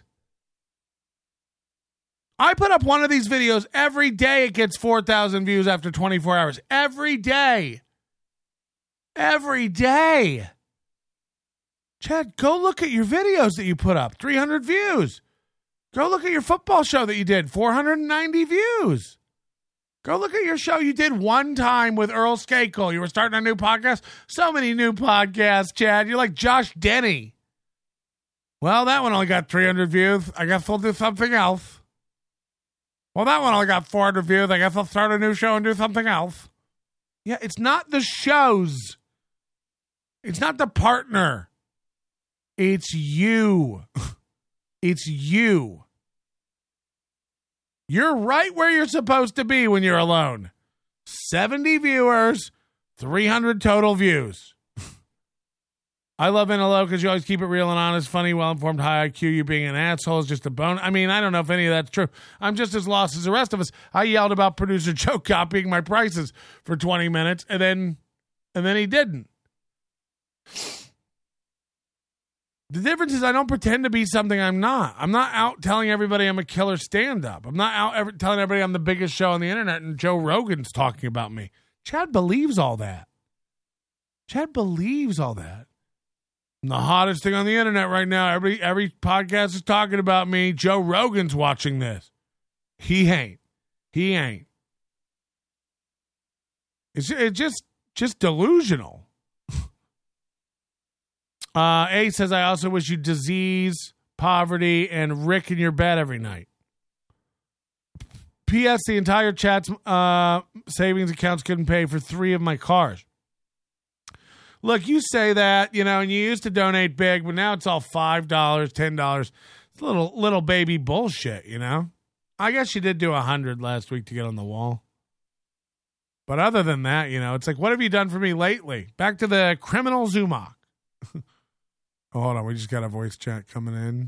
I put up one of these videos every day. It gets 4,000 views after 24 hours. Every day. Every day. Chad, go look at your videos that you put up. 300 views. Go look at your football show that you did. 490 views. Go look at your show you did one time with Earl Skakel. You were starting a new podcast. So many new podcasts, Chad. You're like Josh Denny. Well, that one only got 300 views. I guess we'll do something else. Well, that one only got 400 views. I guess I'll start a new show and do something else. Yeah, it's not the shows. It's not the partner. It's you. It's you. You're right where you're supposed to be when you're alone. 70 viewers, 300 total views. I love NLO because you always keep it real and honest, funny, well-informed, high IQ. You being an asshole is just a bone. I mean, I don't know if any of that's true. I'm just as lost as the rest of us. I yelled about producer Joe copying my prices for 20 minutes, and then he didn't. The difference is I don't pretend to be something I'm not. I'm not out telling everybody I'm a killer stand-up. I'm not out telling everybody I'm the biggest show on the internet and Joe Rogan's talking about me. Chad believes all that. Chad believes all that. I'm the hottest thing on the internet right now. Every podcast is talking about me. Joe Rogan's watching this. He ain't. It's just delusional. A says, I also wish you disease, poverty, and Rick in your bed every night. P.S. The entire chat's savings accounts couldn't pay for 3 of my cars. Look, you say that, and you used to donate big, but now it's all $5, $10. It's a little baby bullshit, I guess you did do 100 last week to get on the wall. But other than that, it's like, what have you done for me lately? Back to the criminal Zumach. Oh, hold on, we just got a voice chat coming in.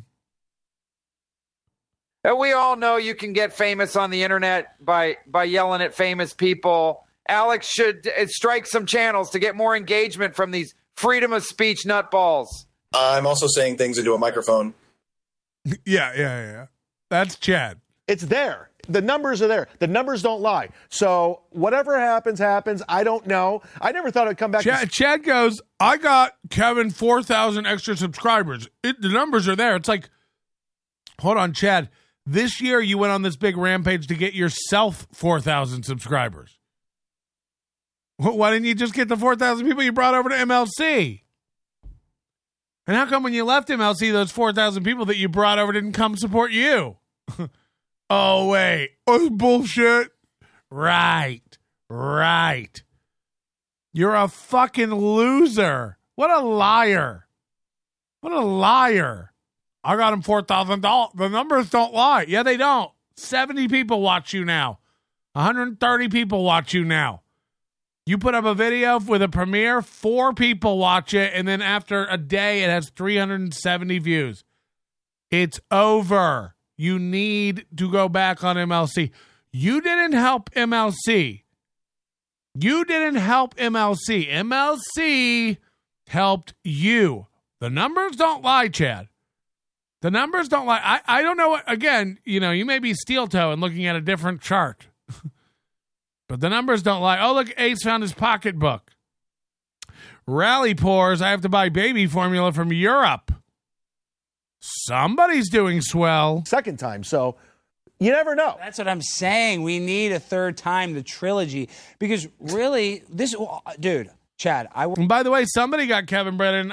We all know you can get famous on the internet by yelling at famous people. Alex should strike some channels to get more engagement from these freedom of speech nutballs. I'm also saying things into a microphone. Yeah. That's Chad. It's there. The numbers are there. The numbers don't lie. So whatever happens. I don't know. I never thought I'd come back. Chad goes, I got Kevin 4,000 extra subscribers. The numbers are there. It's like, hold on, Chad. This year you went on this big rampage to get yourself 4,000 subscribers. Why didn't you just get the 4,000 people you brought over to MLC? And how come when you left MLC, those 4,000 people that you brought over didn't come support you? Oh, wait. Oh, bullshit. Right. You're a fucking loser. What a liar. I got him $4,000. The numbers don't lie. Yeah, they don't. 70 people watch you now. 130 people watch you now. You put up a video with a premiere, 4 people watch it, and then after a day, it has 370 views. It's over. You need to go back on MLC. You didn't help MLC. MLC helped you. The numbers don't lie, Chad. The numbers don't lie. I don't know what, again, you may be steel toe and looking at a different chart. But the numbers don't lie. Oh, look, Ace found his pocketbook. Rally pours, I have to buy baby formula from Europe. Somebody's doing swell. Second time, so you never know. That's what I'm saying. We need a third time, the trilogy. Because really, dude, Chad, And by the way, somebody got Kevin Brennan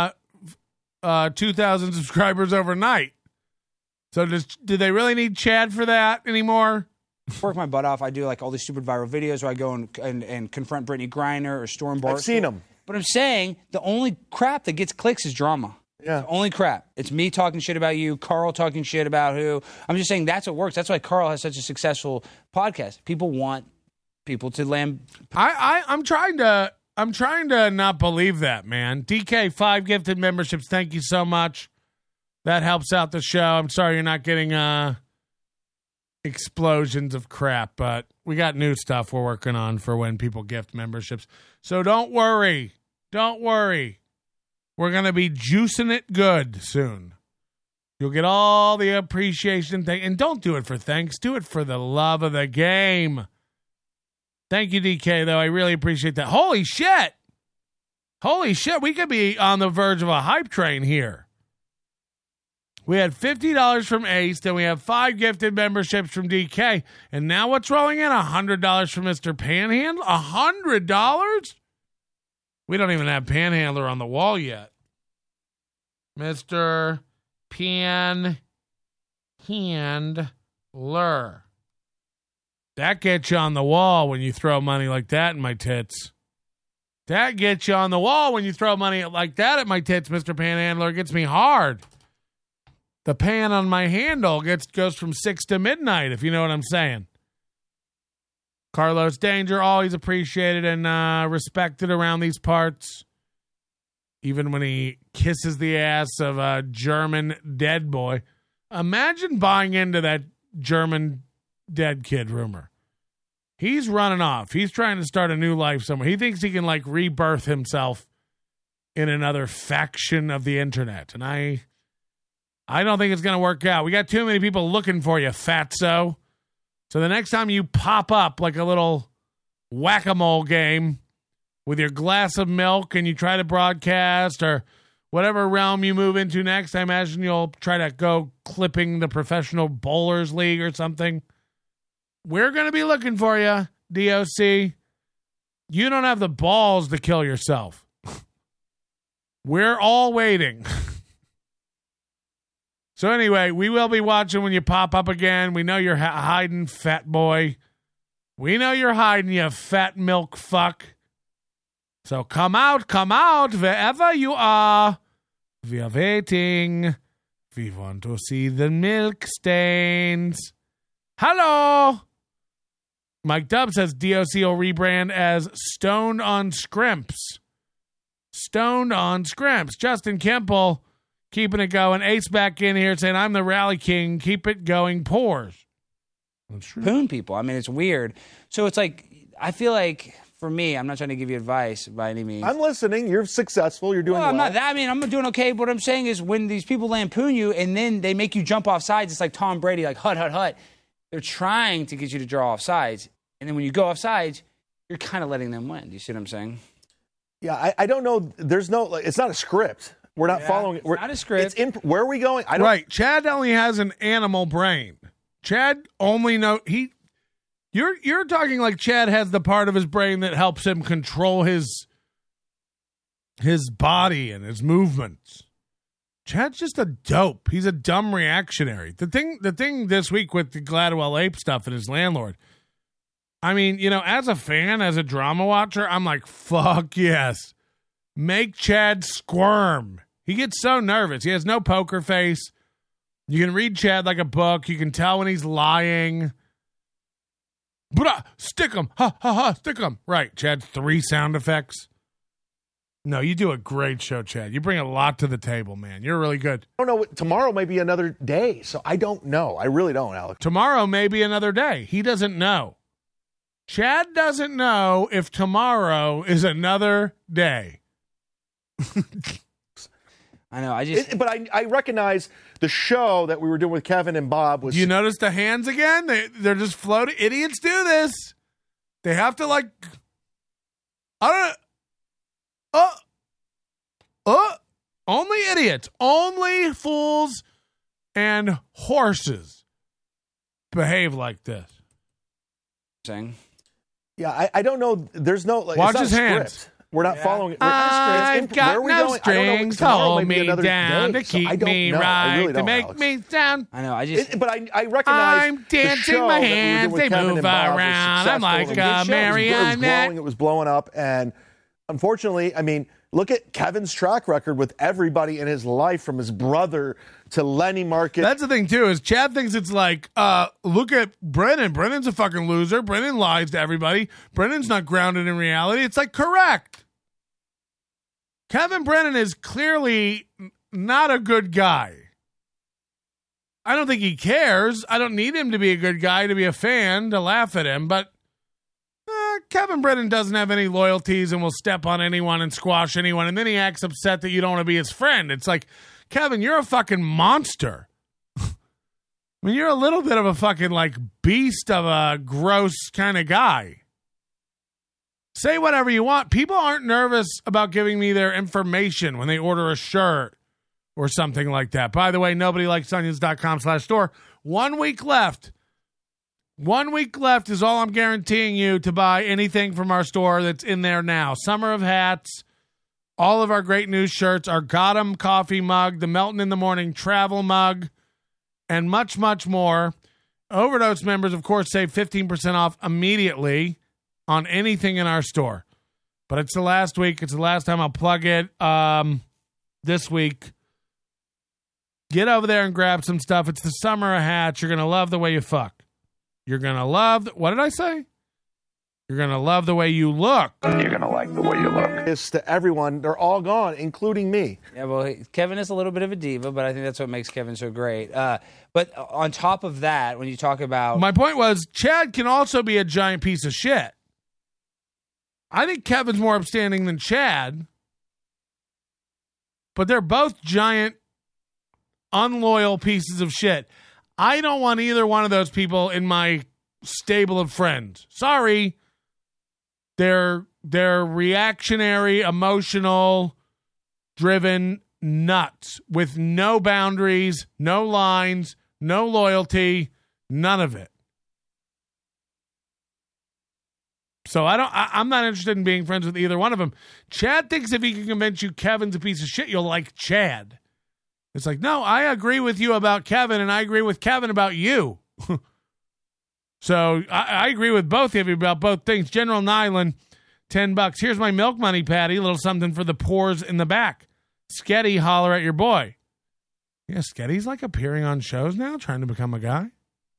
2,000 subscribers overnight. So do they really need Chad for that anymore? Work my butt off. I do like all these stupid viral videos where I go and confront Brittany Griner or Storm Barstool. I've seen them. But I'm saying the only crap that gets clicks is drama. Yeah. The only crap. It's me talking shit about you, Carl talking shit about who. I'm just saying that's what works. That's why Carl has such a successful podcast. People want people to land. I'm trying to not believe that, man. DK, 5 gifted memberships. Thank you so much. That helps out the show. I'm sorry you're not getting explosions of crap, but we got new stuff we're working on for when people gift memberships. So don't worry. We're going to be juicing it good soon. You'll get all the appreciation thing. And don't do it for thanks. Do it for the love of the game. Thank you, DK, though. I really appreciate that. Holy shit. We could be on the verge of a hype train here. We had $50 from Ace, then we have 5 gifted memberships from DK. And now what's rolling in? $100 from Mr. Panhandle? $100? We don't even have Panhandler on the wall yet. Mr. Panhandler. That gets you on the wall when you throw money like that in my tits. That gets you on the wall when you throw money like that at my tits, Mr. Panhandler. It gets me hard. The pan on my handle goes from 6 to midnight, if you know what I'm saying. Carlos Danger, always appreciated and respected around these parts. Even when he kisses the ass of a German dead boy. Imagine buying into that German dead kid rumor. He's running off. He's trying to start a new life somewhere. He thinks he can rebirth himself in another faction of the internet. And I don't think it's going to work out. We got too many people looking for you, fatso. So the next time you pop up like a little whack-a-mole game with your glass of milk and you try to broadcast or whatever realm you move into next, I imagine you'll try to go clipping the Professional Bowlers League or something. We're going to be looking for you, DOC. You don't have the balls to kill yourself. We're all waiting. So anyway, we will be watching when you pop up again. We know you're hiding, fat boy. We know you're hiding, you fat milk fuck. So come out, wherever you are. We are waiting. We want to see the milk stains. Hello. Mike Dub says DOC will rebrand as Stoned on Scrimps. Stoned on Scrimps. Justin Kemple keeping it going. Ace back in here saying, I'm the rally king. Keep it going. Pores. Poon people. I mean, it's weird. So it's like, I feel like, for me, I'm not trying to give you advice by any means. I'm listening. You're successful. You're doing well. I'm not that. I mean, I'm doing okay. What I'm saying is when these people lampoon you and then they make you jump off sides, it's like Tom Brady, like hut. They're trying to get you to draw off sides. And then when you go off sides, you're kind of letting them win. Do you see what I'm saying? Yeah, I don't know. There's no, it's not a script. We're not following it. It's not a script. Where are we going? Right. Chad only has an animal brain. Chad only You're talking like Chad has the part of his brain that helps him control his body and his movements. Chad's just a dope. He's a dumb reactionary. The thing this week with the Gladwell Ape stuff and his landlord, I mean, as a fan, as a drama watcher, I'm like, fuck yes. Make Chad squirm. He gets so nervous. He has no poker face. You can read Chad like a book. You can tell when he's lying. Bruh, stick him. Ha, ha, ha, stick him. Right, Chad, 3 sound effects. No, you do a great show, Chad. You bring a lot to the table, man. You're really good. I don't know. Tomorrow may be another day, so I don't know. I really don't, Alex. Tomorrow may be another day. He doesn't know. Chad doesn't know if tomorrow is another day. I know. But I recognize the show that we were doing with Kevin and Bob was. Do you notice the hands again? They're just floating. Idiots do this. They have to only idiots, only fools, and horses behave like this. Saying. Yeah, I don't know. There's no watch his hands. We're not following it. I've got no strings to hold me down, to keep me right, to make me sound. I know. But I recognize. I'm dancing my hands. They move around. I'm like a marionette. It was blowing up, and unfortunately, I mean, look at Kevin's track record with everybody in his life, from his brother to Lenny Market. That's the thing too, is Chad thinks it's like, look at Brennan. Brennan's a fucking loser. Brennan lies to everybody. Brennan's not grounded in reality. It's like, correct. Kevin Brennan is clearly not a good guy. I don't think he cares. I don't need him to be a good guy to be a fan, to laugh at him, but Kevin Brennan doesn't have any loyalties and will step on anyone and squash anyone, and then he acts upset that you don't want to be his friend. It's like, Kevin, you're a fucking monster. I mean, you're a little bit of a fucking beast of a gross kind of guy. Say whatever you want. People aren't nervous about giving me their information when they order a shirt or something like that. By the way, nobodylikesonions.com/store. 1 week left. 1 week left is all I'm guaranteeing you to buy anything from our store that's in there now. Summer of Hats, all of our great new shirts, our Gotham coffee mug, the Melton in the Morning travel mug, and much, much more. Overdose members, of course, save 15% off immediately on anything in our store. But it's the last week. It's the last time I'll plug it this week. Get over there and grab some stuff. It's the Summer of Hats. You're going to love the way you fuck. You're going to love... what did I say? You're going to love the way you look. You're going to like the way you look. It's to everyone. They're all gone, including me. Yeah, well, Kevin is a little bit of a diva, but I think that's what makes Kevin so great. But on top of that, when you talk about... my point was, Chad can also be a giant piece of shit. I think Kevin's more upstanding than Chad. but they're both giant, unloyal pieces of shit. I don't want either one of those people in my stable of friends. Sorry. They're reactionary, emotional, driven nuts with no boundaries, no lines, no loyalty, none of it. So I'm not interested in being friends with either one of them. Chad thinks if he can convince you Kevin's a piece of shit, you'll like Chad. It's like, no, I agree with you about Kevin, and I agree with Kevin about you. So I agree with both of you about both things. General Nyland, $10. Here's my milk money, Patty. A little something for the pores in the back. Sketty, holler at your boy. Yeah, Sketty's like appearing on shows now, trying to become a guy.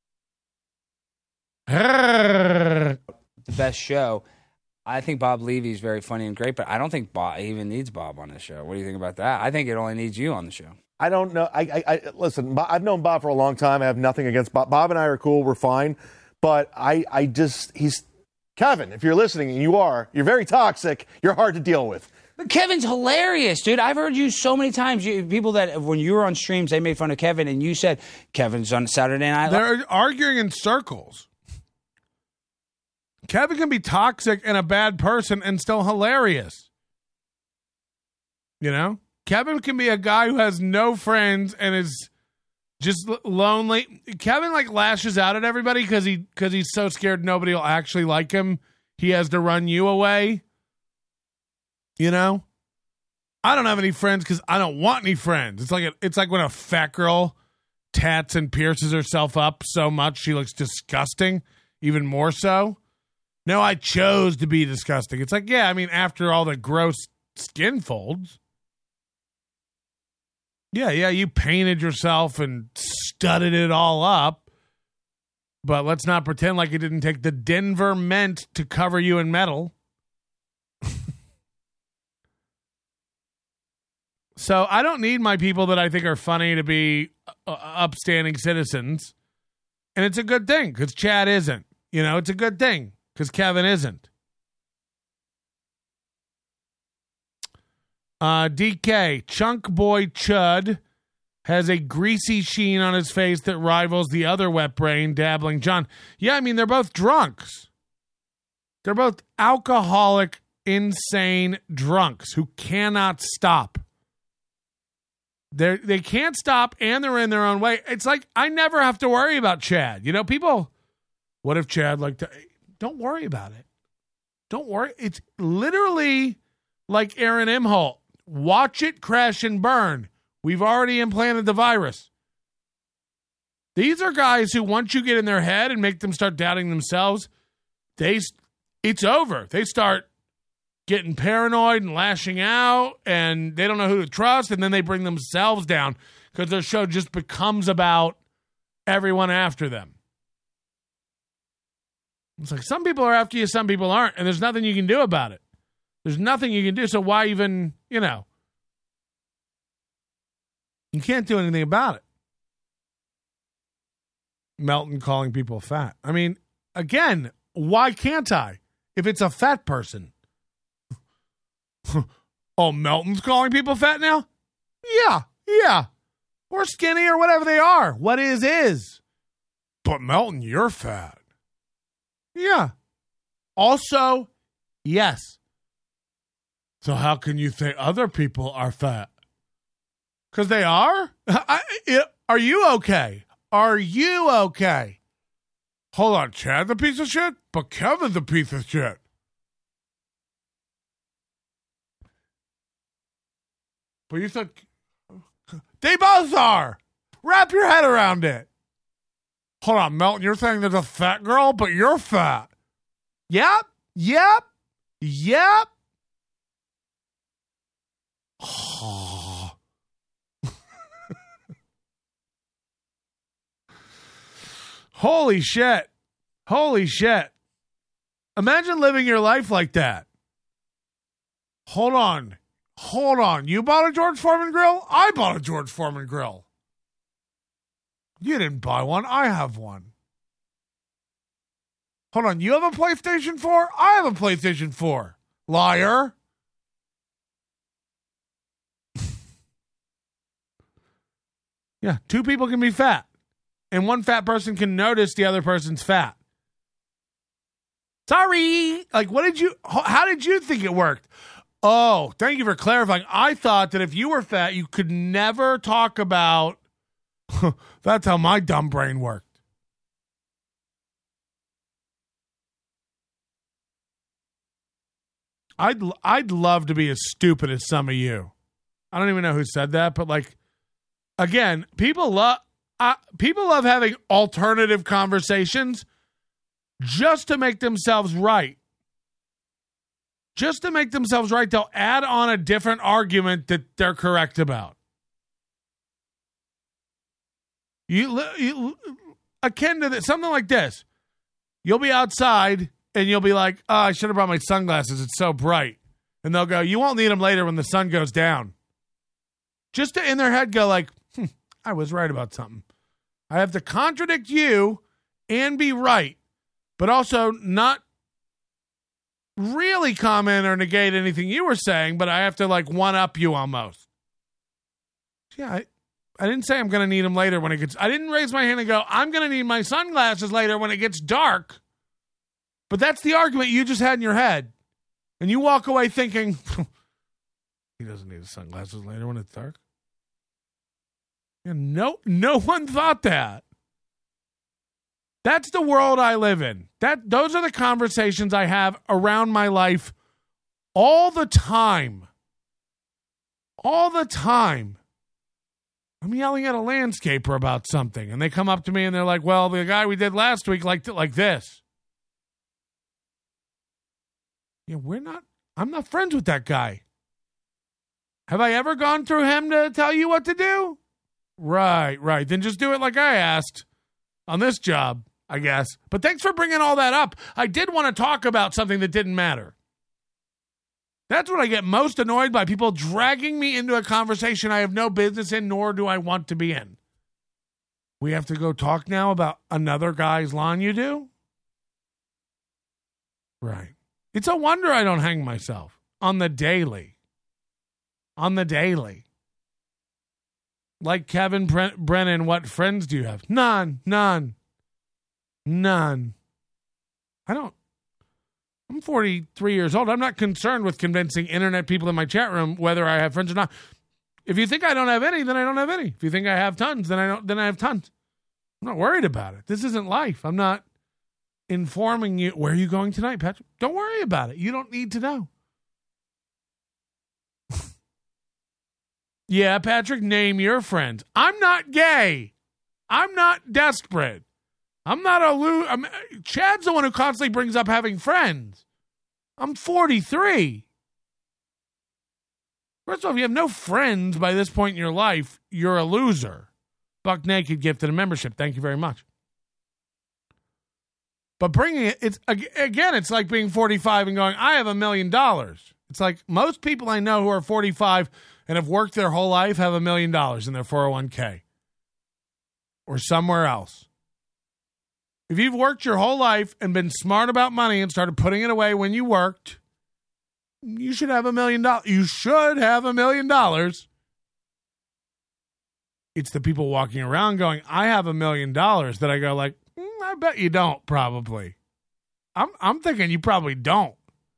The best show. I think Bob Levy's very funny and great, but I don't think Bob even needs Bob on the show. What do you think about that? I think it only needs you on the show. I don't know. I listen, I've known Bob for a long time. I have nothing against Bob. Bob and I are cool. We're fine. But he's Kevin, if you're listening, and you're very toxic. You're hard to deal with. But Kevin's hilarious, dude. I've heard you so many times. People that when you were on streams, they made fun of Kevin, and you said Kevin's on Saturday Night Live. They're arguing in circles. Kevin can be toxic and a bad person and still hilarious. You know? Kevin can be a guy who has no friends and is just lonely. Kevin like lashes out at everybody because he's so scared nobody will actually like him. He has to run you away. You know? I don't have any friends because I don't want any friends. It's like when a fat girl tats and pierces herself up so much she looks disgusting, even more so. No, I chose to be disgusting. It's like, yeah, I mean, after all the gross skin folds. Yeah, you painted yourself and studded it all up. But let's not pretend like it didn't take the Denver Mint to cover you in metal. So I don't need my people that I think are funny to be upstanding citizens. And it's a good thing because Chad isn't. You know, it's a good thing because Kevin isn't. DK, Chunk Boy Chud has a greasy sheen on his face that rivals the other wet brain, Dabbling John. Yeah, I mean, they're both drunks. They're both alcoholic, insane drunks who cannot stop. They can't stop, and they're in their own way. It's like, I never have to worry about Chad. You know, people, what if Chad like to... Don't worry about it. Don't worry. It's literally like Aaron Imholt. Watch it crash and burn. We've already implanted the virus. These are guys who, once you get in their head and make them start doubting themselves, it's over. They start getting paranoid and lashing out, and they don't know who to trust, and then they bring themselves down because their show just becomes about everyone after them. It's like some people are after you, some people aren't, and there's nothing you can do about it. There's nothing you can do, so why even, you know? You can't do anything about it. Melton calling people fat. I mean, again, why can't I? If it's a fat person. Oh, Melton's calling people fat now? Yeah. Or skinny or whatever they are. What is. But Melton, you're fat. Yeah. Also, yes. So how can you think other people are fat? Because they are? Are you okay? Are you okay? Hold on, Chad's a piece of shit, but Kevin's a piece of shit. But you said they both are. Wrap your head around it. Hold on, Melton, you're saying there's a fat girl, but you're fat. Yep. Holy shit. Imagine living your life like that. Hold on. You bought a George Foreman grill? I bought a George Foreman grill. You didn't buy one. I have one. Hold on. You have a PlayStation 4? I have a PlayStation 4. Liar. Yeah, two people can be fat. And one fat person can notice the other person's fat. Sorry. Like, how did you think it worked? Oh, thank you for clarifying. I thought that if you were fat, you could never talk about, that's how my dumb brain worked. I'd love to be as stupid as some of you. I don't even know who said that, but like, again, people love having alternative conversations just to make themselves right. Just to make themselves right, they'll add on a different argument that they're correct about. You akin to this, something like this. You'll be outside and you'll be like, "Oh, I should have brought my sunglasses. It's so bright." And they'll go, "You won't need them later when the sun goes down." Just to in their head go like, I was right about something. I have to contradict you and be right, but also not really comment or negate anything you were saying, but I have to like one-up you almost. Yeah, I didn't say I'm going to need them later when it gets... I didn't raise my hand and go, I'm going to need my sunglasses later when it gets dark. But that's the argument you just had in your head. And you walk away thinking, he doesn't need his sunglasses later when it's dark. Yeah, no one thought that. That's the world I live in. Those are the conversations I have around my life all the time. All the time. I'm yelling at a landscaper about something, and they come up to me and they're like, well, the guy we did last week liked it like this. Yeah, I'm not friends with that guy. Have I ever gone through him to tell you what to do? Right. Then just do it like I asked on this job, I guess. But thanks for bringing all that up. I did want to talk about something that didn't matter. That's what I get most annoyed by, people dragging me into a conversation I have no business in, nor do I want to be in. We have to go talk now about another guy's lawn you do? Right. It's a wonder I don't hang myself on the daily. On the daily. Like Kevin Brennan, what friends do you have? None. I'm 43 years old. I'm not concerned with convincing internet people in my chat room whether I have friends or not. If you think I don't have any, then I don't have any. If you think I have tons, then I have tons. I'm not worried about it. This isn't life. I'm not informing you. Where are you going tonight, Patrick? Don't worry about it. You don't need to know. Yeah, Patrick, name your friends. I'm not gay. I'm not desperate. I'm not Chad's the one who constantly brings up having friends. I'm 43. First of all, if you have no friends by this point in your life, you're a loser. Buck Naked gifted a membership. Thank you very much. But bringing it, it's like being 45 and going, I have $1 million. It's like most people I know who are 45 and have worked their whole life have $1 million in their 401k or somewhere else. If you've worked your whole life and been smart about money and started putting it away when you worked, you should have $1 million. You should have $1 million. It's the people walking around going, I have $1 million, that I go like, I bet you don't, probably. I'm thinking you probably don't.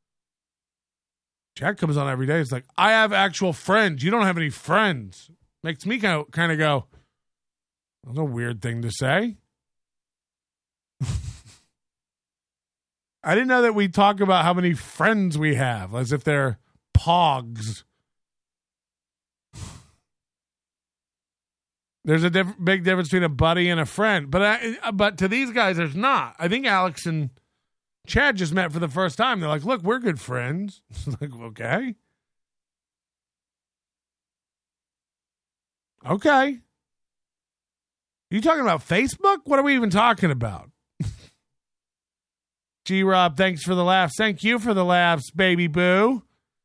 Jack comes on every day. It's like, I have actual friends. You don't have any friends. Makes me kind of go, that's a weird thing to say. I didn't know that we talk about how many friends we have, as if they're pogs. There's a big difference between a buddy and a friend. But to these guys, there's not. I think Alex and Chad just met for the first time. They're like, look, we're good friends. It's like, okay. Okay. You talking about Facebook? What are we even talking about? G-Rob, thanks for the laughs. Thank you for the laughs, baby boo.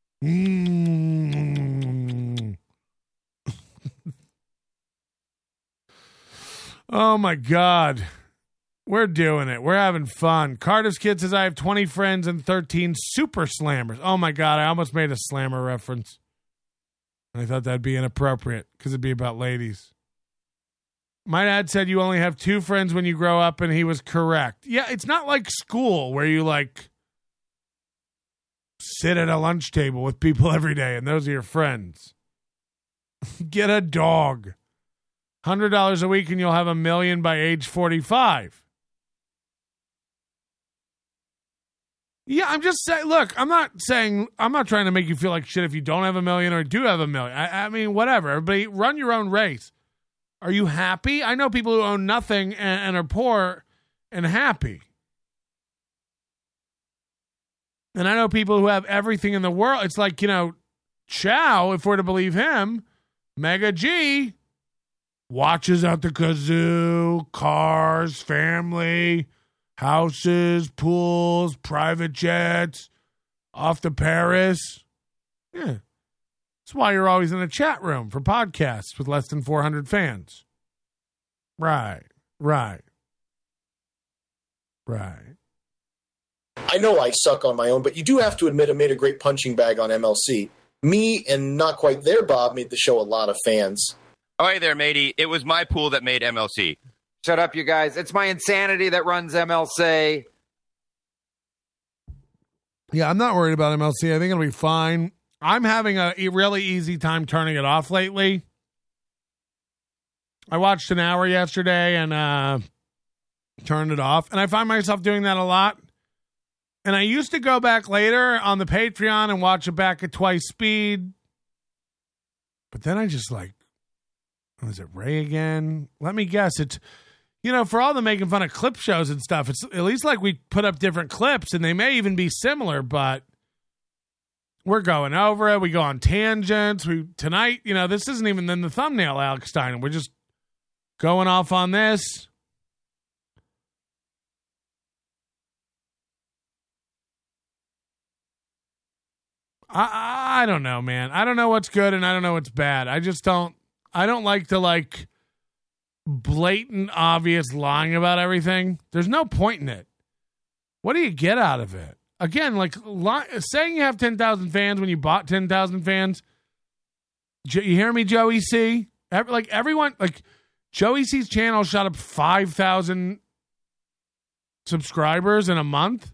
Oh, my God. We're doing it. We're having fun. Cardiff's kid says, I have 20 friends and 13 super slammers. Oh, my God. I almost made a slammer reference. I thought that'd be inappropriate because it'd be about ladies. My dad said you only have 2 friends when you grow up, and he was correct. Yeah, it's not like school where you like sit at a lunch table with people every day and those are your friends. Get a dog. $100 a week and you'll have $1 million by age 45. Yeah, I'm just saying, look, I'm not trying to make you feel like shit if you don't have $1 million or do have $1 million. I mean, whatever. Everybody run your own race. Are you happy? I know people who own nothing and are poor and happy. And I know people who have everything in the world. It's like, Chow, if we're to believe him, Mega G, watches at the kazoo, cars, family, houses, pools, private jets, off to Paris. Yeah. That's why you're always in a chat room for podcasts with less than 400 fans. Right. I know I suck on my own, but you do have to admit I made a great punching bag on MLC. Me and not quite there, Bob, made the show a lot of fans. Oh, hey there, matey. It was my pool that made MLC. Shut up, you guys. It's my insanity that runs MLC. Yeah, I'm not worried about MLC. I think it'll be fine. I'm having a really easy time turning it off lately. I watched an hour yesterday and turned it off. And I find myself doing that a lot. And I used to go back later on the Patreon and watch it back at twice speed. But then I just is it Ray again? Let me guess. It's, for all the making fun of clip shows and stuff, it's at least like we put up different clips and they may even be similar, but we're going over it. We go on tangents. Tonight, this isn't even in the thumbnail, Alex Stein. We're just going off on this. I don't know, man. I don't know what's good and I don't know what's bad. I don't like to blatant, obvious lying about everything. There's no point in it. What do you get out of it? Again, saying you have 10,000 fans when you bought 10,000 fans. You hear me, Joey C? Everyone, Joey C's channel shot up 5,000 subscribers in a month.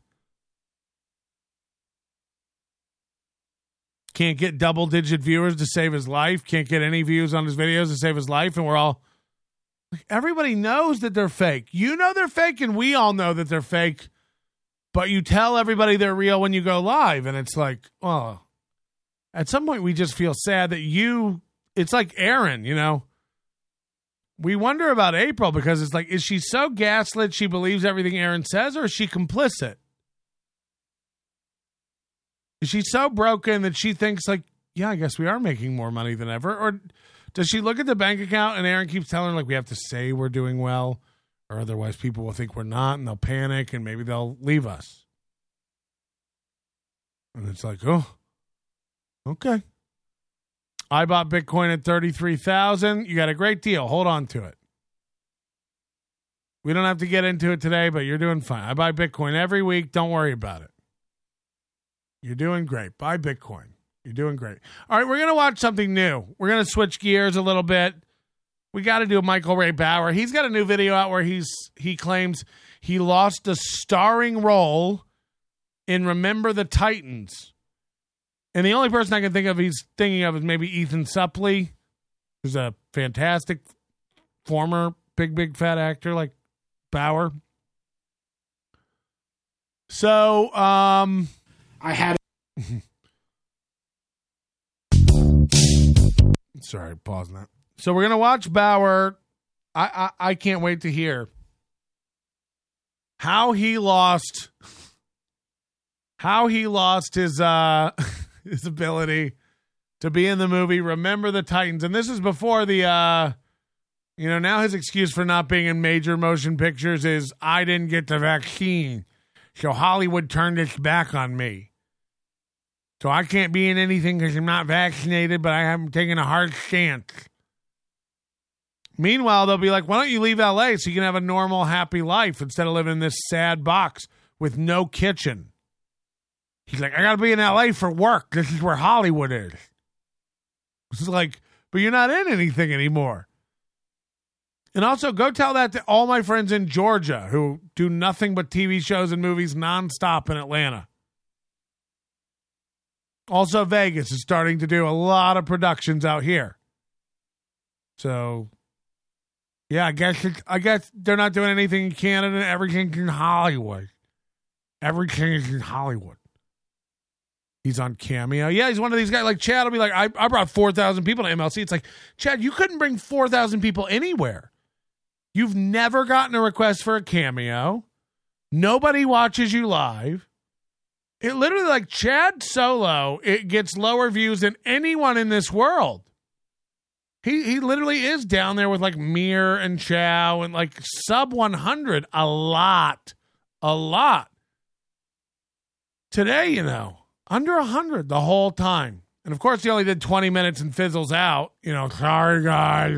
Can't get double-digit viewers to save his life. Can't get any views on his videos to save his life. And we're all... everybody knows that they're fake. You know they're fake, and we all know that they're fake. But you tell everybody they're real when you go live. And it's at some point we just feel sad that it's like Aaron, We wonder about April because it's is she so gaslit she believes everything Aaron says, or is she complicit? Is she so broken that she thinks yeah, I guess we are making more money than ever? Or does she look at the bank account and Aaron keeps telling her we have to say we're doing well, or otherwise people will think we're not and they'll panic and maybe they'll leave us? And it's oh, okay. I bought Bitcoin at 33,000. You got a great deal. Hold on to it. We don't have to get into it today, but you're doing fine. I buy Bitcoin every week. Don't worry about it. You're doing great. Buy Bitcoin. You're doing great. All right, we're going to watch something new. We're going to switch gears a little bit. We got to do Michael Ray Bauer. He's got a new video out where he claims he lost a starring role in Remember the Titans. And the only person I can think of he's thinking of is maybe Ethan Suplee, who's a fantastic former big fat actor like Bauer. So, I had... Sorry, pausing that. So we're going to watch Bauer. I can't wait to hear how he lost his his ability to be in the movie Remember the Titans. And this is before the now his excuse for not being in major motion pictures is I didn't get the vaccine. So Hollywood turned its back on me. So I can't be in anything because I'm not vaccinated, but I haven't taken a hard stance. Meanwhile, they'll be like, why don't you leave L.A. so you can have a normal, happy life instead of living in this sad box with no kitchen? He's like, I got to be in L.A. for work. This is where Hollywood is. It's but you're not in anything anymore. And also, go tell that to all my friends in Georgia who do nothing but TV shows and movies nonstop in Atlanta. Also, Vegas is starting to do a lot of productions out here. So, yeah, I guess they're not doing anything in Canada. Everything's in Hollywood. Everything is in Hollywood. He's on Cameo. Yeah, he's one of these guys. Like, Chad will be like, I brought 4,000 people to MLC. It's like, Chad, you couldn't bring 4,000 people anywhere. You've never gotten a request for a Cameo. Nobody watches you live. It literally, like, Chad Solo, it gets lower views than anyone in this world. He literally is down there with, like, Mir and Chow and, like, sub 100 a lot. A lot. Today, you know, under 100 the whole time. And, of course, he only did 20 minutes and fizzles out. You know, sorry, guys.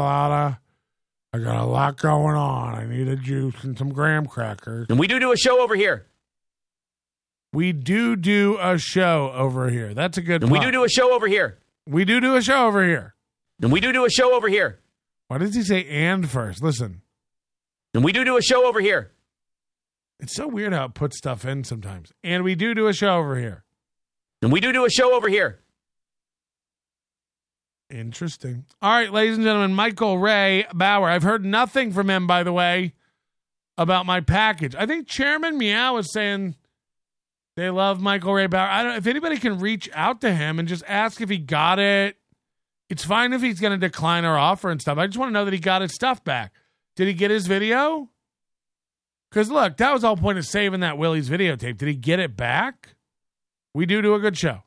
I got a lot going on. I need a juice and some graham crackers. And we do a show over here. We do a show over here. That's a good And plug. we do a show over here. We do a show over here. And we do a show over here. Why does he say and first? Listen. And we do a show over here. It's so weird how it puts stuff in sometimes. And we do a show over here. And we do a show over here. Interesting. All right, ladies and gentlemen, Michael Ray Bauer. I've heard nothing from him, by the way, about my package. I think Chairman Meow was saying they love Michael Ray Bauer. I don't know if anybody can reach out to him and just ask if he got it. It's fine if he's going to decline our offer and stuff. I just want to know that he got his stuff back. Did he get his video? Because, look, that was the whole point of saving that Willie's videotape. Did he get it back? We do a good show.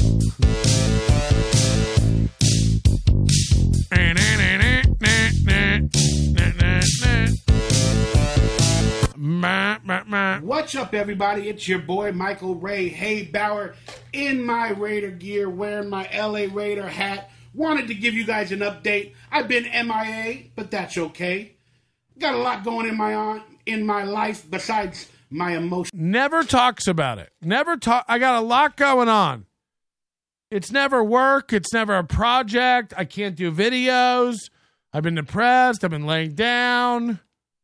What's up, everybody? It's your boy, Michael Ray. Hey, Bauer, in my Raider gear, wearing my LA Raider hat. Wanted to give you guys an update. I've been MIA, but that's okay. Got a lot going in my life besides my emotions. Never talks about it. I got a lot going on. It's never work. It's never a project. I can't do videos. I've been depressed. I've been laying down.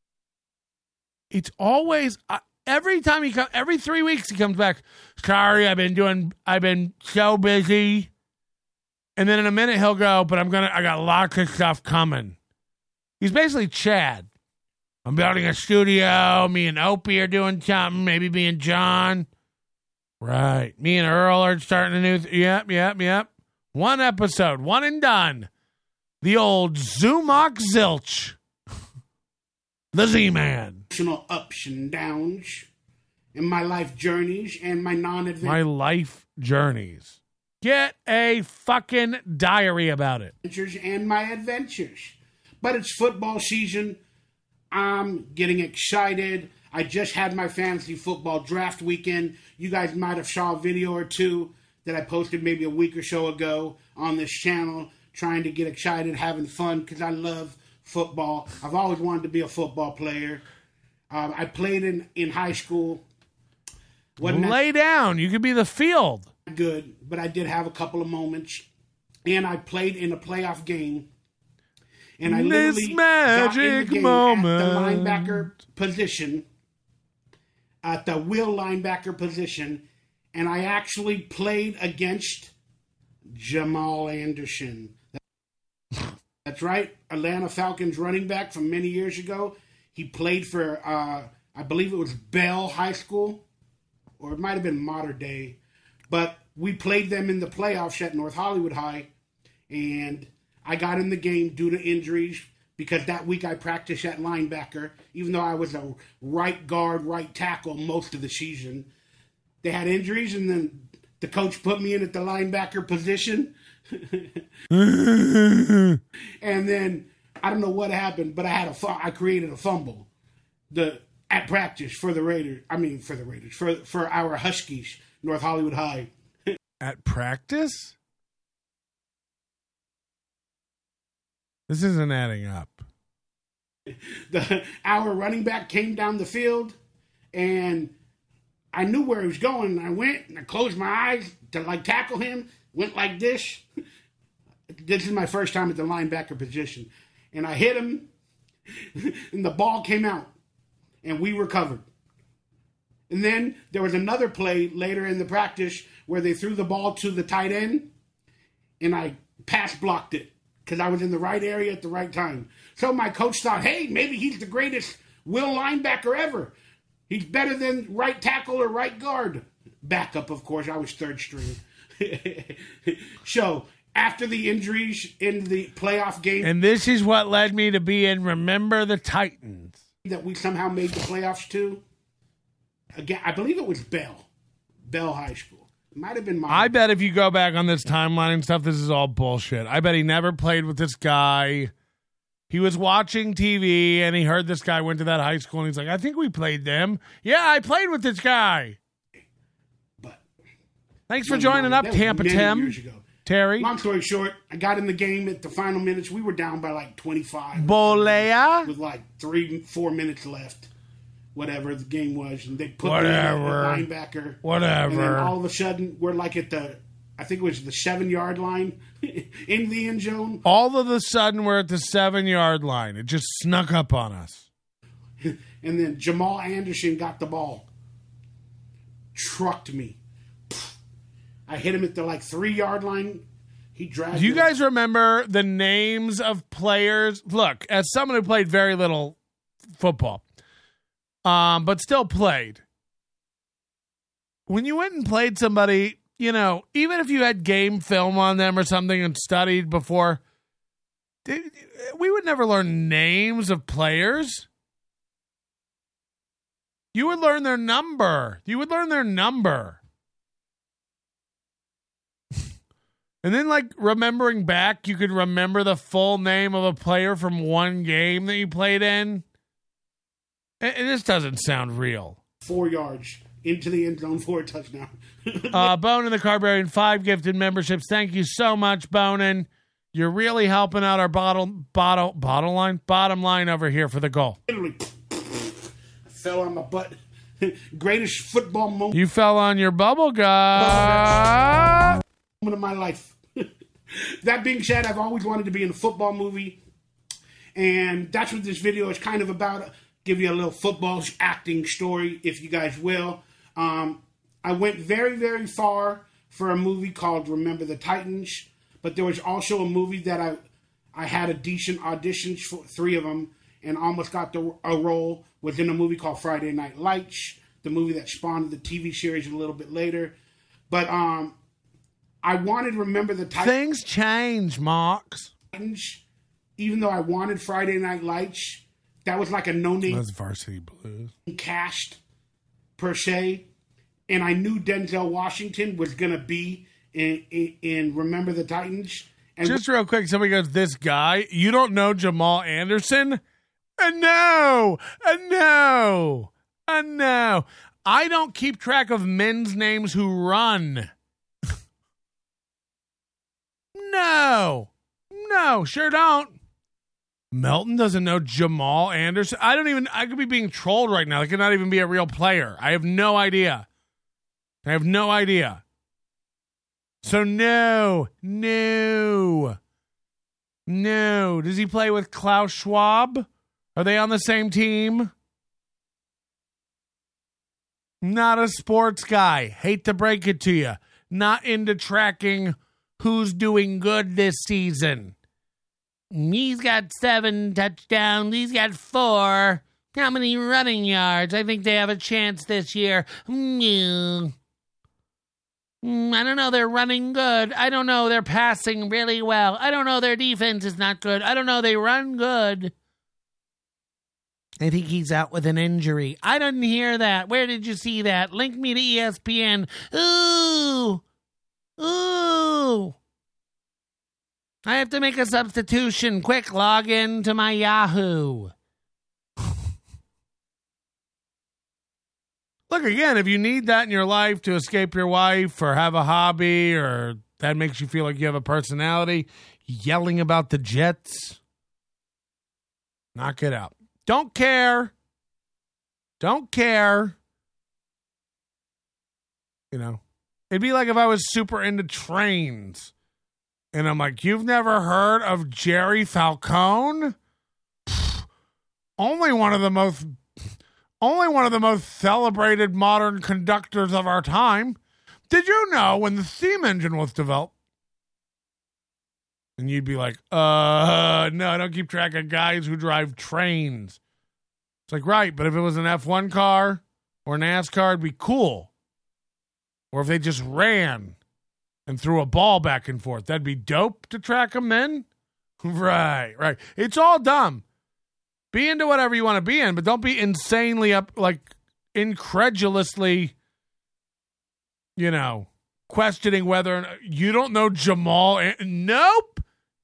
It's always every time he comes. Every 3 weeks he comes back. Sorry, I've been so busy. And then in a minute he'll go, but I got lots of stuff coming. He's basically Chad. I'm building a studio. Me and Opie are doing something. Maybe me and John. Right. Me and Earl are starting a new... Yep. One episode. One and done. The old Zumach Zilch. The Z-Man. Ups and downs in my life journeys and my non-adventure. My life journeys. Get a fucking diary about it. And my adventures. But it's football season. I'm getting excited. I just had my fantasy football draft weekend. You guys might have saw a video or two that I posted maybe a week or so ago on this channel, trying to get excited, having fun, because I love football. I've always wanted to be a football player. I played in high school. Lay down. You could be the field. Good, but I did have a couple of moments. And I played in a playoff game. And I literally got in the game at the linebacker position, at the will linebacker position, and I actually played against Jamal Anderson. That's right, Atlanta Falcons running back from many years ago. He played for, I believe it was Bell High School, or it might have been Mater Dei. But we played them in the playoffs at North Hollywood High, and I got in the game due to injuries because that week I practiced at linebacker, even though I was a right guard, right tackle most of the season. They had injuries, and then the coach put me in at the linebacker position. And then I don't know what happened, but I created a fumble at practice for the Raiders. For our Huskies, North Hollywood High. At practice? This isn't adding up. Our running back came down the field, and I knew where he was going. I went and I closed my eyes to tackle him. Went like this. This is my first time at the linebacker position, and I hit him. and the ball came out, and we recovered. And then there was another play later in the practice where they threw the ball to the tight end, and I pass blocked it because I was in the right area at the right time. So my coach thought, hey, maybe he's the greatest will linebacker ever. He's better than right tackle or right guard. Backup, of course. I was third string. So after the injuries in the playoff game. And this is what led me to be in Remember the Titans. That we somehow made the playoffs too. Again, I believe it was Bell High School. It might have been mine. I bet if you go back on this timeline and stuff, this is all bullshit. I bet he never played with this guy. He was watching TV and he heard this guy went to that high school and he's like, I think we played them. Yeah, I played with this guy. But thanks for joining up, Tampa Tim. Years ago. Terry. Long story short, I got in the game at the final minutes. We were down by like 25. Bolea? With like 3-4 minutes left. Whatever the game was. And they put Whatever. me at the linebacker. Whatever. And then all of a sudden, we're like at the, I think it was the 7-yard line in the end zone. All of a sudden, we're at the 7-yard line. It just snuck up on us. And then Jamal Anderson got the ball. Trucked me. I hit him at the 3-yard line. He dragged Do you me. guys remember the names of players? Look, as someone who played very little football, but still played. When you went and played somebody, you know, even if you had game film on them or something and studied before, we would never learn names of players. You would learn their number. And then, remembering back, you could remember the full name of a player from one game that you played in. And this doesn't sound real. 4 yards into the end zone for a touchdown. Bone and the Carbarian, 5 gifted memberships. Thank you so much, Bonin. You're really helping out our bottom line over here for the goal. Literally, I fell on my butt. Greatest football moment. You fell on your bubble gut. Moment of my life. That being said, I've always wanted to be in a football movie, and that's what this video is kind of about. Give you a little football acting story, if you guys will. I went very, very far for a movie called Remember the Titans, but there was also a movie that I had a decent auditions for, 3 of them, and almost got a role within a movie called Friday Night Lights, the movie that spawned the TV series a little bit later. But I wanted to Remember the Titans. Things change, Marks. Even though I wanted Friday Night Lights, that was like a no-name. That's Varsity Blues. Cast, per se. And I knew Denzel Washington was going to be in Remember the Titans. And just real quick, somebody goes, this guy, you don't know Jamal Anderson? No. I don't keep track of men's names who run. No, sure don't. Melton doesn't know Jamal Anderson. I could be being trolled right now. That could not even be a real player. I have no idea. So no. Does he play with Klaus Schwab? Are they on the same team? Not a sports guy. Hate to break it to you. Not into tracking who's doing good this season. He's got 7 touchdowns. He's got 4. How many running yards? I think they have a chance this year. I don't know. They're running good. I don't know. They're passing really well. I don't know. Their defense is not good. I don't know. They run good. I think he's out with an injury. I didn't hear that. Where did you see that? Link me to ESPN. Ooh. I have to make a substitution. Quick, log in to my Yahoo. Look, again, if you need that in your life to escape your wife or have a hobby or that makes you feel like you have a personality, yelling about the Jets, knock it out. Don't care. You know, it'd be like if I was super into trains and I'm like, you've never heard of Jerry Falcone? only one of the most celebrated modern conductors of our time. Did you know when the steam engine was developed? And you'd be like, no, I don't keep track of guys who drive trains. It's like, right, but if it was an F1 car or NASCAR, it'd be cool. Or if they just ran and threw a ball back and forth, that'd be dope to track them then. Right. It's all dumb. Be into whatever you want to be in, but don't be insanely incredulously, questioning whether or not you don't know Jamal. Nope.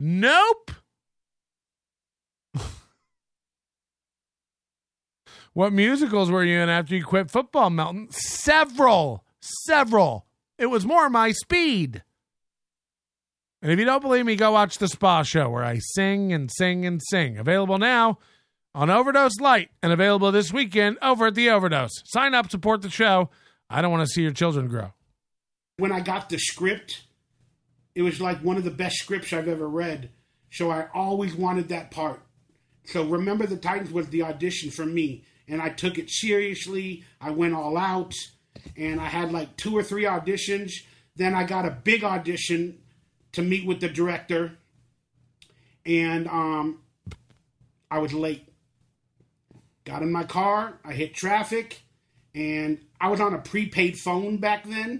What musicals were you in after you quit football, Melton? Several. It was more my speed. And if you don't believe me, go watch The Spa Show, where I sing and sing and sing. Available now on Overdose Light and available this weekend over at The Overdose. Sign up, support the show. I don't want to see your children grow. When I got the script, it was like one of the best scripts I've ever read. So I always wanted that part. So Remember the Titans was the audition for me. And I took it seriously. I went all out. And I had like 2 or 3 auditions. Then I got a big audition to meet with the director. And I was late. Got in my car. I hit traffic. And I was on a prepaid phone back then.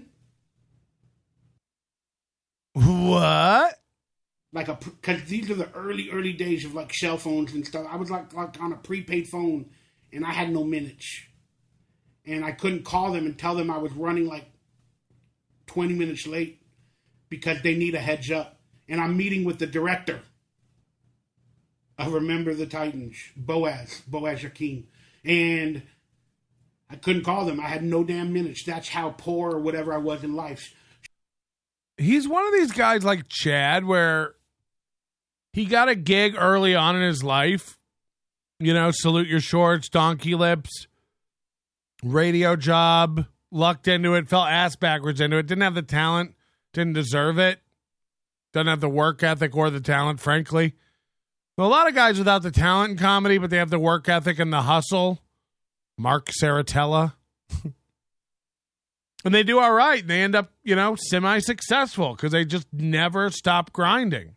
What? Because these are the early days of like cell phones and stuff. I was like on a prepaid phone, and I had no minutes, and I couldn't call them and tell them I was running like 20 minutes late because they need a heads up. And I'm meeting with the director of Remember the Titans, Boaz Yakin, and I couldn't call them. I had no damn minutes. That's how poor or whatever I was in life. He's one of these guys like Chad where he got a gig early on in his life. Salute Your Shorts, Donkey Lips, radio job, lucked into it, fell ass backwards into it, didn't have the talent, didn't deserve it, doesn't have the work ethic or the talent, frankly. Well, a lot of guys without the talent in comedy, but they have the work ethic and the hustle. Mark Saratella. And they do all right. And they end up, semi-successful because they just never stop grinding.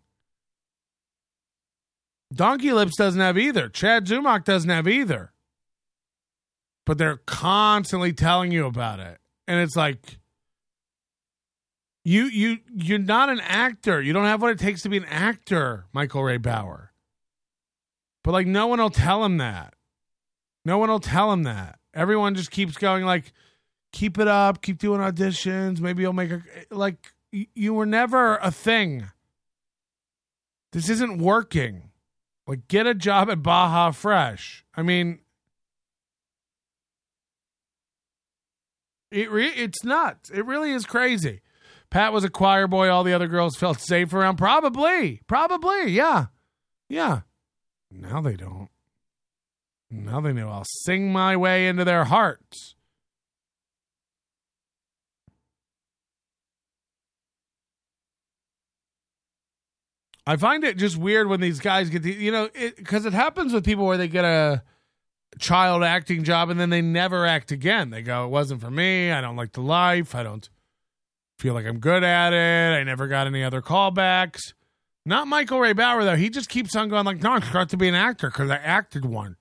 Donkey Lips doesn't have either. Chad Zumock doesn't have either. But they're constantly telling you about it. And it's like, you're not an actor. You don't have what it takes to be an actor, Michael Ray Bauer. But like, no one will tell him that. Everyone just keeps going like, keep it up, keep doing auditions. Maybe you'll make you were never a thing. This isn't working. Like, get a job at Baja Fresh. I mean, it's nuts. It really is crazy. Pat was a choir boy. All the other girls felt safe around. Probably. Yeah. Now they don't. Now they know I'll sing my way into their hearts. I find it just weird when these guys get because it happens with people where they get a child acting job and then they never act again. They go, it wasn't for me. I don't like the life. I don't feel like I'm good at it. I never got any other callbacks. Not Michael Ray Bauer, though. He just keeps on going like, no, I'm supposed to be an actor because I acted once.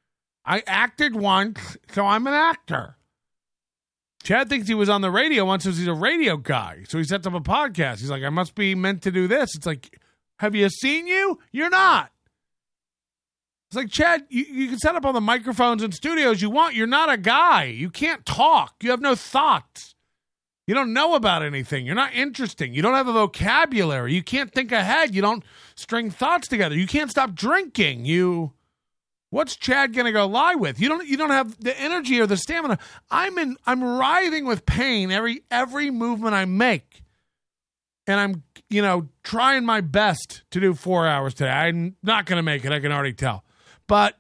So I'm an actor. Chad thinks he was on the radio once because he's a radio guy. So he sets up a podcast. He's like, I must be meant to do this. It's like, have you seen you? You're not. It's like, Chad, you can set up all the microphones and studios you want. You're not a guy. You can't talk. You have no thoughts. You don't know about anything. You're not interesting. You don't have a vocabulary. You can't think ahead. You don't string thoughts together. You can't stop drinking. What's Chad going to go lie with? You don't have the energy or the stamina. I'm writhing with pain every movement I make. And I'm, trying my best to do 4 hours today. I'm not going to make it. I can already tell. But,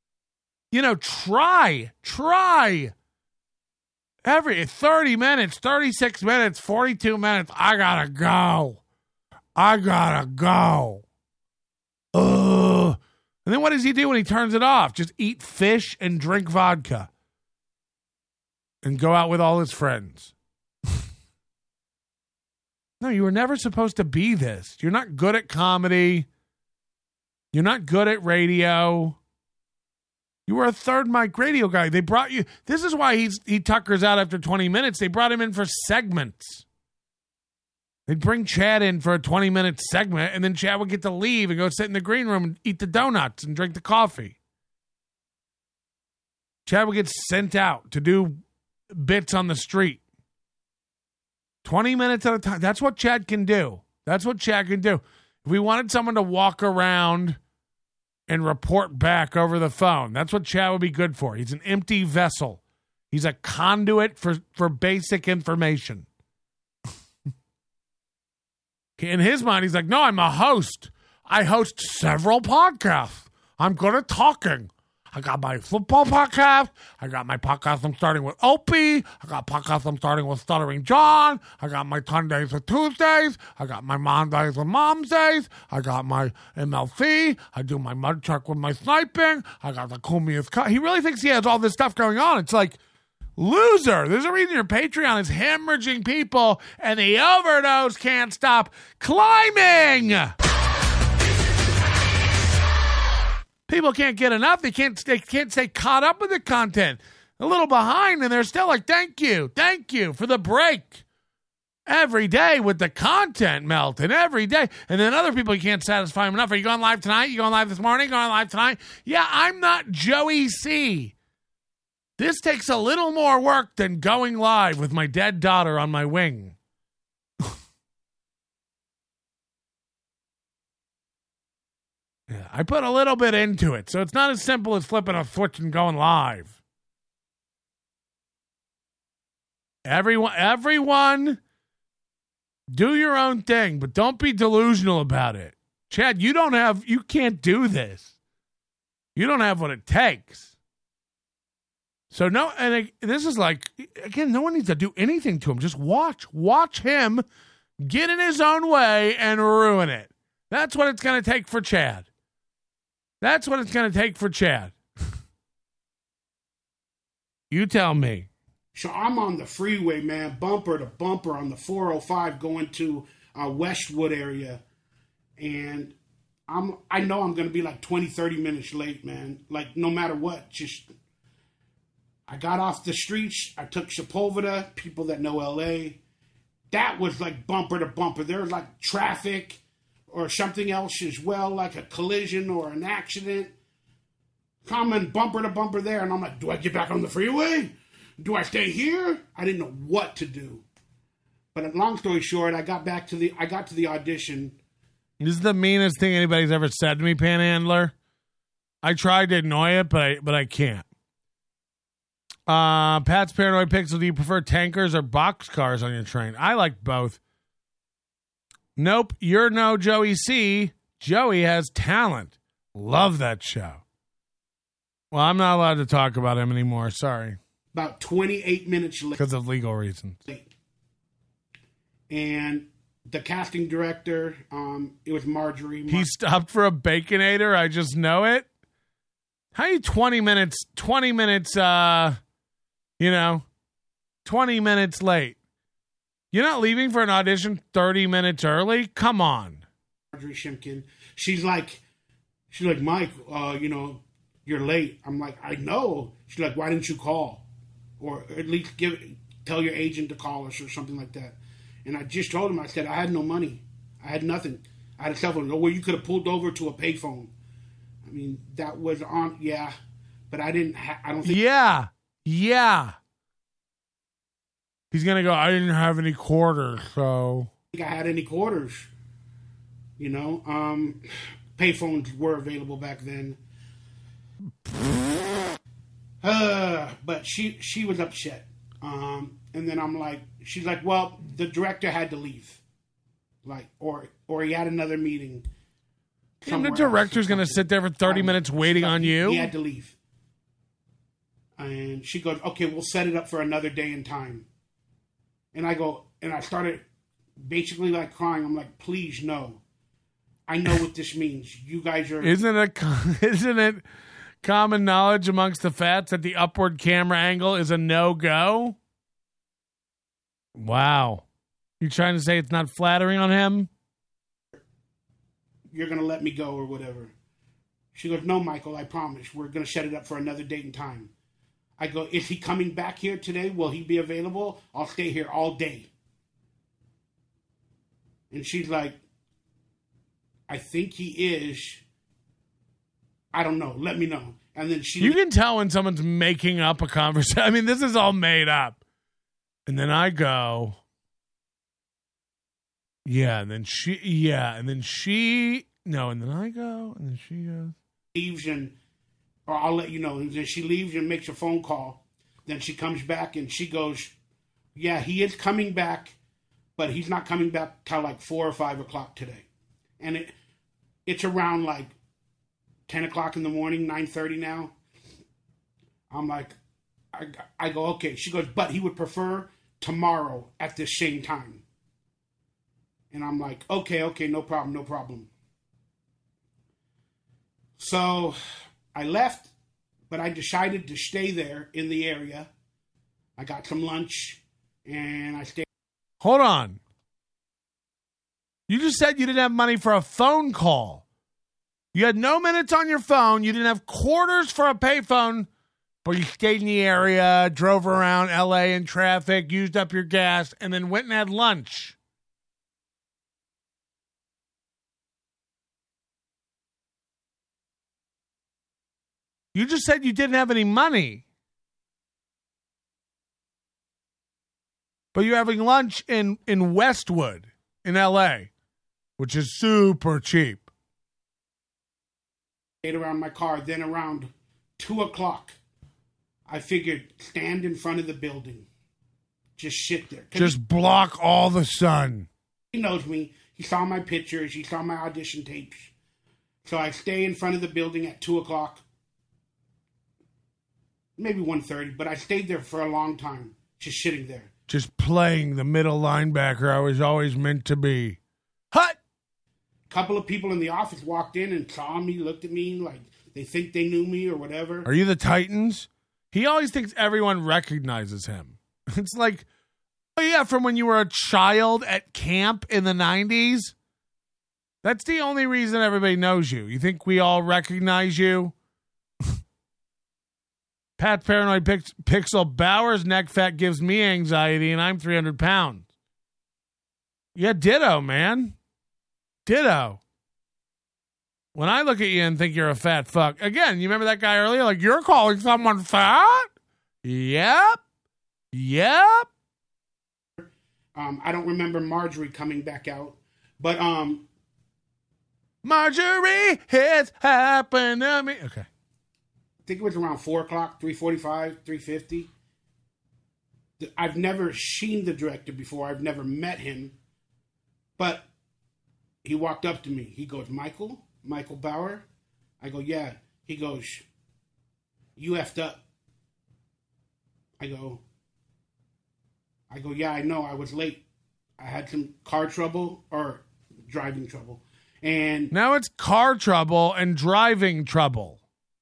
try. Every 30 minutes, 36 minutes, 42 minutes, I gotta go. Ugh. And then what does he do when he turns it off? Just eat fish and drink vodka. And go out with all his friends. No, you were never supposed to be this. You're not good at comedy. You're not good at radio. You were a third mic radio guy. They brought you. This is why he tuckers out after 20 minutes. They brought him in for segments. They'd bring Chad in for a 20-minute segment, and then Chad would get to leave and go sit in the green room and eat the donuts and drink the coffee. Chad would get sent out to do bits on the street. 20 minutes at a time. That's what Chad can do. That's what Chad can do. If we wanted someone to walk around and report back over the phone, that's what Chad would be good for. He's an empty vessel. He's a conduit for basic information. In his mind, he's like, no, I'm a host. I host several podcasts. I'm good at talking. I got my football podcast. I got my podcast I'm starting with Opie. I got podcasts I'm starting with Stuttering John. I got my Sundays with Tuesdays. I got my Mondays with Mom's Days. I got my MLC. I do my mud truck with my sniping. I got the Kumi's cut. He really thinks he has all this stuff going on. It's like, loser. There's a reason your Patreon is hemorrhaging people and the overdose can't stop climbing. People can't get enough. They can't stay caught up with the content. A little behind, and they're still like, thank you for the break. Every day with the content melting, every day. And then other people, you can't satisfy them enough. Are you going live tonight? You going live this morning? Going live tonight? Yeah, I'm not Joey C. This takes a little more work than going live with my dead daughter on my wing. Yeah, I put a little bit into it, so it's not as simple as flipping a switch and going live. Everyone, do your own thing, but don't be delusional about it. Chad, you can't do this. You don't have what it takes. So no, and this is like, again, no one needs to do anything to him. Just watch him get in his own way and ruin it. That's what it's going to take for Chad. That's what it's going to take for Chad. You tell me. So I'm on the freeway, man, bumper to bumper on the 405 going to Westwood area. And I know I'm going to be like 20, 30 minutes late, man. Like, no matter what, just... I got off the streets. I took Sepulveda, people that know L.A. That was like bumper to bumper. There was like traffic or something else as well, like a collision or an accident. Coming bumper to bumper there. And I'm like, do I get back on the freeway? Do I stay here? I didn't know what to do. But long story short, I got to the audition. This is the meanest thing anybody's ever said to me, Panhandler. I tried to annoy it, but I can't. Pat's Paranoid Pixel, do you prefer tankers or boxcars on your train? I like both. Nope, you're no Joey C. Joey has talent. Love that show. Well, I'm not allowed to talk about him anymore. Sorry. About 28 minutes late. Because of legal reasons. And the casting director, it was Marjorie. He stopped for a Baconator. I just know it. How are you 20 minutes, 20 minutes late? You're not leaving for an audition 30 minutes early? Come on. Marjorie Shimkin. She's like, Mike, you're late. I'm like, I know. She's like, why didn't you call? Or at least tell your agent to call us or something like that. And I just told him, I said, I had no money. I had nothing. I had a cell phone. Where you could have pulled over to a payphone. I mean, that was on, yeah. But I didn't, I don't think. Yeah. He's going to go, I didn't have any quarters, so. I think I had any quarters. Payphones were available back then. But she was upset. And then I'm like, she's like, well, the director had to leave. Like, or he had another meeting. And the director's going to sit there for 30 minutes waiting on you? He had to leave. And she goes, okay, we'll set it up for another day and time. And I go, and I started basically like crying. I'm like, please, no. I know what this means. You guys are. Isn't it common knowledge amongst the fats that the upward camera angle is a no-go? Wow. You trying to say it's not flattering on him? You're going to let me go or whatever. She goes, no, Michael, I promise. We're going to set it up for another date and time. I go, is he coming back here today? Will he be available? I'll stay here all day. And she's like, I think he is. I don't know. Let me know. And then You can tell when someone's making up a conversation. I mean, this is all made up. And then I go, yeah, and then she, no, and then I go, and then she goes. Leaves or I'll let you know. And then she leaves and makes a phone call. Then she comes back and she goes, yeah, he is coming back, but he's not coming back till like 4 or 5 o'clock today. And it's around like 10 o'clock in the morning, 9:30 now. I'm like, I go, okay. She goes, but he would prefer tomorrow at the same time. And I'm like, okay, no problem. So I left, but I decided to stay there in the area. I got some lunch, and I stayed. Hold on. You just said you didn't have money for a phone call. You had no minutes on your phone. You didn't have quarters for a payphone, but you stayed in the area, drove around L.A. in traffic, used up your gas, and then went and had lunch. You just said you didn't have any money. But you're having lunch in Westwood in L.A., which is super cheap. Stayed around my car. Then around 2 o'clock, I figured stand in front of the building. Just sit there. Just block all the sun. He knows me. He saw my pictures. He saw my audition tapes. So I stay in front of the building at 2 o'clock. Maybe 1:30, but I stayed there for a long time, just sitting there. Just playing the middle linebacker I was always meant to be. Hut! A couple of people in the office walked in and saw me, looked at me like they think they knew me or whatever. Are you the Titans? He always thinks everyone recognizes him. It's like, oh yeah, from when you were a child at camp in the 90s? That's the only reason everybody knows you. You think we all recognize you? Pat Paranoid Pixel Bauer's neck fat gives me anxiety, and I'm 300 pounds. Yeah, ditto, man. Ditto. When I look at you and think you're a fat fuck, again, you remember that guy earlier? Like, you're calling someone fat? Yep. I don't remember Marjorie coming back out, but Marjorie, it's happened to me. Okay. I think it was around 4 o'clock, 3:45, 3:50. I've never seen the director before. I've never met him. But he walked up to me. He goes, Michael Bauer? I go, yeah. He goes, you effed up. I go, yeah, I know. I was late. I had some car trouble or driving trouble. And now it's car trouble and driving trouble.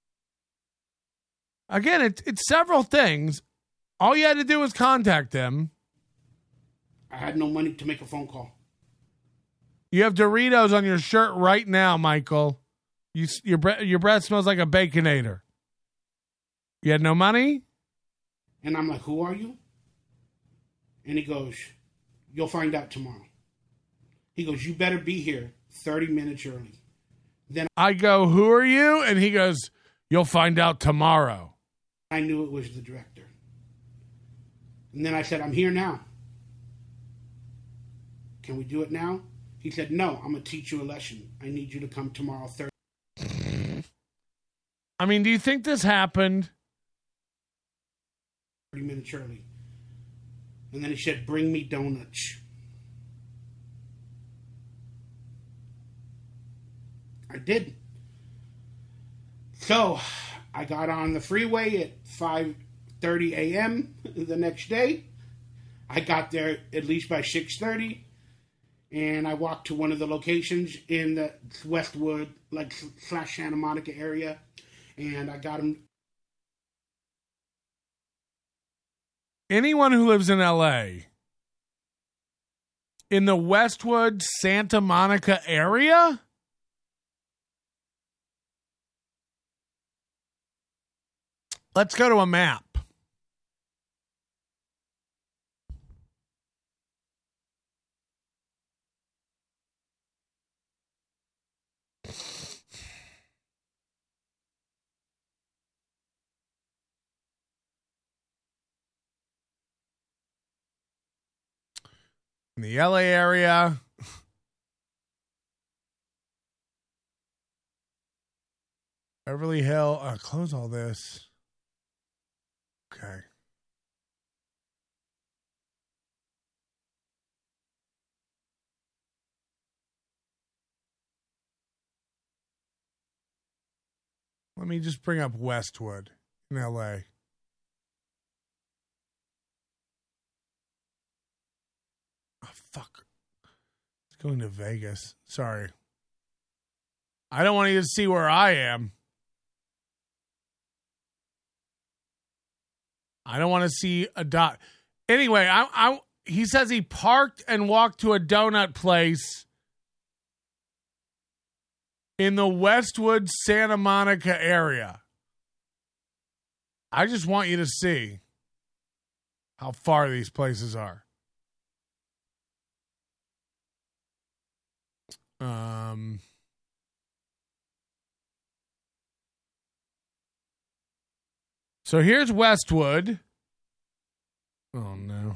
Again, it's several things. All you had to do was contact them. I had no money to make a phone call. You have Doritos on your shirt right now, Michael. Your breath smells like a Baconator. You had no money? And I'm like, who are you? And he goes, you'll find out tomorrow. He goes, you better be here 30 minutes early. Then I go, who are you? And he goes, you'll find out tomorrow. I knew it was the director. And then I said, I'm here now. Can we do it now? He said, no, I'm going to teach you a lesson. I need you to come tomorrow 30. I mean, do you think this happened? 30 minutes early. And then he said, bring me donuts. I did. So I got on the freeway at 5:30 a.m. the next day. I got there at least by 6:30. and I walked to one of the locations in the Westwood, like / Santa Monica area, and I got him. Anyone who lives in LA, in the Westwood, Santa Monica area? Let's go to a map. In the LA area. Beverly Hill. Close all this. Okay. Let me just bring up Westwood in LA. Oh, fuck. It's going to Vegas. Sorry. I don't want you to see where I am. I don't want to see a dot. Anyway, he says he parked and walked to a donut place in the Westwood, Santa Monica area. I just want you to see how far these places are. So here's Westwood. Oh, no.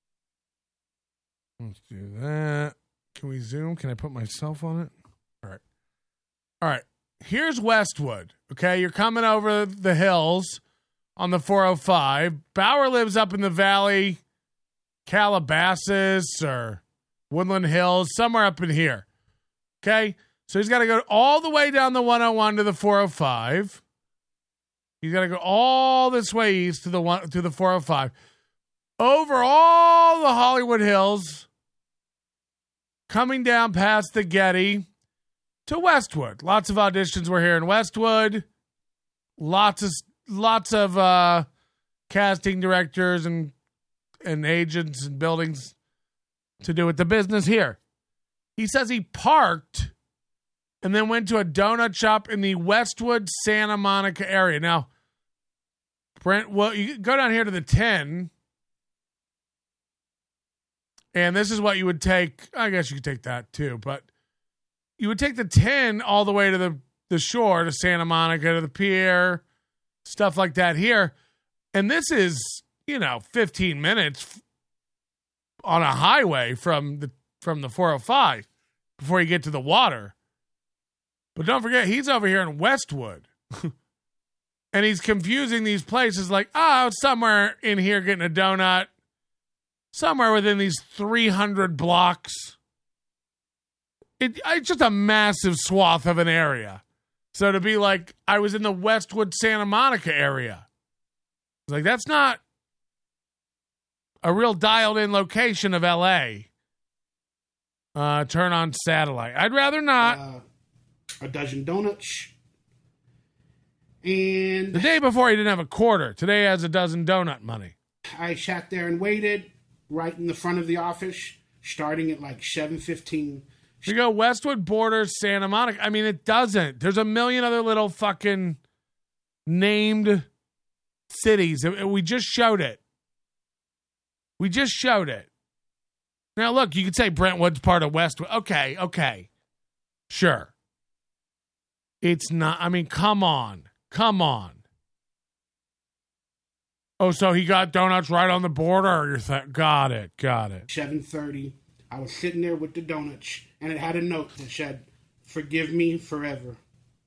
Let's do that. Can we zoom? Can I put myself on it? All right. All right. Here's Westwood. Okay, you're coming over the hills on the 405. Bauer lives up in the valley, Calabasas or Woodland Hills, somewhere up in here. Okay, so he's got to go all the way down the 101 to the 405. He's got to go all this way east to the 405, over all the Hollywood Hills, coming down past the Getty to Westwood. Lots of auditions were here in Westwood. Lots of casting directors and agents and buildings to do with the business here. He says he parked and then went to a donut shop in the Westwood, Santa Monica area. Now, Brent, well, you go down here to the 10, and this is what you would take. I guess you could take that too, but you would take the 10 all the way to the shore, to Santa Monica, to the pier, stuff like that here. And this is, 15 minutes on a highway from the 405 before you get to the water. But don't forget, he's over here in Westwood. And he's confusing these places like, somewhere in here getting a donut, somewhere within these 300 blocks. It's just a massive swath of an area. So to be like, I was in the Westwood, Santa Monica area. It's like, that's not a real dialed-in location of L.A. Turn on satellite. I'd rather not. A dozen donuts. And the day before, he didn't have a quarter. Today, he has a dozen donut money. I sat there and waited right in the front of the office, starting at like 7:15. You go Westwood, borders Santa Monica. I mean, it doesn't. There's a million other little fucking named cities. We just showed it. Now, look, you could say Brentwood's part of Westwood. Okay. Sure. It's not. I mean, come on. Oh, so he got donuts right on the border? Got it. 7:30. I was sitting there with the donuts, and it had a note that said, "Forgive me forever."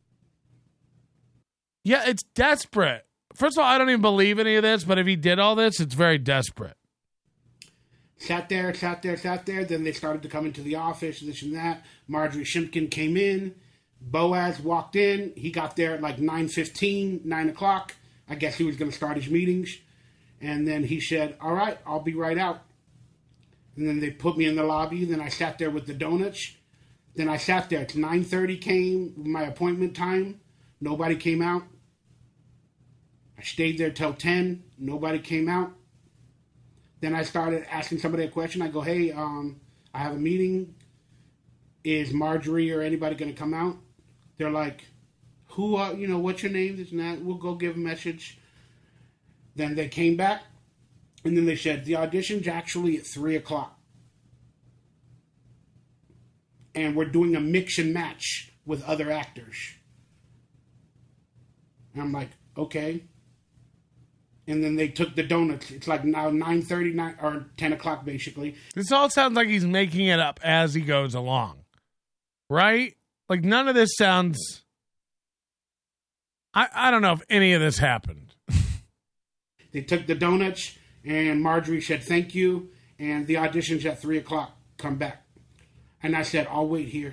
Yeah, it's desperate. First of all, I don't even believe any of this, but if he did all this, it's very desperate. Sat there. Then they started to come into the office, this and that. Marjorie Shimkin came in. Boaz walked in. He got there at like 9:15, 9 o'clock. I guess he was going to start his meetings. And then he said, "All right, I'll be right out." And then they put me in the lobby. Then I sat there with the donuts. Then I sat there. It's 9:30 came, my appointment time. Nobody came out. I stayed there till 10. Nobody came out. Then I started asking somebody a question. I go, hey, I have a meeting. Is Marjorie or anybody going to come out? They're like, who are, what's your name? This and that. We'll go give a message. Then they came back. And then they said, the audition's actually at 3 o'clock. And we're doing a mix and match with other actors. And I'm like, okay. And then they took the donuts. It's like now 9:30 or 10 o'clock, basically. This all sounds like he's making it up as he goes along. Right? Like, none of this sounds... I don't know if any of this happened. They took the donuts, and Marjorie said, thank you, and the audition's at 3 o'clock. Come back. And I said, I'll wait here.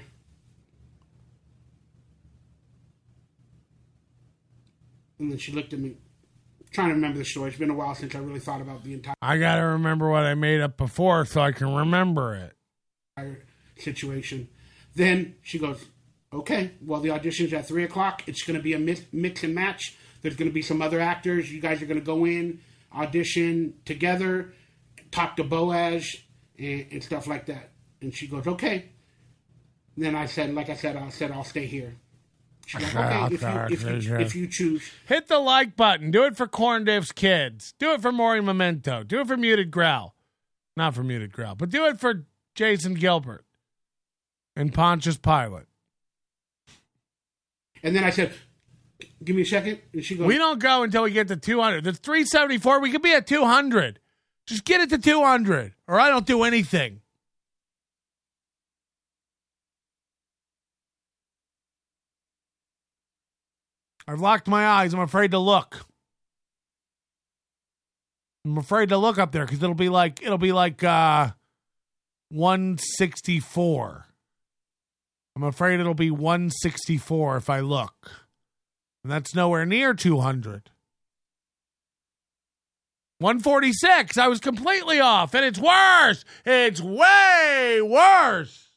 And then she looked at me. Trying to remember the story. It's been a while since I really thought about the entire... I got to remember what I made up before so I can remember it. Situation. Then she goes, okay, well, the audition's at 3 o'clock. It's going to be a mix and match. There's going to be some other actors. You guys are going to go in, audition together, talk to Boaz, and stuff like that. And she goes, okay. And then I said, I'll stay here. She's like, okay, if you choose. Hit the like button. Do it for Corn Div's kids. Do it for Maury Memento. Do it for Muted Growl. Not for Muted Growl, but do it for Jason Gilbert and Pontius Pilate. And then I said, give me a second. And she goes, we don't go until we get to 200. There's 374. We could be at 200. Just get it to 200, or I don't do anything. I've locked my eyes. I'm afraid to look. I'm afraid to look up there because it'll be like 164. I'm afraid it'll be 164 if I look. And that's nowhere near 200. 146. I was completely off, and it's worse. It's way worse.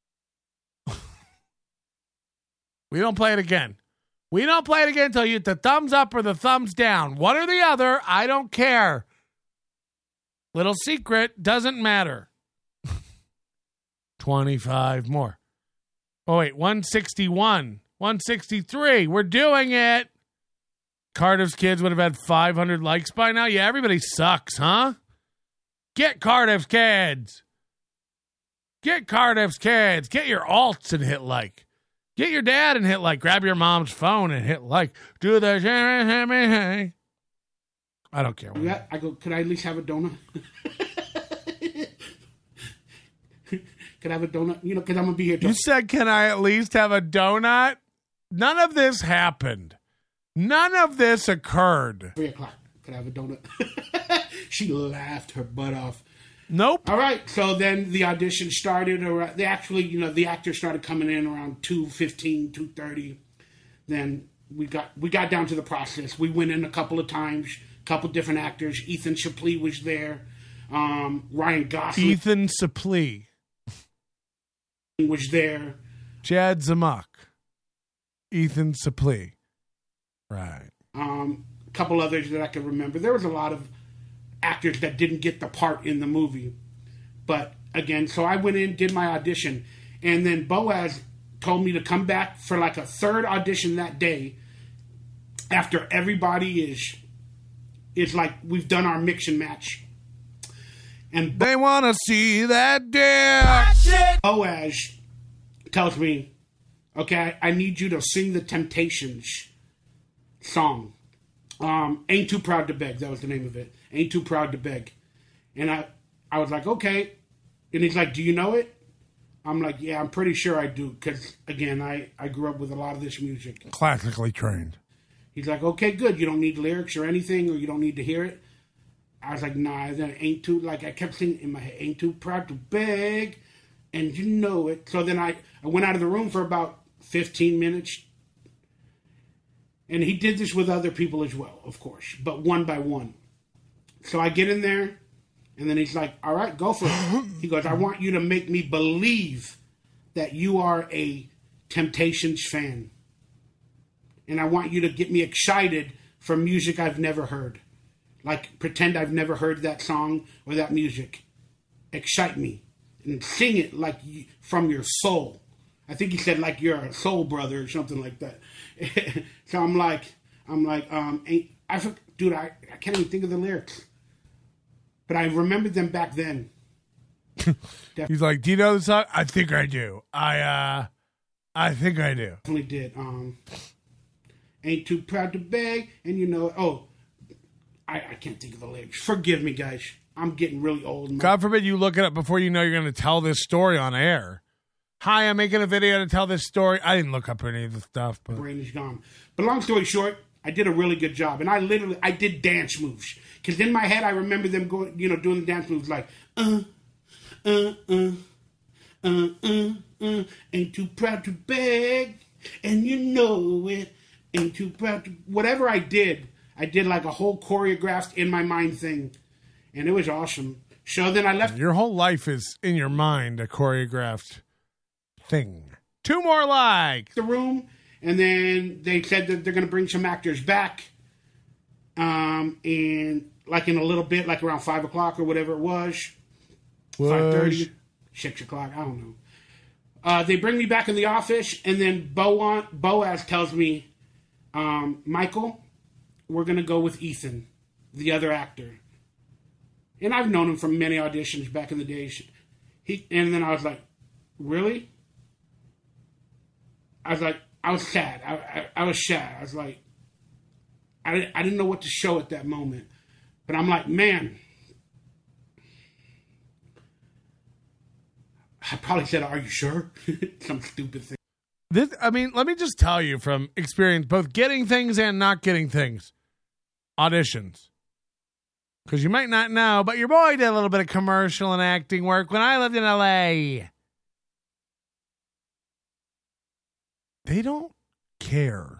We don't play it again. We don't play it again until you hit the thumbs up or the thumbs down. One or the other, I don't care. Little secret, doesn't matter. 25 more. Oh, wait, 161. 163. We're doing it. Cardiff's kids would have had 500 likes by now. Yeah, everybody sucks, huh? Get Cardiff's kids. Get Cardiff's kids. Get your alts and hit like. Get your dad and hit like. Grab your mom's phone and hit like. Do the... I don't care. Yeah, I go, could I at least have a donut? Could I have a donut? Because I'm going to be here. You said, can I at least have a donut? None of this happened. None of this occurred. 3 o'clock. Could I have a donut? She laughed her butt off. Nope. All right. So then the audition started. They actually, the actors started coming in around 2:15, 2:30. Then we got down to the process. We went in a couple of times. A couple different actors. Ethan Suplee was there. Ryan Gosling. Ethan Suplee was there. Chad Zamuk. Ethan Suplee. Right. A couple others that I can remember. There was a lot of actors that didn't get the part in the movie. But again, so I went in, did my audition, and then Boaz told me to come back for like a third audition that day after everybody is like, we've done our mix and match. And they want to see that dick. Boaz tells me, okay, I need you to sing the Temptations song. Ain't Too Proud to Beg. That was the name of it. Ain't Too Proud to Beg. And I was like, okay. And he's like, do you know it? I'm like, yeah, I'm pretty sure I do. Because, again, I grew up with a lot of this music. Classically trained. He's like, okay, good. You don't need lyrics or anything, or you don't need to hear it. I was like, nah, that ain't too, like, I kept singing in my head, ain't too proud to beg, and you know it. So then I went out of the room for about 15 minutes. And he did this with other people as well, of course, but one by one. So I get in there, And then he's like, all right, go for it. He goes, I want you to make me believe that you are a Temptations fan. And I want you to get me excited for music I've never heard. Like, pretend I've never heard that song or that music. Excite me. And sing it like from your soul. I think he said like you're a soul brother or something like that. So I'm like, dude, I can't even think of the lyrics. But I remembered them back then. He's like, do you know the song? I think I do. I think I do. Definitely did. Ain't too proud to beg, and you know, I can't think of the lyrics. Forgive me, guys. I'm getting really old. God forbid you look it up before you know you're going to tell this story on air. Hi, I'm making a video to tell this story. I didn't look up any of the stuff. But brain is gone. But long story short, I did a really good job. And I did dance moves. Because in my head, I remember them going, doing the dance moves like, ain't too proud to beg, and you know it. Ain't too proud to... Whatever I did like a whole choreographed in my mind thing. And it was awesome. So then I left... Your whole life is in your mind, a choreographed thing. 2 more likes. The room, and then they said that they're going to bring some actors back. And like in a little bit, like around 5 o'clock or whatever it was. 5:30, 6 o'clock, I don't know. They bring me back in the office, and then Boaz tells me, Michael, we're going to go with Ethan, the other actor. And I've known him from many auditions back in the days. And then I was like, really? I was sad. I was sad. I was like, I didn't know what to show at that moment. But I'm like, man. I probably said, are you sure? Some stupid thing. Let me just tell you from experience, both getting things and not getting things. Auditions. Because you might not know, but your boy did a little bit of commercial and acting work when I lived in L.A. They don't care.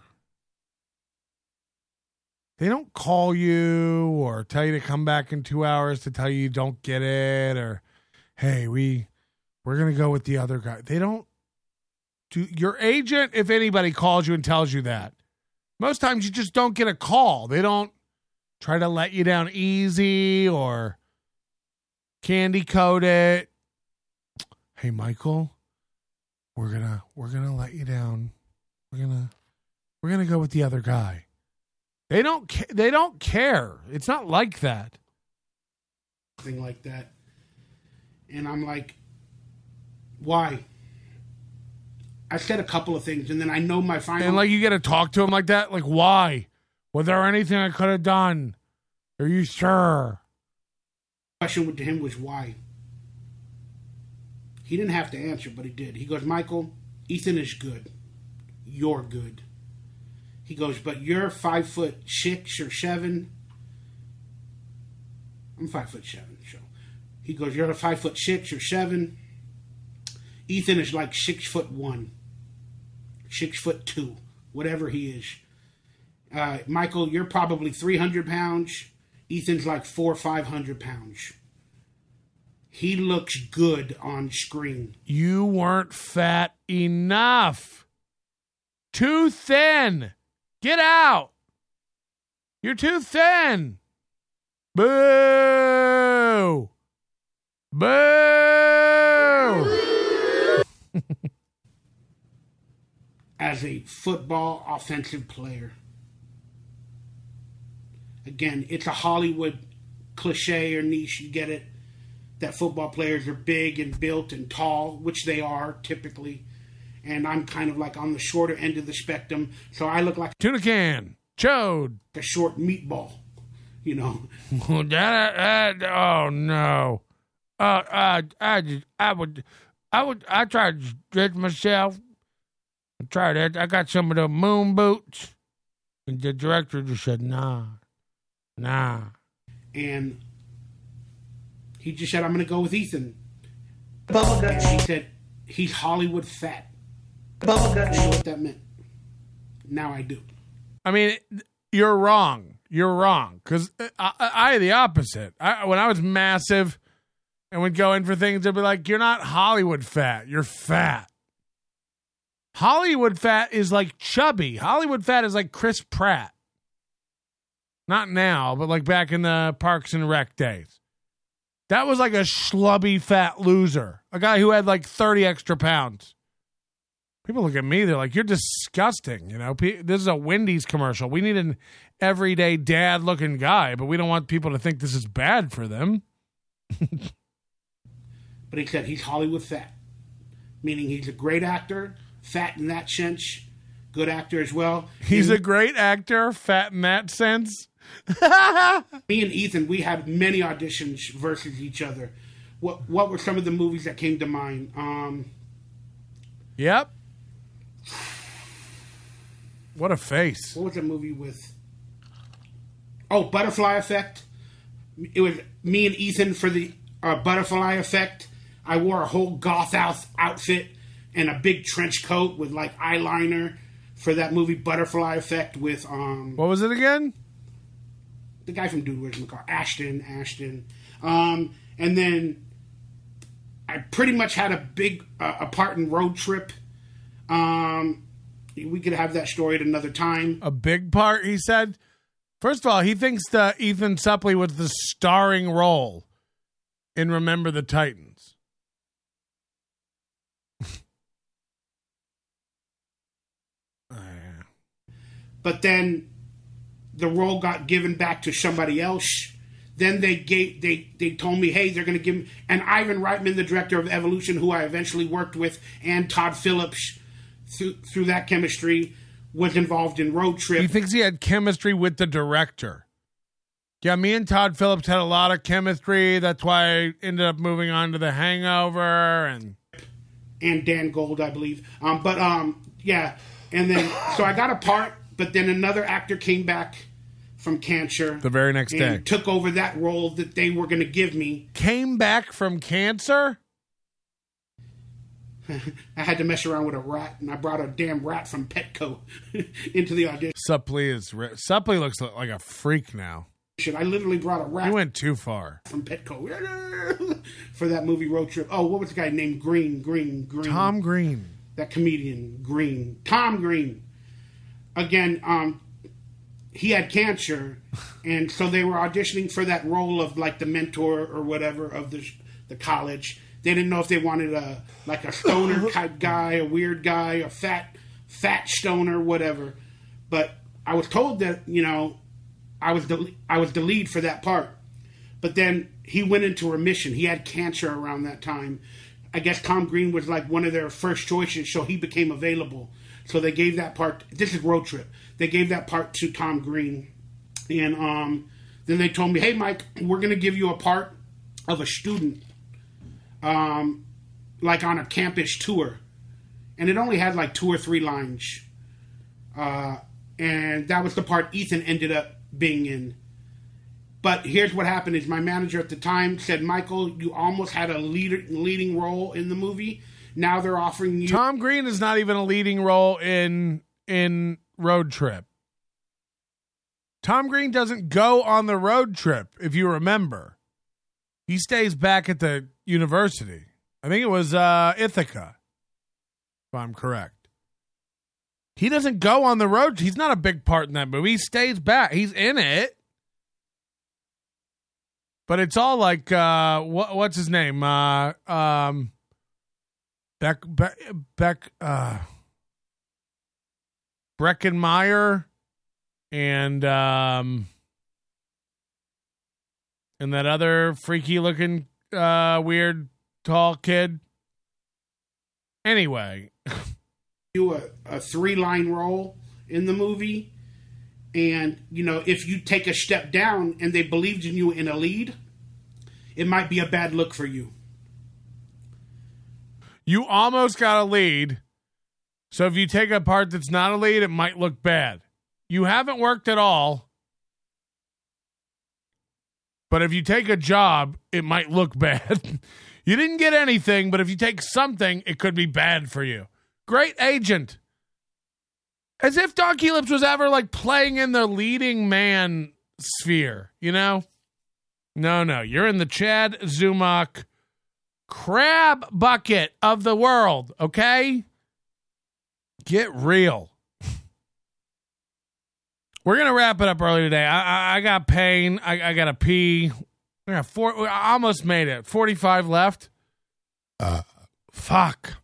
They don't call you or tell you to come back in 2 hours to tell you don't get it, or, hey, we're going to go with the other guy. They don't do. Your agent, if anybody, calls you and tells you that. Most times you just don't get a call. They don't try to let you down easy or candy coat it. Hey, Michael, we're gonna let you down. We're gonna go with the other guy. They don't care. It's not like that. Thing like that. And I'm like, why? I said a couple of things, and then I know my final... And, you got to talk to him like that? Like, why? Was there anything I could have done? Are you sure? The question with him was why. He didn't have to answer, but he did. He goes, Michael, Ethan is good. You're good. He goes, but you're 5'6" or 7. I'm 5'7", so... He goes, you're 5'6" or 7. Ethan is like 6'1", 6'2", whatever he is. Michael, you're probably 300 pounds. Ethan's like 400 or 500 pounds. He looks good on screen. You weren't fat enough. Too thin. Get out. You're too thin. Boo. Boo! As a football offensive player. Again, it's a Hollywood cliche or niche, you get it, that football players are big and built and tall, which they are typically. And I'm kind of like on the shorter end of the spectrum, so I look like tuna can, chode, a short meatball, you know. Oh no. I tried to stretch myself. I tried it. I got some of the moon boots. And the director just said, nah. And he just said, I'm going to go with Ethan. And he said, he's Hollywood fat. I didn't know what that meant. Now I do. I mean, you're wrong. You're wrong. Because I the opposite. When I was massive and would go in for things, they'd be like, you're not Hollywood fat. You're fat. Hollywood fat is like chubby. Hollywood fat is like Chris Pratt. Not now, but like back in the Parks and Rec days. That was like a schlubby fat loser. A guy who had like 30 extra pounds. People look at me, they're like, you're disgusting. You know, this is a Wendy's commercial. We need an everyday dad-looking guy, but we don't want people to think this is bad for them. But he said he's Hollywood fat, meaning he's a great actor, fat in that sense, good actor as well. He's a great actor, fat in that sense. Me and Ethan, we had many auditions versus each other. What were some of the movies that came to mind? Yep. What a face. What was the movie with? Oh, Butterfly Effect. It was me and Ethan for the Butterfly Effect. I wore a whole goth outfit and a big trench coat with like eyeliner for that movie Butterfly Effect with what was it again? The guy from Dude Where's My Car? Ashton. And then I pretty much had a big a part in Road Trip. We could have that story at another time. A big part, he said. First of all, he thinks that Ethan Suplee was the starring role in Remember the Titans. But then the role got given back to somebody else. Then they told me, hey, they're going to give me... And Ivan Reitman, the director of Evolution, who I eventually worked with, and Todd Phillips, through that chemistry, was involved in Road Trip. He thinks he had chemistry with the director. Yeah, me and Todd Phillips had a lot of chemistry. That's why I ended up moving on to The Hangover. And Dan Gold, I believe. Yeah. And then, so I got a part, but then another actor came back from cancer. The very next day. Took over that role that they were going to give me. Came back from cancer? I had to mess around with a rat, and I brought a damn rat from Petco into the audition. Suplee looks like a freak now. I literally brought a rat. You went too far. From Petco for that movie Road Trip. Oh, what was the guy named Green? Tom Green. That comedian, Green. Tom Green. Again, he had cancer, and so they were auditioning for that role of like the mentor or whatever of the college. They didn't know if they wanted a stoner type guy, a weird guy, a fat stoner, whatever. But I was told that, you know, I was the lead for that part. But then he went into remission. He had cancer around that time. I guess Tom Green was like one of their first choices, so he became available. So they gave that part. This is Road Trip. They gave that part to Tom Green, and then they told me, "Hey, Mike, we're going to give you a part of a student, like on a campus tour," and it only had like 2 or 3 lines, and that was the part Ethan ended up being in. But here's what happened: is my manager at the time said, "Michael, you almost had a leading role in the movie. Now they're offering you." Tom Green is not even a leading role in Road Trip. Tom Green doesn't go on the road trip, if you remember. He stays back at the university. I think it was Ithaca, if I'm correct. He doesn't go on the road. He's not a big part in that movie. He stays back. He's in it. But it's all like, what's his name? Breckenmeyer and that other freaky looking weird tall kid. Anyway, do a 3-line role in the movie, and you know, if you take a step down and they believed in you in a lead, it might be a bad look for you. You almost got a lead. So if you take a part that's not a lead, it might look bad. You haven't worked at all. But if you take a job, it might look bad. You didn't get anything, but if you take something, it could be bad for you. Great agent. As if Donkey Lips was ever like playing in the leading man sphere, you know? No. You're in the Chad Zumock crab bucket of the world, okay? Get real. We're going to wrap it up early today. I got pain. I got to pee. We almost made it. 45 left. Fuck.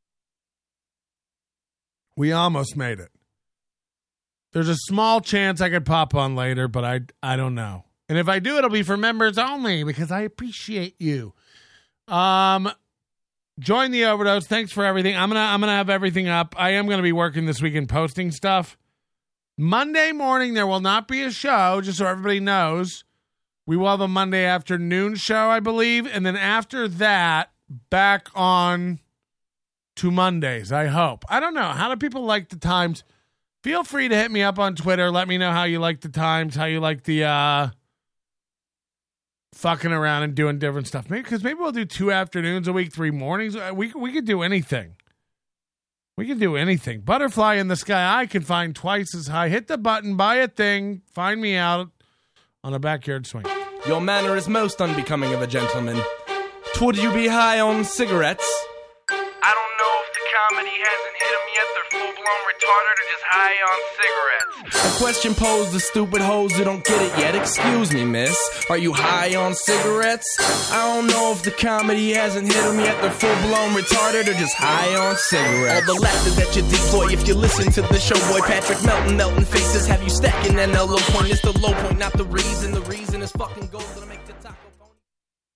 We almost made it. There's a small chance I could pop on later, but I don't know. And if I do, it'll be for members only because I appreciate you. Join the Overdose. Thanks for everything. I'm gonna have everything up. I am gonna be working this weekend posting stuff. Monday morning there will not be a show, just so everybody knows. We will have a Monday afternoon show, I believe, and then after that, back on to Mondays, I hope. I don't know. How do people like the times? Feel free to hit me up on Twitter. Let me know how you like the times, how you like the fucking around and doing different stuff. Maybe we'll do 2 afternoons a week, 3 mornings. We could do anything. We could do anything. Butterfly in the sky, I can find twice as high. Hit the button, buy a thing, find me out on a backyard swing. Your manner is most unbecoming of a gentleman. Would you be high on cigarettes? I don't know if the comedy hasn't hit them yet. They're full-blown retarded or just high on cigarettes. A question posed to stupid hoes who don't get it yet. Excuse me, miss. Are you high on cigarettes? I don't know if the comedy hasn't hit them yet. They're full-blown retarded or just high on cigarettes. All the laughter that you deploy if you listen to the show, boy. Patrick melting faces have you stacking. And the low point is the low point, not the reason. The reason is fucking gold that'll make the taco.